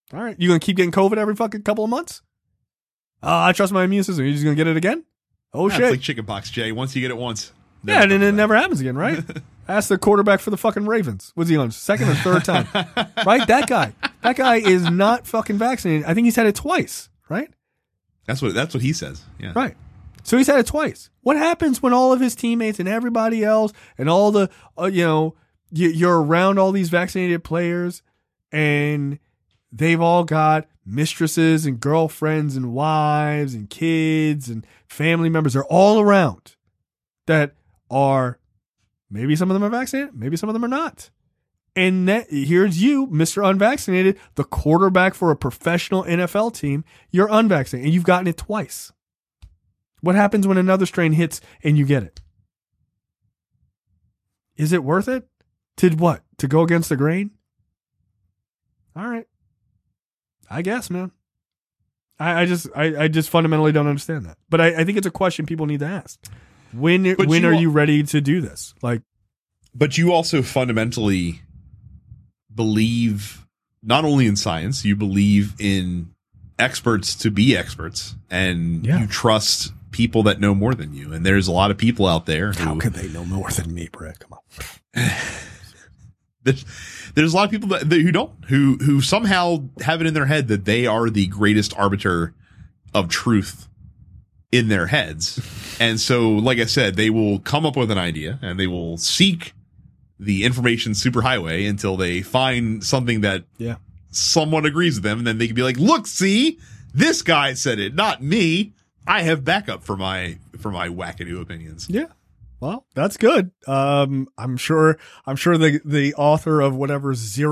All right. You going to keep getting COVID every fucking couple of months? I trust my immune system. You're just going to get it again? Oh, shit. It's like chickenpox, Jay. Once you get it once. Yeah, and then it never happens again, right? Ask the quarterback for the fucking Ravens. What's he on? Second or third time? Right? That guy is not fucking vaccinated. I think he's had it twice, right? That's what he says. Yeah. Right. So he's had it twice. What happens when all of his teammates and everybody else and all the, you're around all these vaccinated players and they've all got mistresses and girlfriends and wives and kids and family members. They're all around that are, maybe some of them are vaccinated, maybe some of them are not. And here's you, Mr. Unvaccinated, the quarterback for a professional NFL team. You're unvaccinated and you've gotten it twice. What happens when another strain hits and you get it? Is it worth it? To what? To go against the grain? All right. I guess, man. I just fundamentally don't understand that. But I think it's a question people need to ask. When are you ready to do this? But you also fundamentally believe not only in science, you believe in experts to be experts, and you trust people that know more than you. And there's a lot of people out there. How could they know more than me, Brett? Come on. There's a lot of people who don't, who somehow have it in their head that they are the greatest arbiter of truth in their heads. And so, like I said, they will come up with an idea and they will seek the information superhighway until they find something that someone agrees with them. And then they can be like, look, see, this guy said it, not me. I have backup for my wackadoo opinions. Yeah. Well, that's good. I'm sure the author of whatever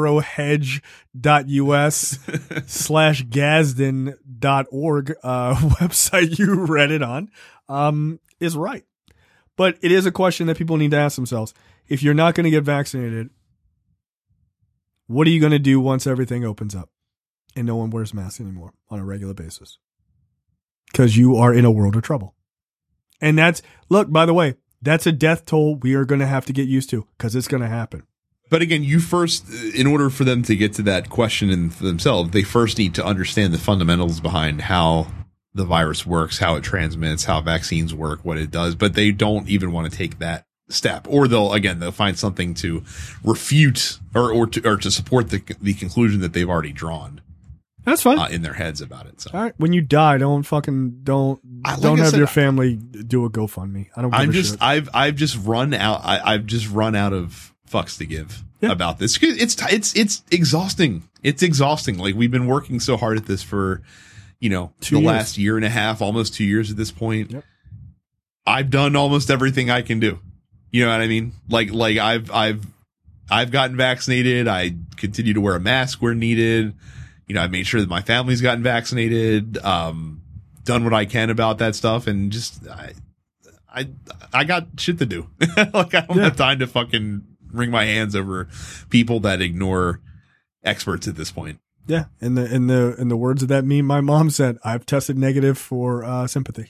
zerohedge.us/Gadsden.org website you read it on is right. But it is a question that people need to ask themselves. If you're not going to get vaccinated, what are you going to do once everything opens up and no one wears masks anymore on a regular basis? Because you are in a world of trouble. And by the way, that's a death toll we are going to have to get used to because it's going to happen. But again, in order for them to get to that question in themselves, they first need to understand the fundamentals behind how the virus works, how it transmits, how vaccines work, what it does. But they don't even want to take that step, or they'll find something to refute or to support the conclusion that they've already drawn. That's fine in their heads about it. So. All right, when you die, don't have your family do a GoFundMe. I don't. I've just run out. I've just run out of fucks to give about this. It's exhausting. It's exhausting. Like, we've been working so hard at this for, last year and a half, almost 2 years at this point. Yep. I've done almost everything I can do. You know what I mean? Like I've gotten vaccinated. I continue to wear a mask where needed. I made sure that my family's gotten vaccinated, done what I can about that stuff. And just, I got shit to do. Like, I don't have time to fucking wring my hands over people that ignore experts at this point. Yeah. In the words of that meme, my mom said, I've tested negative for, sympathy.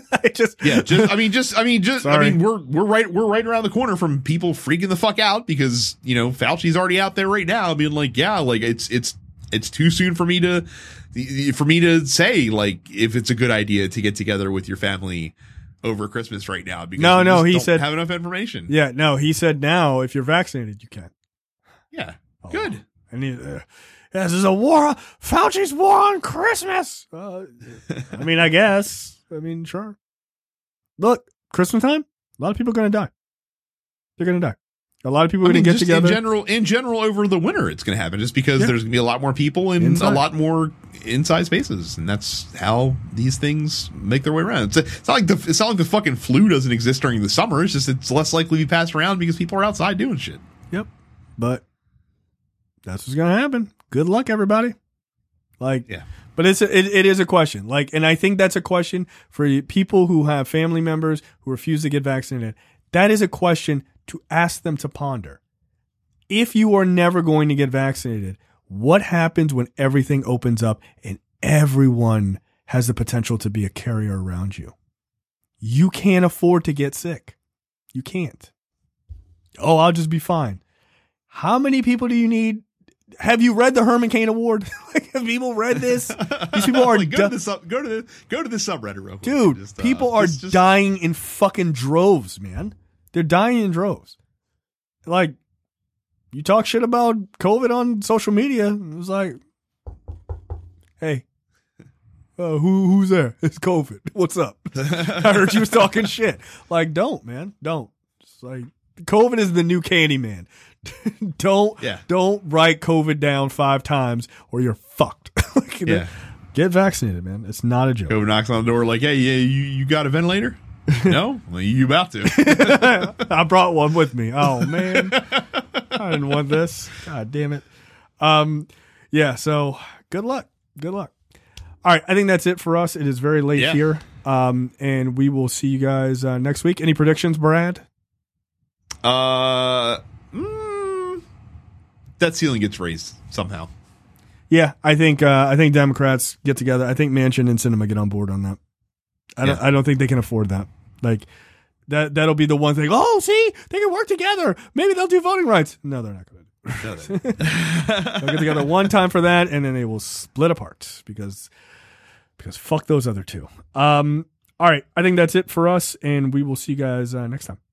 We're right around the corner from people freaking the fuck out because, Fauci's already out there right now being like, it's too soon for me to say, like, if it's a good idea to get together with your family over Christmas right now, because he said have enough information. Yeah, no, he said now if you're vaccinated, you can. Yeah, good. And this is a war. Fauci's war on Christmas. I guess. Sure. Look, Christmas time, a lot of people are going to die. They're going to die. A lot of people are going to get together. In general, over the winter, it's going to happen just because there's going to be a lot more people in a lot more inside spaces, and that's how these things make their way around. It's not like the fucking flu doesn't exist during the summer. It's just it's less likely to be passed around because people are outside doing shit. Yep, but that's what's going to happen. Good luck, everybody. But it is a question. And I think that's a question for people who have family members who refuse to get vaccinated. That is a question to ask them to ponder. If you are never going to get vaccinated, what happens when everything opens up and everyone has the potential to be a carrier around you? You can't afford to get sick. You can't. Oh, I'll just be fine. How many people do you need have you read the Herman Cain Award? Like, have people read this? These people are go to the subreddit real quick. Dude, Just, people are dying in fucking droves, man. They're dying in droves. Like, you talk shit about COVID on social media, it was like, hey, who's there? It's COVID. What's up? I heard you was talking shit. Like, don't, man. Don't. It's like, COVID is the new Candyman. Don't write COVID down 5 times or you're fucked. Like, get vaccinated, man. It's not a joke. COVID knocks on the door like, hey, you got a ventilator? No? Well, you about to. I brought one with me. Oh, man. I didn't want this. God damn it. Yeah, so good luck. Good luck. All right, I think that's it for us. It is very late here. And we will see you guys next week. Any predictions, Brad? That ceiling gets raised somehow. Yeah, I think Democrats get together. I think Manchin and Sinema get on board on that. I don't think they can afford that. Like that'll be the one thing. Oh, see, they can work together. Maybe they'll do voting rights. No, they're not going to. They'll get together one time for that, and then they will split apart because fuck those other two. All right, I think that's it for us, and we will see you guys next time.